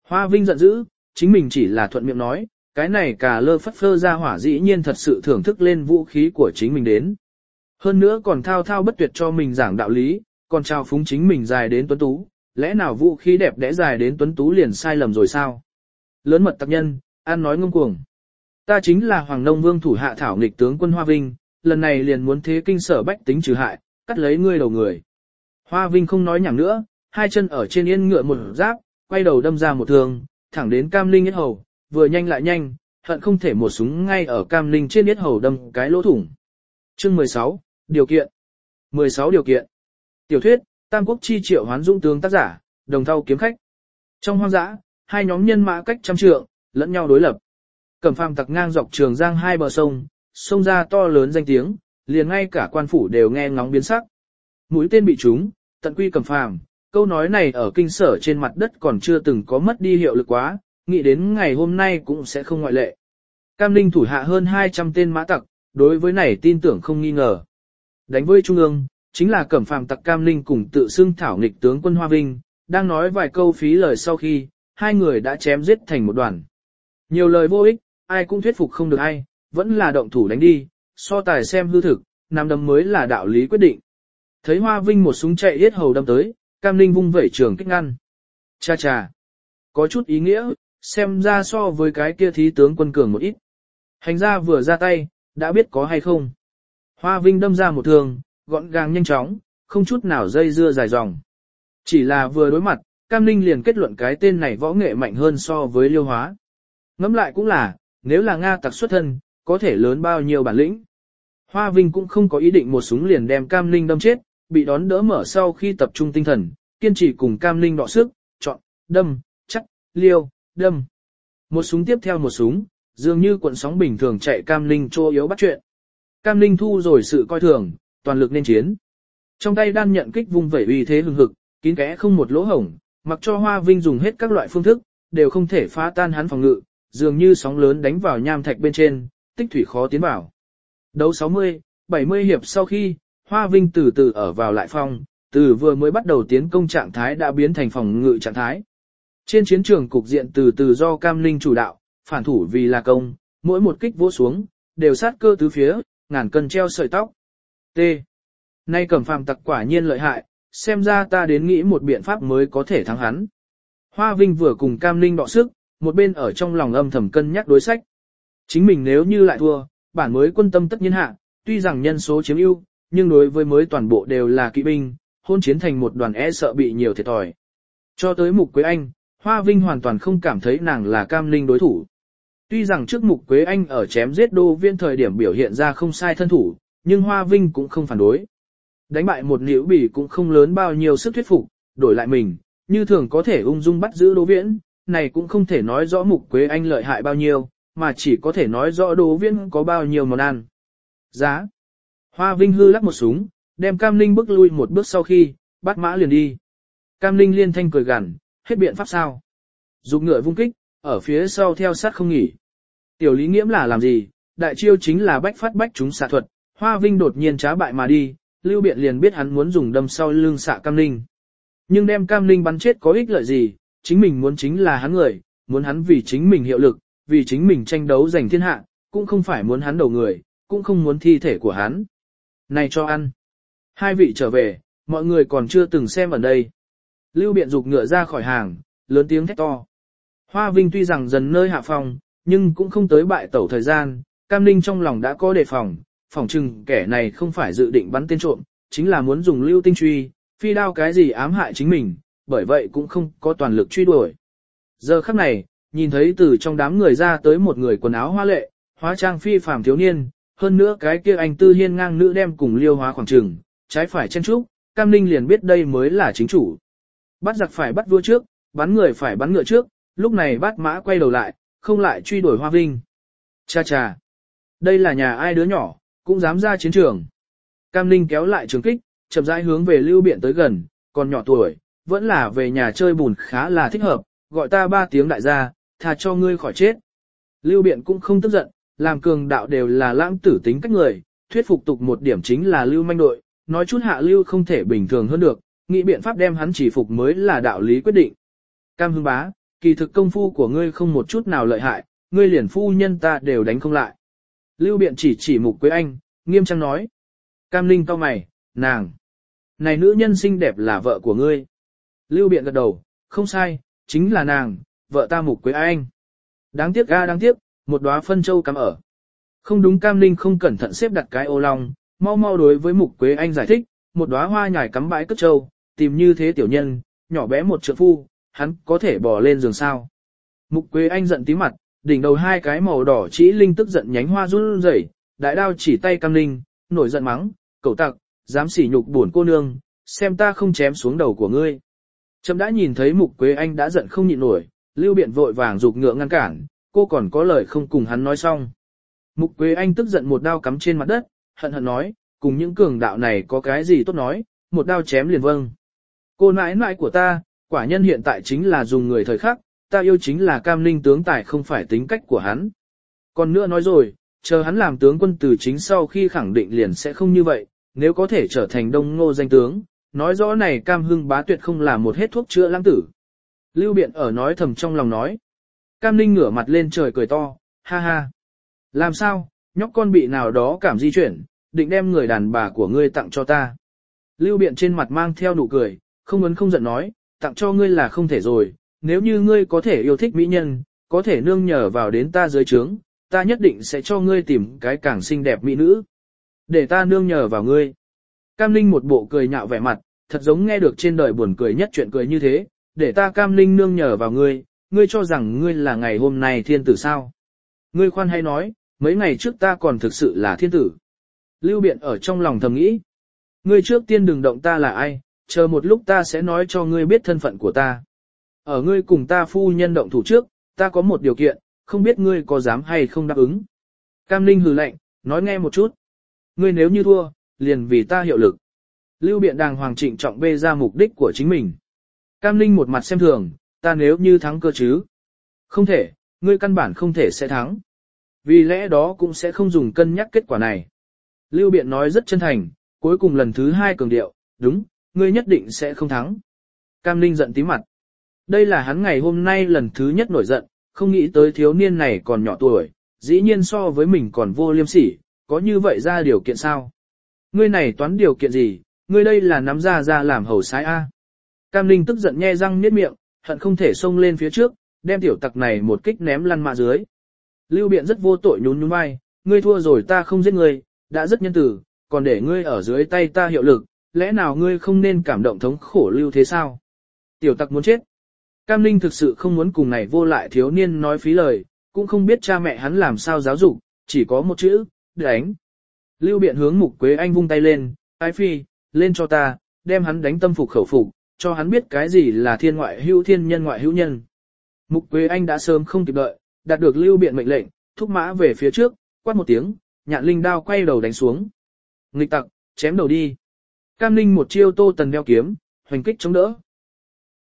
Hoa Vinh giận dữ, chính mình chỉ là thuận miệng nói, cái này cả lơ phất phơ ra hỏa dĩ nhiên thật sự thưởng thức lên vũ khí của chính mình đến. Hơn nữa còn thao thao bất tuyệt cho mình giảng đạo lý, còn trao phúng chính mình dài đến tuấn tú, lẽ nào vũ khí đẹp đẽ dài đến tuấn tú liền sai lầm rồi sao? Lớn mật tặc nhân, ăn nói ngông cuồng. Ta chính là Hoàng Nông Vương thủ hạ thảo nghịch tướng quân Hoa Vinh, lần này liền muốn thế kinh sở bách tính trừ hại, cắt lấy ngươi đầu người. Hoa Vinh không nói nhảm nữa, hai chân ở trên yên ngựa một giáp, quay đầu đâm ra một thương, thẳng đến Cam Linh yết hầu, vừa nhanh lại nhanh, hận không thể một súng ngay ở Cam Linh trên yết hầu đâm cái lỗ thủng. Chương mười sáu, điều kiện. mười sáu điều kiện. Tiểu thuyết, Tam Quốc chi triệu hoán dũng tướng tác giả, Đồng Thau kiếm khách. Trong hoang dã, hai nhóm nhân mã cách trăm trượng, lẫn nhau đối lập. Cẩm Phàm tặc ngang dọc Trường Giang hai bờ sông, sông ra to lớn danh tiếng, liền ngay cả quan phủ đều nghe ngóng biến sắc. Mũi tên bị trúng, tận quy Cẩm Phàm, câu nói này ở kinh sở trên mặt đất còn chưa từng có mất đi hiệu lực quá, nghĩ đến ngày hôm nay cũng sẽ không ngoại lệ. Cam Linh thủ hạ hơn hai trăm tên mã tặc, đối với này tin tưởng không nghi ngờ. Đánh với Trung ương, chính là Cẩm Phàm tặc Cam Linh cùng tự xưng thảo nghịch tướng quân Hoa Vinh, đang nói vài câu phí lời sau khi, hai người đã chém giết thành một đoàn. Nhiều lời vô ích, ai cũng thuyết phục không được ai, vẫn là động thủ đánh đi, so tài xem hư thực, nắm đấm mới là đạo lý quyết định. Thấy Hoa Vinh một súng chạy yết hầu đâm tới, Cam Linh vung vẩy trường kích ngăn. Cha cha, có chút ý nghĩa, xem ra so với cái kia thí tướng quân cường một ít. Hành ra vừa ra tay, đã biết có hay không. Hoa Vinh đâm ra một thương, gọn gàng nhanh chóng, không chút nào dây dưa dài dòng. Chỉ là vừa đối mặt, Cam Linh liền kết luận cái tên này võ nghệ mạnh hơn so với Liêu Hóa. Ngẫm lại cũng là, nếu là Nga tặc xuất thân, có thể lớn bao nhiêu bản lĩnh. Hoa Vinh cũng không có ý định một súng liền đem Cam Linh đâm chết, bị đón đỡ mở sau khi tập trung tinh thần, kiên trì cùng Cam Linh đọ sức, chọn, đâm, chắc, liêu, đâm. Một súng tiếp theo một súng, dường như cuộn sóng bình thường chạy Cam Linh trô yếu bắt chuyện. Cam Linh thu rồi sự coi thường, toàn lực nên chiến. Trong tay đan nhận kích vung vẩy uy thế hừng hực, kín kẽ không một lỗ hổng, mặc cho Hoa Vinh dùng hết các loại phương thức, đều không thể phá tan hắn phòng ngự, dường như sóng lớn đánh vào nham thạch bên trên, tích thủy khó tiến vào. Đấu sáu mươi, bảy mươi hiệp sau khi, Hoa Vinh từ từ ở vào lại phong, từ vừa mới bắt đầu tiến công trạng thái đã biến thành phòng ngự trạng thái. Trên chiến trường cục diện từ từ do Cam Linh chủ đạo, phản thủ vì là công, mỗi một kích vỗ xuống, đều sát cơ tứ phía, ngàn cân treo sợi tóc. T. Nay Cẩm Phàm tặc quả nhiên lợi hại, xem ra ta đến nghĩ một biện pháp mới có thể thắng hắn. Hoa Vinh vừa cùng Cam Linh đọ sức, một bên ở trong lòng âm thầm cân nhắc đối sách. Chính mình nếu như lại thua, bản mới quân tâm tất nhiên hạ, tuy rằng nhân số chiếm ưu, nhưng đối với mới toàn bộ đều là kỵ binh, hôn chiến thành một đoàn e sợ bị nhiều thiệt thòi. Cho tới Mục Quế Anh, Hoa Vinh hoàn toàn không cảm thấy nàng là Cam Linh đối thủ. Tuy rằng trước Mục Quế Anh ở chém giết Đô Viên thời điểm biểu hiện ra không sai thân thủ, nhưng Hoa Vinh cũng không phản đối. Đánh bại một Liễu Bỉ cũng không lớn bao nhiêu sức thuyết phục, đổi lại mình, như thường có thể ung dung bắt giữ Đỗ Viễn, này cũng không thể nói rõ Mục Quế Anh lợi hại bao nhiêu, mà chỉ có thể nói rõ Đỗ Viễn có bao nhiêu món ăn. Giá. Hoa Vinh hư lắc một súng, đem Cam Linh bước lui một bước sau khi, bắt mã liền đi. Cam Linh liên thanh cười gằn, hết biện pháp sao? Dục ngựa vung kích, ở phía sau theo sát không nghỉ. Tiểu Lý Nghiễm là làm gì? Đại chiêu chính là bách phát bách chúng xạ thuật. Hoa Vinh đột nhiên trá bại mà đi, Lưu Biện liền biết hắn muốn dùng đâm sau lưng xạ Cam Linh. Nhưng đem Cam Linh bắn chết có ích lợi gì? Chính mình muốn chính là hắn người, muốn hắn vì chính mình hiệu lực, vì chính mình tranh đấu giành thiên hạ, cũng không phải muốn hắn đầu người, cũng không muốn thi thể của hắn. Này cho ăn. Hai vị trở về, mọi người còn chưa từng xem ở đây. Lưu Biện dục ngựa ra khỏi hàng, lớn tiếng thét to. Hoa Vinh tuy rằng dần nơi hạ phòng, nhưng cũng không tới bại tẩu thời gian, Cam Linh trong lòng đã có đề phòng, phỏng chừng kẻ này không phải dự định bắn tên trộm, chính là muốn dùng lưu tinh truy, phi đao cái gì ám hại chính mình, bởi vậy cũng không có toàn lực truy đuổi. Giờ khắc này, nhìn thấy từ trong đám người ra tới một người quần áo hoa lệ, hóa trang phi phàm thiếu niên, hơn nữa cái kia anh tư hiên ngang nữ đem cùng Liêu Hóa khoảng trường, trái phải chen trúc, Cam Linh liền biết đây mới là chính chủ. Bắt giặc phải bắt vua trước, bắn người phải bắn ngựa trước, lúc này bắt mã quay đầu lại, không lại truy đuổi Hoa Vinh. Cha cha, đây là nhà ai đứa nhỏ, cũng dám ra chiến trường. Cam Linh kéo lại trường kích, chậm rãi hướng về Lưu Biện tới gần, còn nhỏ tuổi, vẫn là về nhà chơi bùn khá là thích hợp, gọi ta ba tiếng đại gia, thà cho ngươi khỏi chết. Lưu Biện cũng không tức giận, làm cường đạo đều là lãng tử tính cách người, thuyết phục tục một điểm chính là Lưu manh đội, nói chút hạ Lưu không thể bình thường hơn được, nghĩ biện pháp đem hắn chỉ phục mới là đạo lý quyết định. Cam Hưng bá, kỳ thực công phu của ngươi không một chút nào lợi hại, ngươi liền phu nhân ta đều đánh không lại. Lưu Biện chỉ chỉ Mục Quế Anh, nghiêm trang nói. Cam Ninh cau mày, nàng. Này nữ nhân xinh đẹp là vợ của ngươi. Lưu Biện gật đầu, không sai, chính là nàng, vợ ta Mục Quế Anh. Đáng tiếc ga đáng tiếc, một đóa phân châu cắm ở. Không đúng, Cam Ninh không cẩn thận xếp đặt cái ô long, mau mau đối với Mục Quế Anh giải thích, một đóa hoa nhài cắm bãi cất châu, tìm như thế tiểu nhân, nhỏ bé một trượng phu, hắn có thể bỏ lên giường sao. Mục Quế Anh giận tí mặt, đỉnh đầu hai cái màu đỏ chỉ linh tức giận nhánh hoa run rẩy, đại đao chỉ tay Cam Ninh, nổi giận mắng, cẩu tặc, dám sỉ nhục bổn cô nương, xem ta không chém xuống đầu của ngươi. Trâm đã nhìn thấy Mục Quế Anh đã giận không nhịn nổi, Lưu Biện vội vàng giục ngựa ngăn cản, cô còn có lời không cùng hắn nói xong. Mục Quế Anh tức giận một đao cắm trên mặt đất, hận hận nói, cùng những cường đạo này có cái gì tốt nói, một đao chém liền vâng. Cô nãi nãi của ta, quả nhân hiện tại chính là dùng người thời khắc, ta yêu chính là Cam Ninh tướng tài không phải tính cách của hắn. Còn nữa nói rồi, chờ hắn làm tướng quân từ chính sau khi khẳng định liền sẽ không như vậy, nếu có thể trở thành Đông Ngô danh tướng, nói rõ này Cam Hưng bá tuyệt không là một hết thuốc chữa lãng tử. Lưu Biện ở nói thầm trong lòng nói. Cam Ninh ngửa mặt lên trời cười to, ha ha. Làm sao, nhóc con bị nào đó cảm di chuyển, định đem người đàn bà của ngươi tặng cho ta. Lưu Biện trên mặt mang theo nụ cười, không muốn không giận nói, tặng cho ngươi là không thể rồi, nếu như ngươi có thể yêu thích mỹ nhân, có thể nương nhờ vào đến ta dưới trướng, ta nhất định sẽ cho ngươi tìm cái càng xinh đẹp mỹ nữ. Để ta nương nhờ vào ngươi. Cam Ninh một bộ cười nhạo vẻ mặt, thật giống nghe được trên đời buồn cười nhất chuyện cười như thế, để ta Cam Ninh nương nhờ vào ngươi, ngươi cho rằng ngươi là ngày hôm nay thiên tử sao. Ngươi khoan hay nói, mấy ngày trước ta còn thực sự là thiên tử. Lưu Biện ở trong lòng thầm nghĩ. Ngươi trước tiên đừng động ta là ai, chờ một lúc ta sẽ nói cho ngươi biết thân phận của ta. Ở ngươi cùng ta phu nhân động thủ trước, ta có một điều kiện, không biết ngươi có dám hay không đáp ứng. Cam Ninh hừ lạnh, nói nghe một chút. Ngươi nếu như thua, liền vì ta hiệu lực. Lưu Biện đàng hoàng trịnh trọng bê ra mục đích của chính mình. Cam Ninh một mặt xem thường, ta nếu như thắng cơ chứ. Không thể, ngươi căn bản không thể sẽ thắng. Vì lẽ đó cũng sẽ không dùng cân nhắc kết quả này. Lưu Biện nói rất chân thành, cuối cùng lần thứ hai cường điệu, đúng, ngươi nhất định sẽ không thắng. Cam Ninh giận tí mặt. Đây là hắn ngày hôm nay lần thứ nhất nổi giận, không nghĩ tới thiếu niên này còn nhỏ tuổi, dĩ nhiên so với mình còn vô liêm sỉ, có như vậy ra điều kiện sao? Ngươi này toán điều kiện gì, ngươi đây là nắm ra ra làm hầu sái A. Cam Ninh tức giận nhe răng niết miệng, hận không thể xông lên phía trước, đem tiểu tặc này một kích ném lăn mạ dưới. Lưu Biện rất vô tội nhún nhún vai, ngươi thua rồi ta không giết ngươi, đã rất nhân từ, còn để ngươi ở dưới tay ta hiệu lực, lẽ nào ngươi không nên cảm động thống khổ lưu thế sao? Tiểu tặc muốn chết. Cam Ninh thực sự không muốn cùng này vô lại thiếu niên nói phí lời, cũng không biết cha mẹ hắn làm sao giáo dục, chỉ có một chữ, đánh. Lưu Biện hướng Mục Quế Anh vung tay lên, ái phi, lên cho ta, đem hắn đánh tâm phục khẩu phục, cho hắn biết cái gì là thiên ngoại hữu thiên nhân ngoại hữu nhân. Mục Quế Anh đã sớm không kịp đợi, đạt được Lưu Biện mệnh lệnh, thúc mã về phía trước, quát một tiếng, nhạn linh đao quay đầu đánh xuống. Nghịch tặc, chém đầu đi. Cam Ninh một chiêu Tô Tần đeo kiếm, hoành kích chống đỡ.